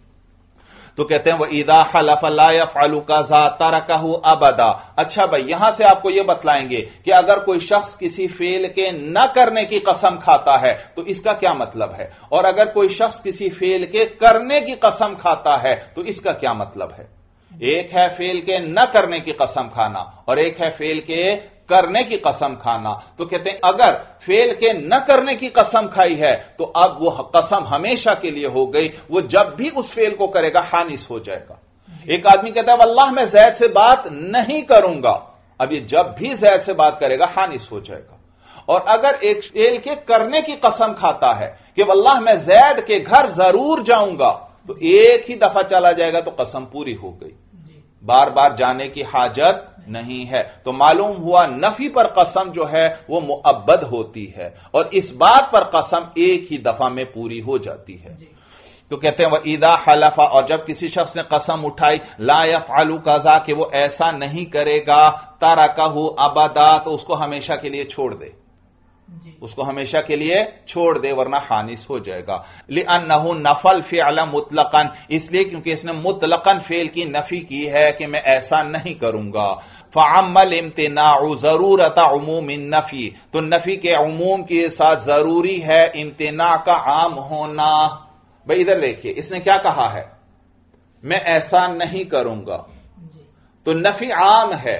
تو کہتے ہیں وَإِذَا حَلَفَ لَا يَفْعَلُ كَذَا تَرَكَهُ أَبَدًا، اچھا بھائی یہاں سے آپ کو یہ بتلائیں گے کہ اگر کوئی شخص کسی فعل کے نہ کرنے کی قسم کھاتا ہے تو اس کا کیا مطلب ہے، اور اگر کوئی شخص کسی فعل کے کرنے کی قسم کھاتا ہے تو اس کا کیا مطلب ہے۔ ایک ہے فعل کے نہ کرنے کی قسم کھانا اور ایک ہے فعل کے کرنے کی قسم کھانا۔ تو کہتے ہیں اگر فعل کے نہ کرنے کی قسم کھائی ہے تو اب وہ قسم ہمیشہ کے لیے ہو گئی، وہ جب بھی اس فعل کو کرے گا خانس ہو جائے گا۔ ایک آدمی کہتا ہے واللہ میں زید سے بات نہیں کروں گا، اب یہ جب بھی زید سے بات کرے گا حانس ہو جائے گا. اور اگر ایک فعل کے کرنے کی قسم کھاتا ہے کہ واللہ میں زید کے گھر ضرور جاؤں گا, تو ایک ہی دفعہ چلا جائے گا تو قسم پوری ہو گئی, بار بار جانے کی حاجت نہیں ہے. تو معلوم ہوا نفی پر قسم جو ہے وہ مؤبد ہوتی ہے, اور اس بات پر قسم ایک ہی دفعہ میں پوری ہو جاتی ہے. تو کہتے ہیں وَإِذَا حَلَفَ, اور جب کسی شخص نے قسم اٹھائی لا يَفْعَلُ كَذَا, کہ وہ ایسا نہیں کرے گا, تَرَكَهُ أَبَدًا, تو اس کو ہمیشہ کے لیے چھوڑ دے, اس کو ہمیشہ کے لیے چھوڑ دے ورنہ حانس ہو جائے گا. لِأَنَّهُ نَفَى الْفِعْلَ مُطْلَقًا, اس لیے کیونکہ اس نے مطلقاً فعل کی نفی کی ہے کہ میں ایسا نہیں کروں گا. فَعَمَّ الْإِمْتِنَاعُ ضَرُورَةَ عُمُومِ النَّفِي, تو نفی کے عموم کے ساتھ ضروری ہے امتناع کا عام ہونا. بھئی ادھر دیکھیے, اس نے کیا کہا ہے, میں ایسا نہیں کروں گا, تو نفی عام ہے.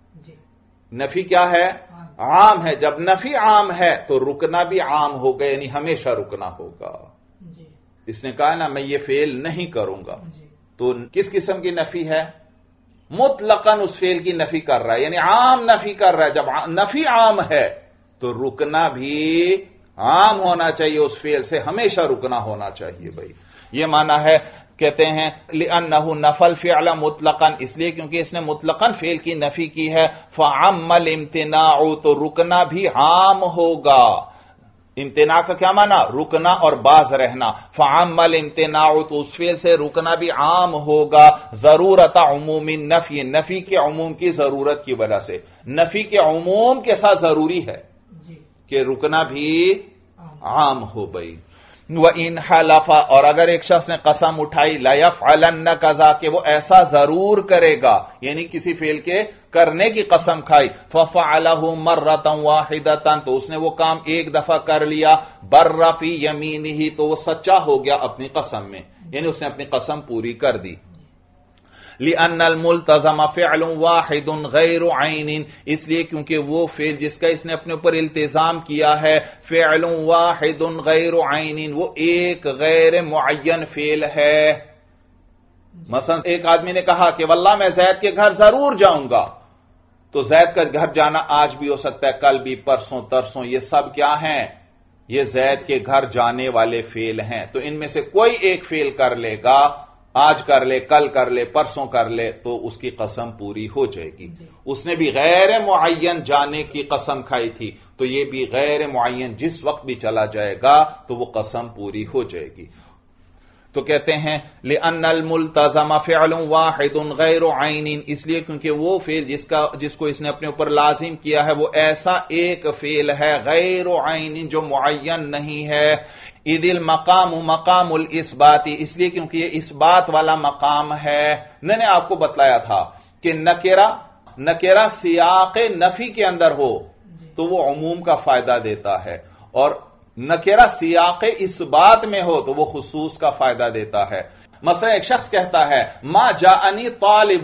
نفی کیا ہے, عام ہے. جب نفی عام ہے تو رکنا بھی عام ہوگا, یعنی ہمیشہ رکنا ہوگا. اس نے کہا نا میں یہ فعل نہیں کروں گا, تو کس قسم کی نفی ہے, مطلقاً اس فعل کی نفی کر رہا ہے, یعنی عام نفی کر رہا ہے. جب نفی عام ہے تو رکنا بھی عام ہونا چاہیے, اس فعل سے ہمیشہ رکنا ہونا چاہیے. بھائی یہ معنی ہے. کہتے ہیں لِأَنَّهُ نَفَى الْفِعْلَ مُطْلَقًا, اس لیے کیونکہ اس نے مطلقاً فعل کی نفی کی ہے. فَعَمَّ الْإِمْتِنَاعُ, تو رکنا بھی عام ہوگا. امتناع کا کیا معنی, رکنا اور باز رہنا. فَعَمَّ الْإِمْتِنَاعُ, تو اس فعل سے رکنا بھی عام ہوگا. ضرورت عموم النفی, نفی کے عموم کی ضرورت کی وجہ سے. نفی کے عموم کے ساتھ ضروری ہے کہ رکنا بھی عام ہو. بھئی وَإِنْ حَلَفَ, اور اگر ایک شخص نے قسم اٹھائی لَيَفْعَلَنَّ كَذَا, کہ وہ ایسا ضرور کرے گا, یعنی کسی فعل کے کرنے کی قسم کھائی. فَفَعَلَهُ مَرَّةً وَاحِدَةً, تو اس نے وہ کام ایک دفعہ کر لیا. بَرَّ فِي يَمِينِهِ, تو وہ سچا ہو گیا اپنی قسم میں, یعنی اس نے اپنی قسم پوری کر دی. لِأَنَّ الْمُلْتَزَمَ فِعْلٌ وَاحِدٌ غَيْرُ عَيْنٍ, اس لیے کیونکہ وہ فعل جس کا اس نے اپنے اوپر التزام کیا ہے, فِعْلٌ وَاحِدٌ غَيْرُ عَيْنٍ, وہ ایک غیر معین فعل ہے. مثلا ایک آدمی نے کہا کہ واللہ میں زید کے گھر ضرور جاؤں گا, تو زید کا گھر جانا آج بھی ہو سکتا ہے, کل بھی, پرسوں ترسوں, یہ سب کیا ہیں, یہ زید کے گھر جانے والے فعل ہیں. تو ان میں سے کوئی ایک فعل کر لے گا, آج کر لے, کل کر لے, پرسوں کر لے, تو اس کی قسم پوری ہو جائے گی. اس نے بھی غیر معین جانے کی قسم کھائی تھی, تو یہ بھی غیر معین جس وقت بھی چلا جائے گا تو وہ قسم پوری ہو جائے گی. تو کہتے ہیں لِأَنَّ الْمُلْتَزَمَ فِعْلٌ وَاحِدٌ غَيْرُ عَيْنٍ, اس لیے کیونکہ وہ فعل جس کا جس کو اس نے اپنے اوپر لازم کیا ہے وہ ایسا ایک فعل ہے غیر عین, جو معین نہیں ہے. اِذِ الْمَقَامُ مَقَامُ الْإِثْبَاتِ, اس لیے کیونکہ یہ اس بات والا مقام ہے. میں نے آپ کو بتلایا تھا کہ نکرہ نکرہ سیاق نفی کے اندر ہو تو وہ عموم کا فائدہ دیتا ہے, اور نکرہ سیاق اس بات میں ہو تو وہ خصوص کا فائدہ دیتا ہے. مثلا ایک شخص کہتا ہے ما جاءنی طالب,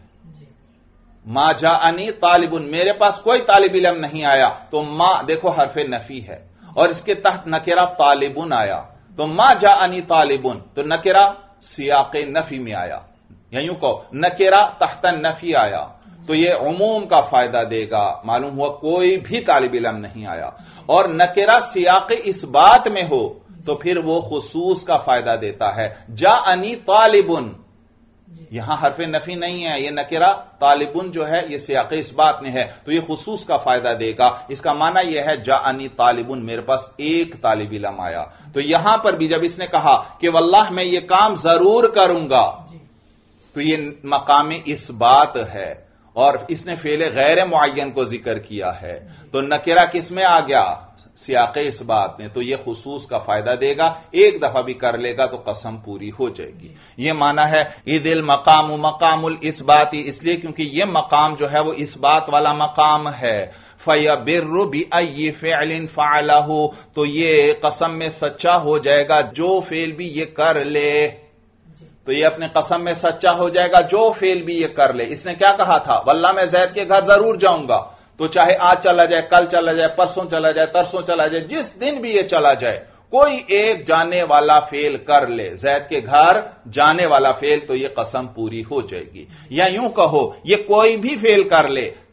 ما جاءنی طالب, میرے پاس کوئی طالب علم نہیں آیا, تو ما دیکھو حرف نفی ہے, اور اس کے تحت نکرہ طالبن آیا, تو ما جاءنی طالبن, تو نکرہ سیاق نفی میں آیا, یا یوں کہو نکرہ تحت نفی آیا, تو یہ عموم کا فائدہ دے گا. معلوم ہوا کوئی بھی طالب علم نہیں آیا. اور نکرہ سیاق اس بات میں ہو تو پھر وہ خصوص کا فائدہ دیتا ہے. جاءنی طالبن, یہاں حرف نفی نہیں ہے, یہ نکرہ طالبن جو ہے یہ سیاق اس بات میں ہے, تو یہ خصوص کا فائدہ دے گا. اس کا معنی یہ ہے جاءنی طالبن, میرے پاس ایک طالب علم آیا. تو یہاں پر بھی جب اس نے کہا کہ واللہ میں یہ کام ضرور کروں گا, تو یہ مقام اس بات ہے, اور اس نے فعل غیر معین کو ذکر کیا ہے, تو نکرہ کس میں آ گیا, سیاق اس بات میں, تو یہ خصوص کا فائدہ دے گا. ایک دفعہ بھی کر لے گا تو قسم پوری ہو جائے گی. یہ معنی ہے اِذِ الْمَقَامُ مَقَامُ الْإِثْبَاتِ, اس لیے کیونکہ یہ مقام جو ہے وہ اس بات والا مقام ہے. فَيَبِرُّ بِأَيِّ فِعْلٍ فَعَلَهُ, تو یہ قسم میں سچا ہو جائے گا جو فعل بھی یہ کر لے, تو یہ اپنے قسم میں سچا ہو جائے گا جو فعل بھی یہ کر لے. اس نے کیا کہا تھا, واللہ میں زید کے گھر ضرور جاؤں گا, تو چاہے آج چلا جائے, کل چلا جائے, پرسوں چلا جائے, ترسوں چلا جائے, جس دن بھی یہ چلا جائے, کوئی ایک جانے والا فعل کر لے, زید کے گھر جانے والا فعل, تو یہ قسم پوری ہو جائے گی. یا یوں کہو یہ کوئی بھی فعل کر لے,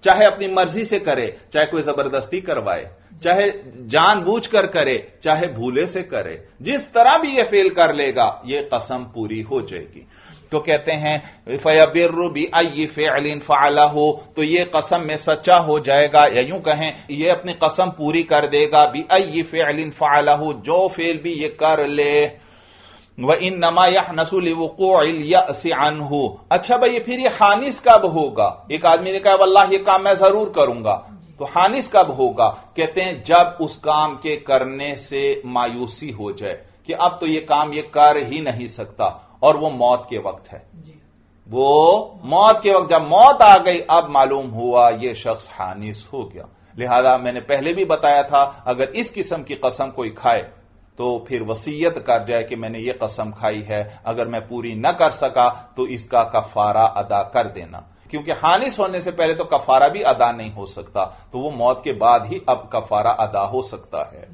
چاہے اپنی مرضی سے کرے، چاہے کوئی زبردستی کروائے، چاہے جان بوجھ کر کرے، چاہے بھولے سے کرے، جس طرح بھی یہ فعل کر لے گا یہ قسم پوری ہو جائے گی۔ تو کہتے ہیں فَيَبِرُّ بِأَيِّ فِعْلٍ فَعَلَهُ، تو یہ قسم میں سچا ہو جائے گا، یا یوں کہیں یہ اپنی قسم پوری کر دے گا بِأَيِّ فِعْلٍ فَعَلَهُ، جو فعل بھی یہ کر لے۔ وَإِنَّمَا يَحْنَسُ لِوُقُوعِ الْيَأْسِ عَنْهُ، اچھا بھئی پھر یہ حانس کب ہوگا؟ ایک آدمی نے کہا واللہ یہ کام میں ضرور کروں گا، تو حانس کب ہوگا؟ کہتے ہیں جب اس کام کے کرنے سے مایوسی ہو جائے کہ اب تو یہ کام یہ کر ہی نہیں سکتا، اور وہ موت کے وقت ہے، وہ موت کے وقت، جب موت آ گئی اب معلوم ہوا یہ شخص حانس ہو گیا۔ لہذا میں نے پہلے بھی بتایا تھا اگر اس قسم کی قسم کوئی کھائے تو پھر وصیت کر جائے کہ میں نے یہ قسم کھائی ہے، اگر میں پوری نہ کر سکا تو اس کا کفارہ ادا کر دینا، کیونکہ حانس ہونے سے پہلے تو کفارہ بھی ادا نہیں ہو سکتا، تو وہ موت کے بعد ہی اب کفارہ ادا ہو سکتا ہے۔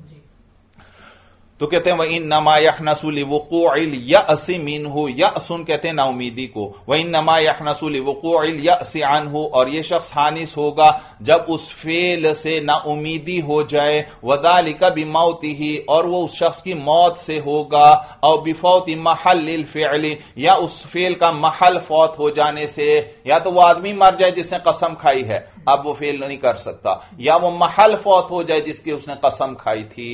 تو کہتے ہیں وَإِنَّمَا يَحْنَسُ لِوُقُوعِ الْيَأْسِ مِنْهُ، یأسن کہتے ہیں نا امیدی کو، وَإِنَّمَا يَحْنَسُ لِوُقُوعِ الْيَأْسِ عَنْهُ، اور یہ شخص حانس ہوگا جب اس فعل سے نا امیدی ہو جائے، وَذَلِكَ بِمَوْتِهِ، اور وہ اس شخص کی موت سے ہوگا، او بِفَوْتِ مَحَلِّ الْفِعْلِ، یا اس فعل کا محل فوت ہو جانے سے، یا تو وہ آدمی مر جائے جس نے قسم کھائی ہے اب وہ فعل نہیں کر سکتا، یا وہ محل فوت ہو جائے جس کی اس نے قسم کھائی تھی،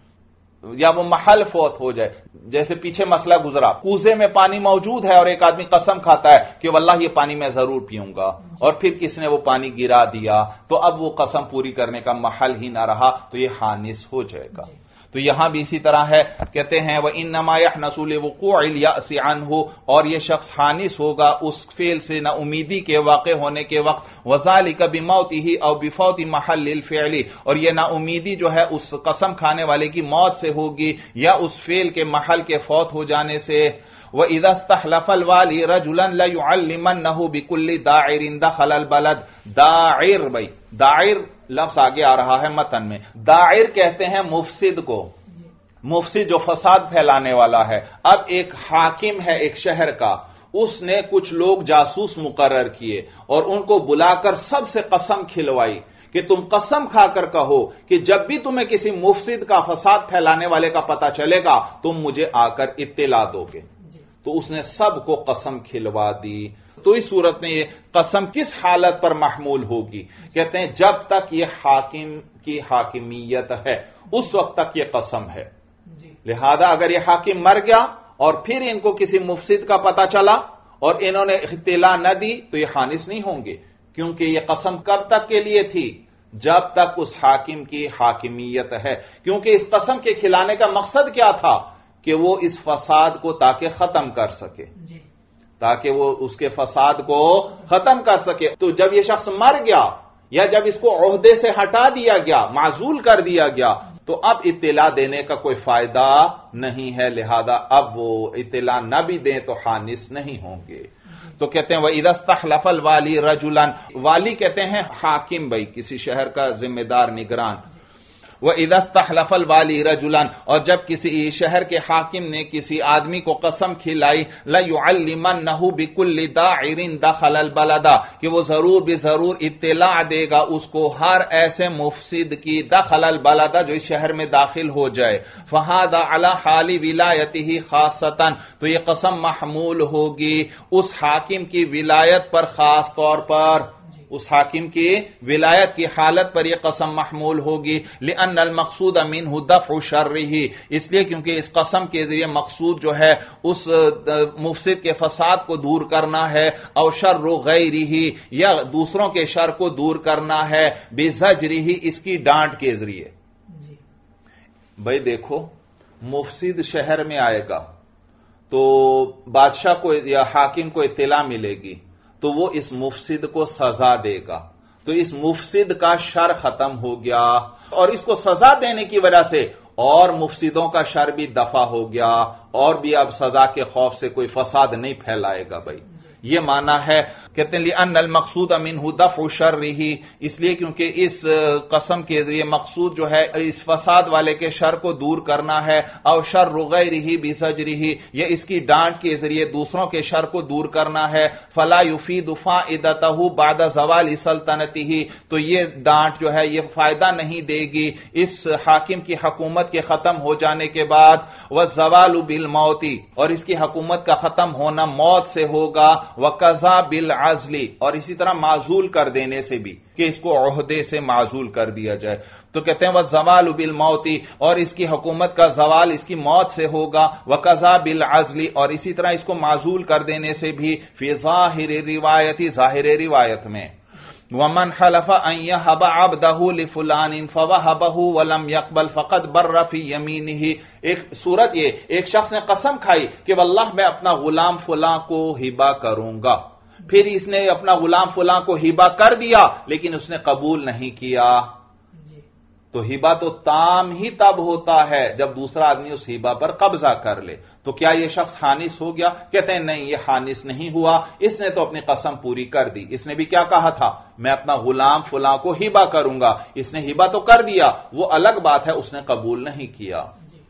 یا وہ محل فوت ہو جائے۔ جیسے پیچھے مسئلہ گزرا، کوزے میں پانی موجود ہے اور ایک آدمی قسم کھاتا ہے کہ واللہ یہ پانی میں ضرور پیوں گا، اور پھر کس نے وہ پانی گرا دیا، تو اب وہ قسم پوری کرنے کا محل ہی نہ رہا تو یہ حانس ہو جائے گا۔ تو یہاں بھی اسی طرح ہے، کہتے ہیں وَإِنَّمَا يَحْنَسُ لِوُقُوعِ الْيَأْسِ عَنْهُ، اور یہ شخص حانس ہوگا اس فعل سے نا امیدی کے واقع ہونے کے وقت، وَذَلِكَ بِمَوْتِهِ أَوْ بِفَوْتِ مَحَلِّ الْفِعْلِ، اور یہ نا امیدی جو ہے اس قسم کھانے والے کی موت سے ہوگی یا اس فعل کے محل کے فوت ہو جانے سے۔ وَإِذَا اسْتَحْلَفَ الْوَالِي رَجُلًا لَيُعَلِّمَنَّهُ بِكُلِّ دَاعِرٍ دَخَلَ الْبَلَدَ، داعر، بھائی داعر لفظ آگے آ رہا ہے متن میں، داعر کہتے ہیں مفسد کو، مفسد جو فساد پھیلانے والا ہے۔ اب ایک حاکم ہے ایک شہر کا، اس نے کچھ لوگ جاسوس مقرر کیے اور ان کو بلا کر سب سے قسم کھلوائی کہ تم قسم کھا کر کہو کہ جب بھی تمہیں کسی مفسد کا، فساد پھیلانے والے کا پتہ چلے گا تم مجھے آ کر اطلاع دو گے۔ تو اس نے سب کو قسم کھلوا دی۔ تو اس صورت میں یہ قسم کس حالت پر محمول ہوگی؟ کہتے ہیں جب تک یہ حاکم کی حاکمیت ہے اس وقت تک یہ قسم ہے۔ لہذا اگر یہ حاکم مر گیا اور پھر ان کو کسی مفسد کا پتہ چلا اور انہوں نے اطلاع نہ دی تو یہ حانس نہیں ہوں گے، کیونکہ یہ قسم کب تک کے لیے تھی؟ جب تک اس حاکم کی حاکمیت ہے، کیونکہ اس قسم کے کھلانے کا مقصد کیا تھا کہ وہ اس فساد کو تاکہ ختم کر سکے، تاکہ وہ اس کے فساد کو ختم کر سکے۔ تو جب یہ شخص مر گیا یا جب اس کو عہدے سے ہٹا دیا گیا، معزول کر دیا گیا، تو اب اطلاع دینے کا کوئی فائدہ نہیں ہے، لہذا اب وہ اطلاع نہ بھی دیں تو حانس نہیں ہوں گے۔ تو کہتے ہیں وَإِذَا اسْتَحْلَفَ الْوَالِي رَجُلًا، والی کہتے ہیں حاکم، بھائی کسی شہر کا ذمہ دار، نگران۔ وَإِذَا اسْتَحْلَفَ الْوَالِي رَجُلًا، اور جب کسی شہر کے حاکم نے کسی آدمی کو قسم کھلائی، لَيُعَلِّمَنَّهُ بِكُلِّ دَاعِرٍ دَخَلَ الْبَلَدَ، کہ وہ ضرور بھی ضرور اطلاع دے گا اس کو ہر ایسے مفسد کی، دخل البلد جو اس شہر میں داخل ہو جائے، فَهَذَا عَلَى حَالِ وِلَایَتِهِ خَاصَّةً، تو یہ قسم محمول ہوگی اس حاکم کی ولایت پر، خاص طور پر اس حاکم کی ولایت کی حالت پر یہ قسم محمول ہوگی، لِأَنَّ الْمَقْصُودَ مِنْهُ دَفْعُ شَرِّهِ، اس لیے کیونکہ اس قسم کے ذریعے مقصود جو ہے اس مفسد کے فساد کو دور کرنا ہے، او شر غیرہ، یا دوسروں کے شر کو دور کرنا ہے، بِزَجْرِهِ، اس کی ڈانٹ کے ذریعے۔ بھئی دیکھو مفسد شہر میں آئے گا تو بادشاہ کو یا حاکم کو اطلاع ملے گی تو وہ اس مفسد کو سزا دے گا، تو اس مفسد کا شر ختم ہو گیا، اور اس کو سزا دینے کی وجہ سے اور مفسدوں کا شر بھی دفع ہو گیا، اور بھی اب سزا کے خوف سے کوئی فساد نہیں پھیلائے گا۔ بھائی یہ معنی ہے کہتے ہیں لِأَنَّ الْمَقْصُودَ مِنْهُ دَفْعُ شَرِّهِ، اس لیے کیونکہ اس قسم کے ذریعے مقصود جو ہے اس فساد والے کے شر کو دور کرنا ہے، او شر غیرہ بزجرہ، یہ اس کی ڈانٹ کے ذریعے دوسروں کے شر کو دور کرنا ہے، فلا يفيد فائدته بعد زوال سلطنته، تو یہ ڈانٹ جو ہے یہ فائدہ نہیں دے گی اس حاکم کی حکومت کے ختم ہو جانے کے بعد، والزوال بالموت، اور اس کی حکومت کا ختم ہونا موت سے ہوگا، وقضا بالعزل، اور اسی طرح معزول کر دینے سے بھی کہ اس کو عہدے سے معزول کر دیا جائے۔ تو کہتے ہیں والزوال بالموت، اور اس کی حکومت کا زوال اس کی موت سے ہوگا، وقضا بالعزل، اور اسی طرح اس کو معزول کر دینے سے بھی، فی ظاہر روایت، ظاہر روایت میں، ومن حلف ان يهب عبده لفلان فوهبه ولم يقبل فقد بر في يمينه، ایک صورت یہ ایک شخص نے قسم کھائی کہ واللہ میں اپنا غلام فلاں کو ہبہ کروں گا، پھر اس نے اپنا غلام فلاں کو ہبہ کر دیا لیکن اس نے قبول نہیں کیا، تو ہبہ تو تام ہی تب ہوتا ہے جب دوسرا آدمی اس ہبہ پر قبضہ کر لے، تو کیا یہ شخص حانس ہو گیا؟ کہتے ہیں نہیں، یہ حانس نہیں ہوا، اس نے تو اپنی قسم پوری کر دی، اس نے بھی کیا کہا تھا، میں اپنا غلام فلاں کو ہبہ کروں گا، اس نے ہبہ تو کر دیا، وہ الگ بات ہے اس نے قبول نہیں کیا۔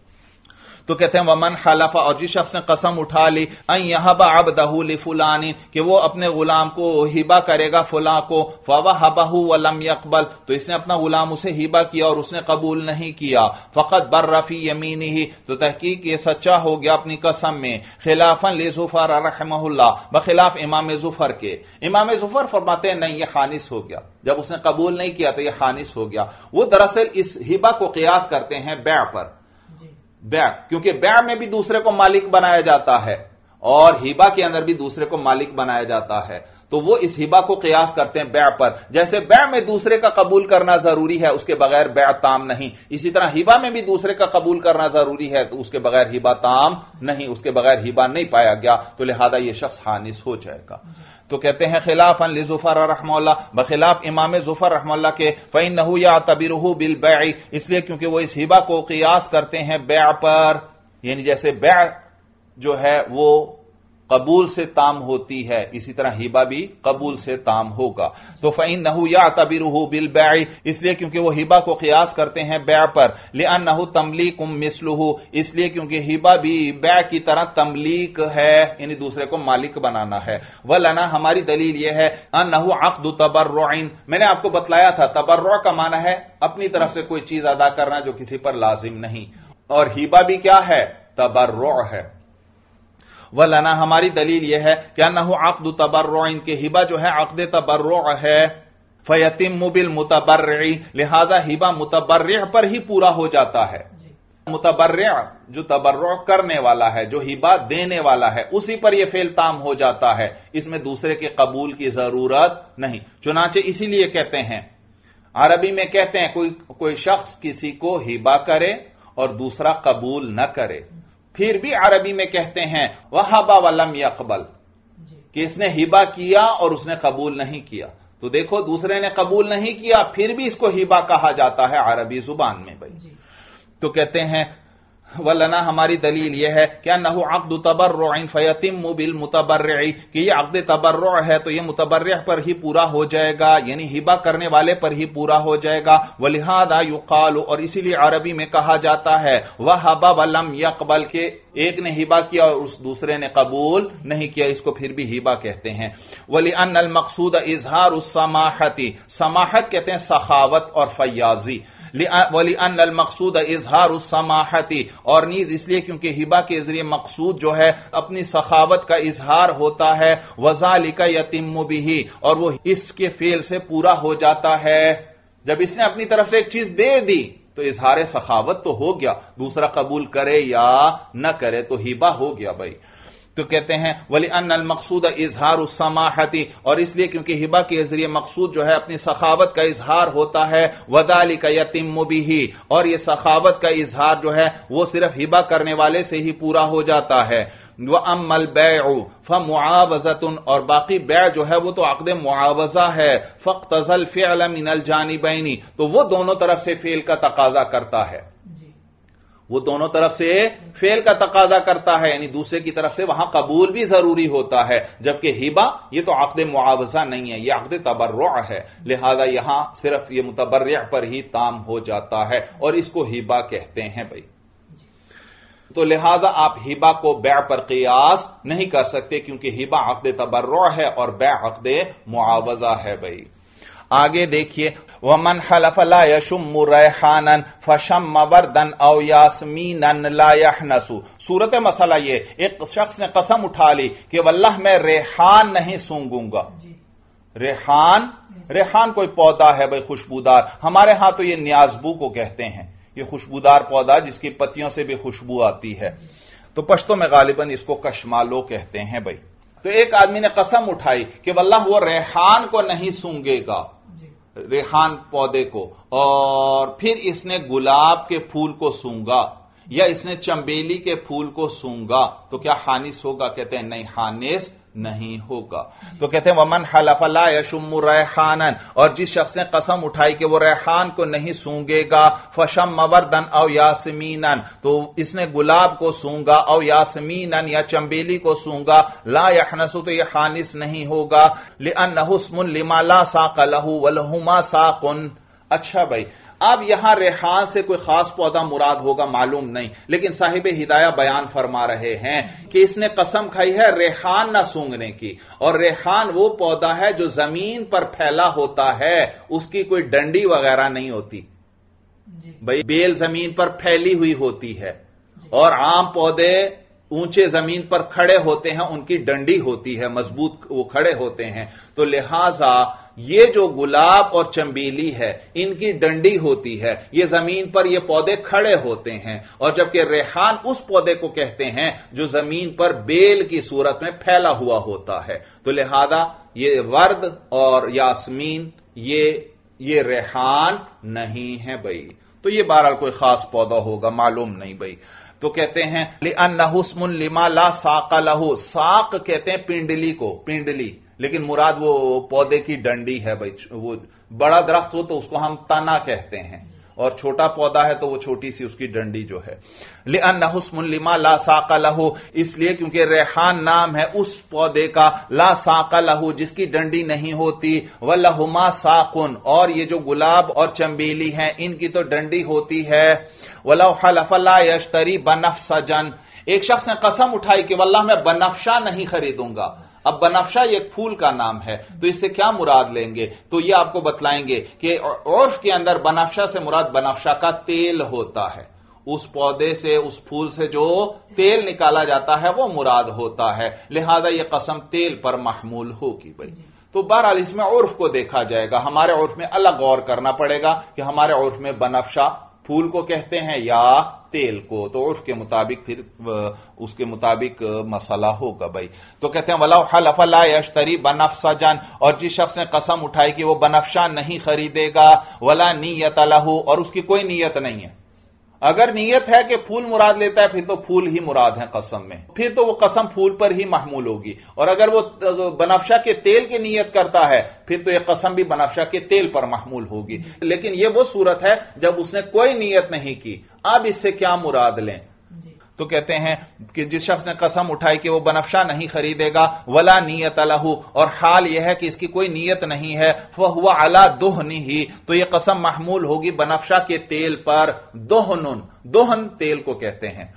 تو کہتے ہیں ومن حلف، اور جس شخص نے قسم اٹھا لی، ان یہب عبدہ لفلان، کہ وہ اپنے غلام کو ہبہ کرے گا فلاں کو، فوہبہ ولم یقبل، تو اس نے اپنا غلام اسے ہبہ کیا اور اس نے قبول نہیں کیا، فقد بر فی یمینہ، تو تحقیق یہ سچا ہو گیا اپنی قسم میں، خلافا لزفر رحمہ اللہ، بخلاف امام زفر کے۔ امام زفر فرماتے ہیں نہیں، یہ خانس ہو گیا، جب اس نے قبول نہیں کیا تو یہ خانس ہو گیا۔ وہ دراصل اس ہبہ کو قیاس کرتے ہیں بیع پر، بیع، کیونکہ بیع میں بھی دوسرے کو مالک بنایا جاتا ہے اور ہبہ کے اندر بھی دوسرے کو مالک بنایا جاتا ہے، تو وہ اس ہبہ کو قیاس کرتے ہیں بیع پر۔ جیسے بیع میں دوسرے کا قبول کرنا ضروری ہے، اس کے بغیر بیع تام نہیں، اسی طرح ہبہ میں بھی دوسرے کا قبول کرنا ضروری ہے، تو اس کے بغیر ہبہ تام نہیں، اس کے بغیر ہبہ نہیں پایا گیا، تو لہذا یہ شخص حانس ہو جائے گا۔ تو کہتے ہیں خلافا لزفر رحمہ اللہ، بخلاف امام زفر رحمہ اللہ کے، فإنه يعتبره بالبيع، اس لیے کیونکہ وہ اس ہبہ کو قیاس کرتے ہیں بیع پر، یعنی جیسے بیع جو ہے وہ قبول سے تام ہوتی ہے، اسی طرح ہبہ بھی قبول سے تام ہوگا۔ تو فإنه يعتبره بالبيع، اس لیے کیونکہ وہ ہبہ کو قیاس کرتے ہیں بیع پر، لأنه تملیک مثله، اس لیے کیونکہ ہبہ بھی بیع کی طرح تملیک ہے، یعنی دوسرے کو مالک بنانا ہے۔ ولنا، ہماری دلیل یہ ہے، انه عقد تبرع، میں نے آپ کو بتلایا تھا تبرع کا معنی ہے اپنی طرف سے کوئی چیز ادا کرنا جو کسی پر لازم نہیں، اور ہبہ بھی کیا ہے، تبرع ہے۔ ولنا، ہماری دلیل یہ ہے کہ انہ عقد تبرع، کے ہبہ جو ہے عقد تبرع ہے، فیتم بالمتبرع، لہذا ہبہ متبرع پر ہی پورا ہو جاتا ہے۔ متبرع جو تبرع کرنے والا ہے، جو ہبہ دینے والا ہے، اسی پر یہ فعل تام ہو جاتا ہے، اس میں دوسرے کے قبول کی ضرورت نہیں۔ چنانچہ اسی لیے کہتے ہیں، عربی میں کہتے ہیں کوئی کوئی شخص کسی کو ہبہ کرے اور دوسرا قبول نہ کرے، پھر بھی عربی میں کہتے ہیں وَهَبَ وَلَمْ يَقْبَلْ، کہ اس نے ہبہ کیا اور اس نے قبول نہیں کیا، تو دیکھو دوسرے نے قبول نہیں کیا پھر بھی اس کو ہبہ کہا جاتا ہے عربی زبان میں بھائی۔ تو کہتے ہیں ولنا، ہماری دلیل یہ ہے کہ انہ عقد تبرع فیتم بالمتبرع، کہ یہ عقد تبرع ہے تو یہ متبرع پر ہی پورا ہو جائے گا، یعنی ہبہ کرنے والے پر ہی پورا ہو جائے گا۔ ولہذا یقال، اور اسی لیے عربی میں کہا جاتا ہے وہب ولم یقبل، کہ ایک نے ہبہ کیا اور اس دوسرے نے قبول نہیں کیا، اس کو پھر بھی ہبہ کہتے ہیں۔ ولان المقصود اظہار السماحت، سماحت کہتے ہیں سخاوت اور فیاضی، وَلِأَنَّ الْمَقْصُودَ إِظْهَارُ السَّمَاحَةِ، اور نیز اس لیے کیونکہ ہبہ کے ذریعے مقصود جو ہے اپنی سخاوت کا اظہار ہوتا ہے، وَذَلِكَ يَتِمُّ بِهِ، اور وہ اس کے فعل سے پورا ہو جاتا ہے۔ جب اس نے اپنی طرف سے ایک چیز دے دی تو اظہار سخاوت تو ہو گیا، دوسرا قبول کرے یا نہ کرے تو ہبہ ہو گیا بھائی۔ تو کہتے ہیں وَلِأَنَّ الْمَقْصُودَ إِظْهَارُ السَّمَاحَةِ، اور اس لیے کیونکہ ہبہ کے ذریعے مقصود جو ہے اپنی سخاوت کا اظہار ہوتا ہے، وَذَلِكَ يَتِمُّ بِهِ، اور یہ سخاوت کا اظہار جو ہے وہ صرف ہبہ کرنے والے سے ہی پورا ہو جاتا ہے۔ وَأَمَّا الْبَيْعُ فَمُعَاوَضَةٌ، اور باقی بیع جو ہے وہ تو عقد معاوضہ ہے، فَاقْتَضَى الْفِعْلَ مِنَ الْجَانِبَيْنِ، تو وہ دونوں طرف سے فعل کا تقاضا کرتا ہے۔ وہ دونوں طرف سے فعل کا تقاضا کرتا ہے، یعنی دوسرے کی طرف سے وہاں قبول بھی ضروری ہوتا ہے، جبکہ ہبہ یہ تو عقد معاوضہ نہیں ہے، یہ عقد تبرع ہے، لہذا یہاں صرف یہ متبرع پر ہی تام ہو جاتا ہے اور اس کو ہبہ کہتے ہیں بھائی۔ تو لہذا آپ ہبہ کو بیع پر قیاس نہیں کر سکتے، کیونکہ ہبہ عقد تبرع ہے اور بیع عقد معاوضہ ہے بھائی۔ آگے دیکھیے، وَمَنْ حَلَفَ لَا يَشُمُّ رَيْحَانًا فَشَمَّ وَرْدًا أَوْ يَاسْمِينًا لَا يَحْنَسُ۔ صورت مسئلہ یہ، ایک شخص نے قسم اٹھا لی کہ واللہ میں ریحان نہیں سونگوں گا۔ ریحان ریحان کوئی پودا ہے بھائی خوشبودار، ہمارے ہاں تو یہ نیازبو کو کہتے ہیں، یہ خوشبودار پودا جس کی پتیوں سے بھی خوشبو آتی ہے، تو پشتوں میں غالباً اس کو کشمالو کہتے ہیں بھائی۔ تو ایک آدمی نے قسم اٹھائی کہ واللہ وہ ریحان کو نہیں سونگے گا، ریحان پودے کو، اور پھر اس نے گلاب کے پھول کو سونگا یا اس نے چمبیلی کے پھول کو سونگا، تو کیا خانس ہوگا؟ کہتے ہیں نہیں، خانس نہیں ہوگا۔ تو کہتے ہیں وَمَنْ حَلَفَ لَا يَشُمُّ رَيْحَانًا، اور جس شخص نے قسم اٹھائی کہ وہ ریحان کو نہیں سونگے گا، فَشَمَّ وَرْدًا أَوْ يَاسْمِينًا، تو اس نے گلاب کو سونگا، او یاسمینًا یا چمبیلی کو سونگا، لا يَحْنَسُ تو یہ خانس نہیں ہوگا، لِأَنَّهُ اسْمٌ لِمَا لَا سَاقَ لَهُ وَلَهُمَا سَاقٌ۔ اچھا بھائی، اب یہاں ریحان سے کوئی خاص پودا مراد ہوگا معلوم نہیں، لیکن صاحب ہدایہ بیان فرما رہے ہیں کہ اس نے قسم کھائی ہے ریحان نہ سونگنے کی، اور ریحان وہ پودا ہے جو زمین پر پھیلا ہوتا ہے، اس کی کوئی ڈنڈی وغیرہ نہیں ہوتی بھائی، بیل زمین پر پھیلی ہوئی ہوتی ہے، اور عام پودے اونچے زمین پر کھڑے ہوتے ہیں، ان کی ڈنڈی ہوتی ہے، مضبوط وہ کھڑے ہوتے ہیں، تو لہذا یہ جو گلاب اور چمبیلی ہے ان کی ڈنڈی ہوتی ہے، یہ زمین پر یہ پودے کھڑے ہوتے ہیں، اور جبکہ ریحان اس پودے کو کہتے ہیں جو زمین پر بیل کی صورت میں پھیلا ہوا ہوتا ہے، تو لہذا یہ ورد اور یاسمین یہ یہ ریحان نہیں ہے بھائی، تو یہ بہرحال کوئی خاص پودا ہوگا معلوم نہیں بھائی۔ تو کہتے ہیں لِأَنَّهُ اسْمٌ لِمَا لَا سَاقَ لَهُ، ساق کہتے ہیں پنڈلی کو، پنڈلی، لیکن مراد وہ پودے کی ڈنڈی ہے بھائی، وہ بڑا درخت ہو تو اس کو ہم تنا کہتے ہیں، اور چھوٹا پودا ہے تو وہ چھوٹی سی اس کی ڈنڈی جو ہے۔ لِأَنَّهُ اسْمٌ لِمَا لَا سَاقَ لَهُ، اس لیے کیونکہ ریحان نام ہے اس پودے کا، لا ساق لہو جس کی ڈنڈی نہیں ہوتی، وَلَهُمَا سَاقٌ، اور یہ جو گلاب اور چمبیلی ہیں ان کی تو ڈنڈی ہوتی ہے۔ وَلَوْ حَلَفَ لَا يَشْتَرِي بَنَفْسَجًا، ایک شخص نے قسم اٹھائی کہ واللہ میں بنفشہ نہیں خریدوں گا۔ اب بنفشہ یہ ایک پھول کا نام ہے، تو اس سے کیا مراد لیں گے؟ تو یہ آپ کو بتلائیں گے کہ عرف کے اندر بنفشہ سے مراد بنفشہ کا تیل ہوتا ہے، اس پودے سے، اس پھول سے جو تیل نکالا جاتا ہے وہ مراد ہوتا ہے، لہذا یہ قسم تیل پر محمول ہوگی بھائی۔ تو بہرحال اس میں عرف کو دیکھا جائے گا، ہمارے عرف میں الگ غور کرنا پڑے گا کہ ہمارے عرف میں بنفشہ پھول کو کہتے ہیں یا تیل کو، تو عرف کے مطابق پھر اس کے مطابق مسئلہ ہوگا بھائی۔ تو کہتے ہیں وَلَوْ حَلَفَ لَا يَشْتَرِي بَنَفْسَجًا، اور جس شخص نے قسم اٹھائی کہ وہ بنفشہ نہیں خریدے گا، وَلَا نِيَّةَ لَهُ، اور اس کی کوئی نیت نہیں ہے، اگر نیت ہے کہ پھول مراد لیتا ہے پھر تو پھول ہی مراد ہے قسم میں، پھر تو وہ قسم پھول پر ہی محمول ہوگی، اور اگر وہ بنفشہ کے تیل کی نیت کرتا ہے پھر تو یہ قسم بھی بنفشہ کے تیل پر محمول ہوگی، لیکن یہ وہ صورت ہے جب اس نے کوئی نیت نہیں کی، اب اس سے کیا مراد لیں؟ تو کہتے ہیں کہ جس شخص نے قسم اٹھائی کہ وہ بنفشہ نہیں خریدے گا، ولا نیت لہو، اور حال یہ ہے کہ اس کی کوئی نیت نہیں ہے، فہو علی دہنہ، تو یہ قسم محمول ہوگی بنفشہ کے تیل پر، دہن، دہن تیل کو کہتے ہیں،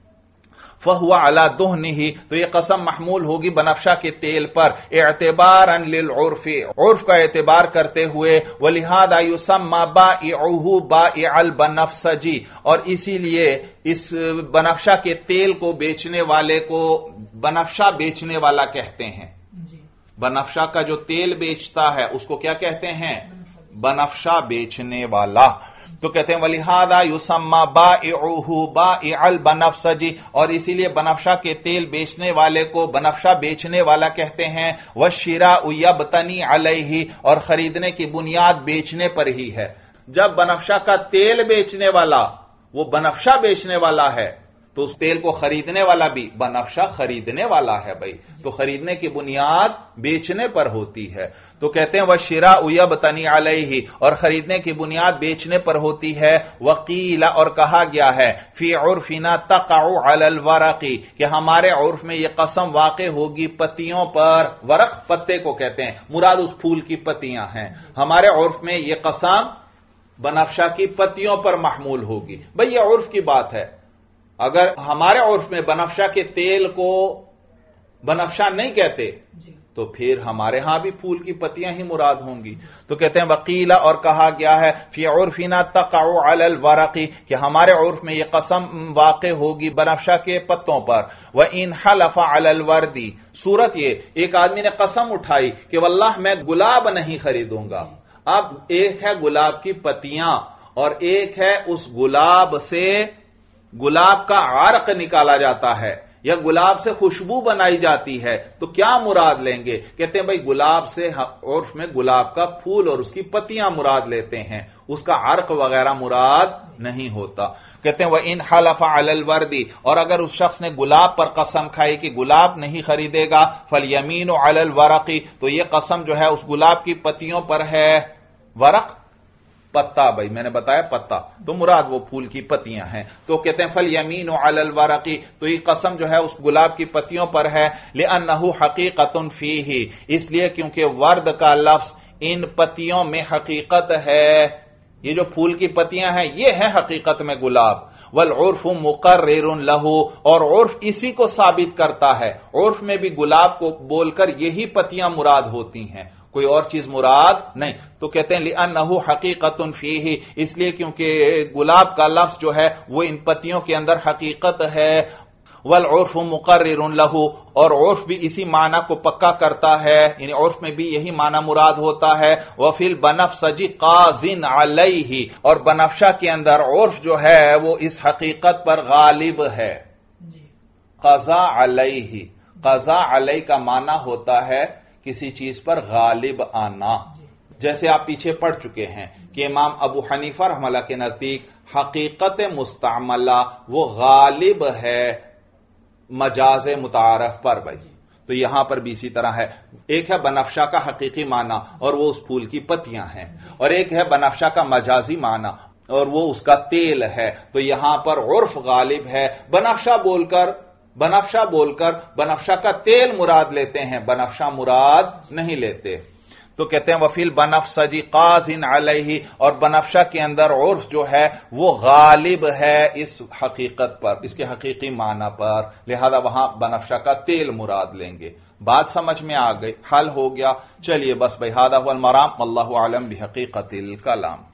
فہو علی دہنہ، تو یہ قسم محمول ہوگی بنفشہ کے تیل پر، اعتبارا للعرف، عرف کا اعتبار کرتے ہوئے، ولہذا یسمى بائعہ بائع البنفسجی، اور اسی لیے اس بنفشہ کے تیل کو بیچنے والے کو بنفشہ بیچنے والا کہتے ہیں، بنفشہ کا جو تیل بیچتا ہے اس کو کیا کہتے ہیں؟ بنفشہ بیچنے والا۔ تو کہتے ہیں وَلِهَذَا يُسَمَّى بَائِعُهُ بَائِعَ الْبَنَفْسَجِ، اور اسی لیے بنفشہ کے تیل بیچنے والے کو بنفشہ بیچنے والا کہتے ہیں، وَالشِّرَاءُ يَبْتَنِي عَلَيْهِ، اور خریدنے کی بنیاد بیچنے پر ہی ہے۔ جب بنفشہ کا تیل بیچنے والا وہ بنفشہ بیچنے والا ہے تو اس تیل کو خریدنے والا بھی بنفشہ خریدنے والا ہے بھائی، تو خریدنے کی بنیاد بیچنے پر ہوتی ہے. تو کہتے ہیں وَالشِّرَاءُ يَبْتَنِي عَلَيْهِ، اور خریدنے کی بنیاد بیچنے پر ہوتی ہے. وَقِيلَ، اور کہا گیا ہے فِي عُرْفِنَا تَقَعُ عَلَى الْوَرَقِ، کہ ہمارے عرف میں یہ قسم واقع ہوگی پتیوں پر. ورق پتے کو کہتے ہیں، مراد اس پھول کی پتیاں ہیں. ہمارے عرف میں یہ قسم بنفشہ کی پتیوں پر محمول ہوگی. بھئی یہ عرف کی بات ہے. اگر ہمارے عرف میں بنفشہ کے تیل کو بنفشہ نہیں کہتے تو پھر ہمارے ہاں بھی پھول کی پتیاں ہی مراد ہوں گی. تو کہتے ہیں وقیلا، اور کہا گیا ہے فی عرفنا تقع علی الورق، کہ ہمارے عرف میں یہ قسم واقع ہوگی بنفشہ کے پتوں پر. وان حلف علی الورد، صورت یہ ایک آدمی نے قسم اٹھائی کہ واللہ میں گلاب نہیں خریدوں گا. اب ایک ہے گلاب کی پتیاں اور ایک ہے اس گلاب سے گلاب کا عرق نکالا جاتا ہے یا گلاب سے خوشبو بنائی جاتی ہے، تو کیا مراد لیں گے؟ کہتے ہیں بھائی گلاب سے عرف میں گلاب کا پھول اور اس کی پتیاں مراد لیتے ہیں، اس کا عرق وغیرہ مراد نہیں ہوتا. کہتے ہیں وَإِنْ حَلَفَ عَلَى الْوَرْدِ، اور اگر اس شخص نے گلاب پر قسم کھائی کہ گلاب نہیں خریدے گا، فَالْيَمِينُ عَلَى الْوَرَقِ، تو یہ قسم جو ہے اس گلاب کی پتیوں پر ہے. ورق پتا، بھائی میں نے بتایا پتا، تو مراد وہ پھول کی پتیاں ہیں. تو کہتے ہیں فَالْيَمِينُ عَلَى الْوَرَقِ، تو یہ قسم جو ہے اس گلاب کی پتیوں پر ہے. لِأَنَّهُ حَقِيقَةٌ فِيهِ، اس لیے کیونکہ ورد کا لفظ ان پتیوں میں حقیقت ہے. یہ جو پھول کی پتیاں ہیں یہ ہے حقیقت میں گلاب. وَالْعُرْفُ مُقَرِّرٌ لَهُ، اور عرف اسی کو ثابت کرتا ہے. عرف میں بھی گلاب کو بول کر یہی پتیاں مراد ہوتی ہیں، کوئی اور چیز مراد نہیں. تو کہتے ہیں لِأَنَّهُ حَقِيقَةٌ فِيهِ، اس لیے کیونکہ گلاب کا لفظ جو ہے وہ ان پتیوں کے اندر حقیقت ہے. وَالْعُرْفُ مُقَرِّرٌ لَهُ، اور عرف بھی اسی معنی کو پکا کرتا ہے، یعنی عرف میں بھی یہی معنی مراد ہوتا ہے. وَفِي الْبَنَفْسَجِ قَاضٍ عَلَيْهِ، اور بنفشہ کے اندر عرف جو ہے وہ اس حقیقت پر غالب ہے. قضا علیہ، قضا علیہ کا معنی ہوتا ہے کسی چیز پر غالب آنا. جیسے آپ پیچھے پڑھ چکے ہیں کہ امام ابو حنیفہ رحمہ اللہ کے نزدیک حقیقت مستعملہ وہ غالب ہے مجاز متعارف پر. بھائی تو یہاں پر بھی اسی طرح ہے، ایک ہے بنفشہ کا حقیقی معنی اور وہ اس پھول کی پتیاں ہیں، اور ایک ہے بنفشہ کا مجازی معنی اور وہ اس کا تیل ہے. تو یہاں پر عرف غالب ہے. بنفشہ بول کر بنفشہ بول کر بنفشہ کا تیل مراد لیتے ہیں، بنفشہ مراد نہیں لیتے. تو کہتے ہیں وَفِي الْبَنَفْسَجِ قَاضٍ عَلَيْهِ، اور بنفشہ کے اندر عرف جو ہے وہ غالب ہے اس حقیقت پر، اس کے حقیقی معنی پر، لہذا وہاں بنفشہ کا تیل مراد لیں گے. بات سمجھ میں آ گئی، حل ہو گیا. چلیے بس بھائی، ھذا ھو المرام، واللہ اعلم بحقیقت الکلام.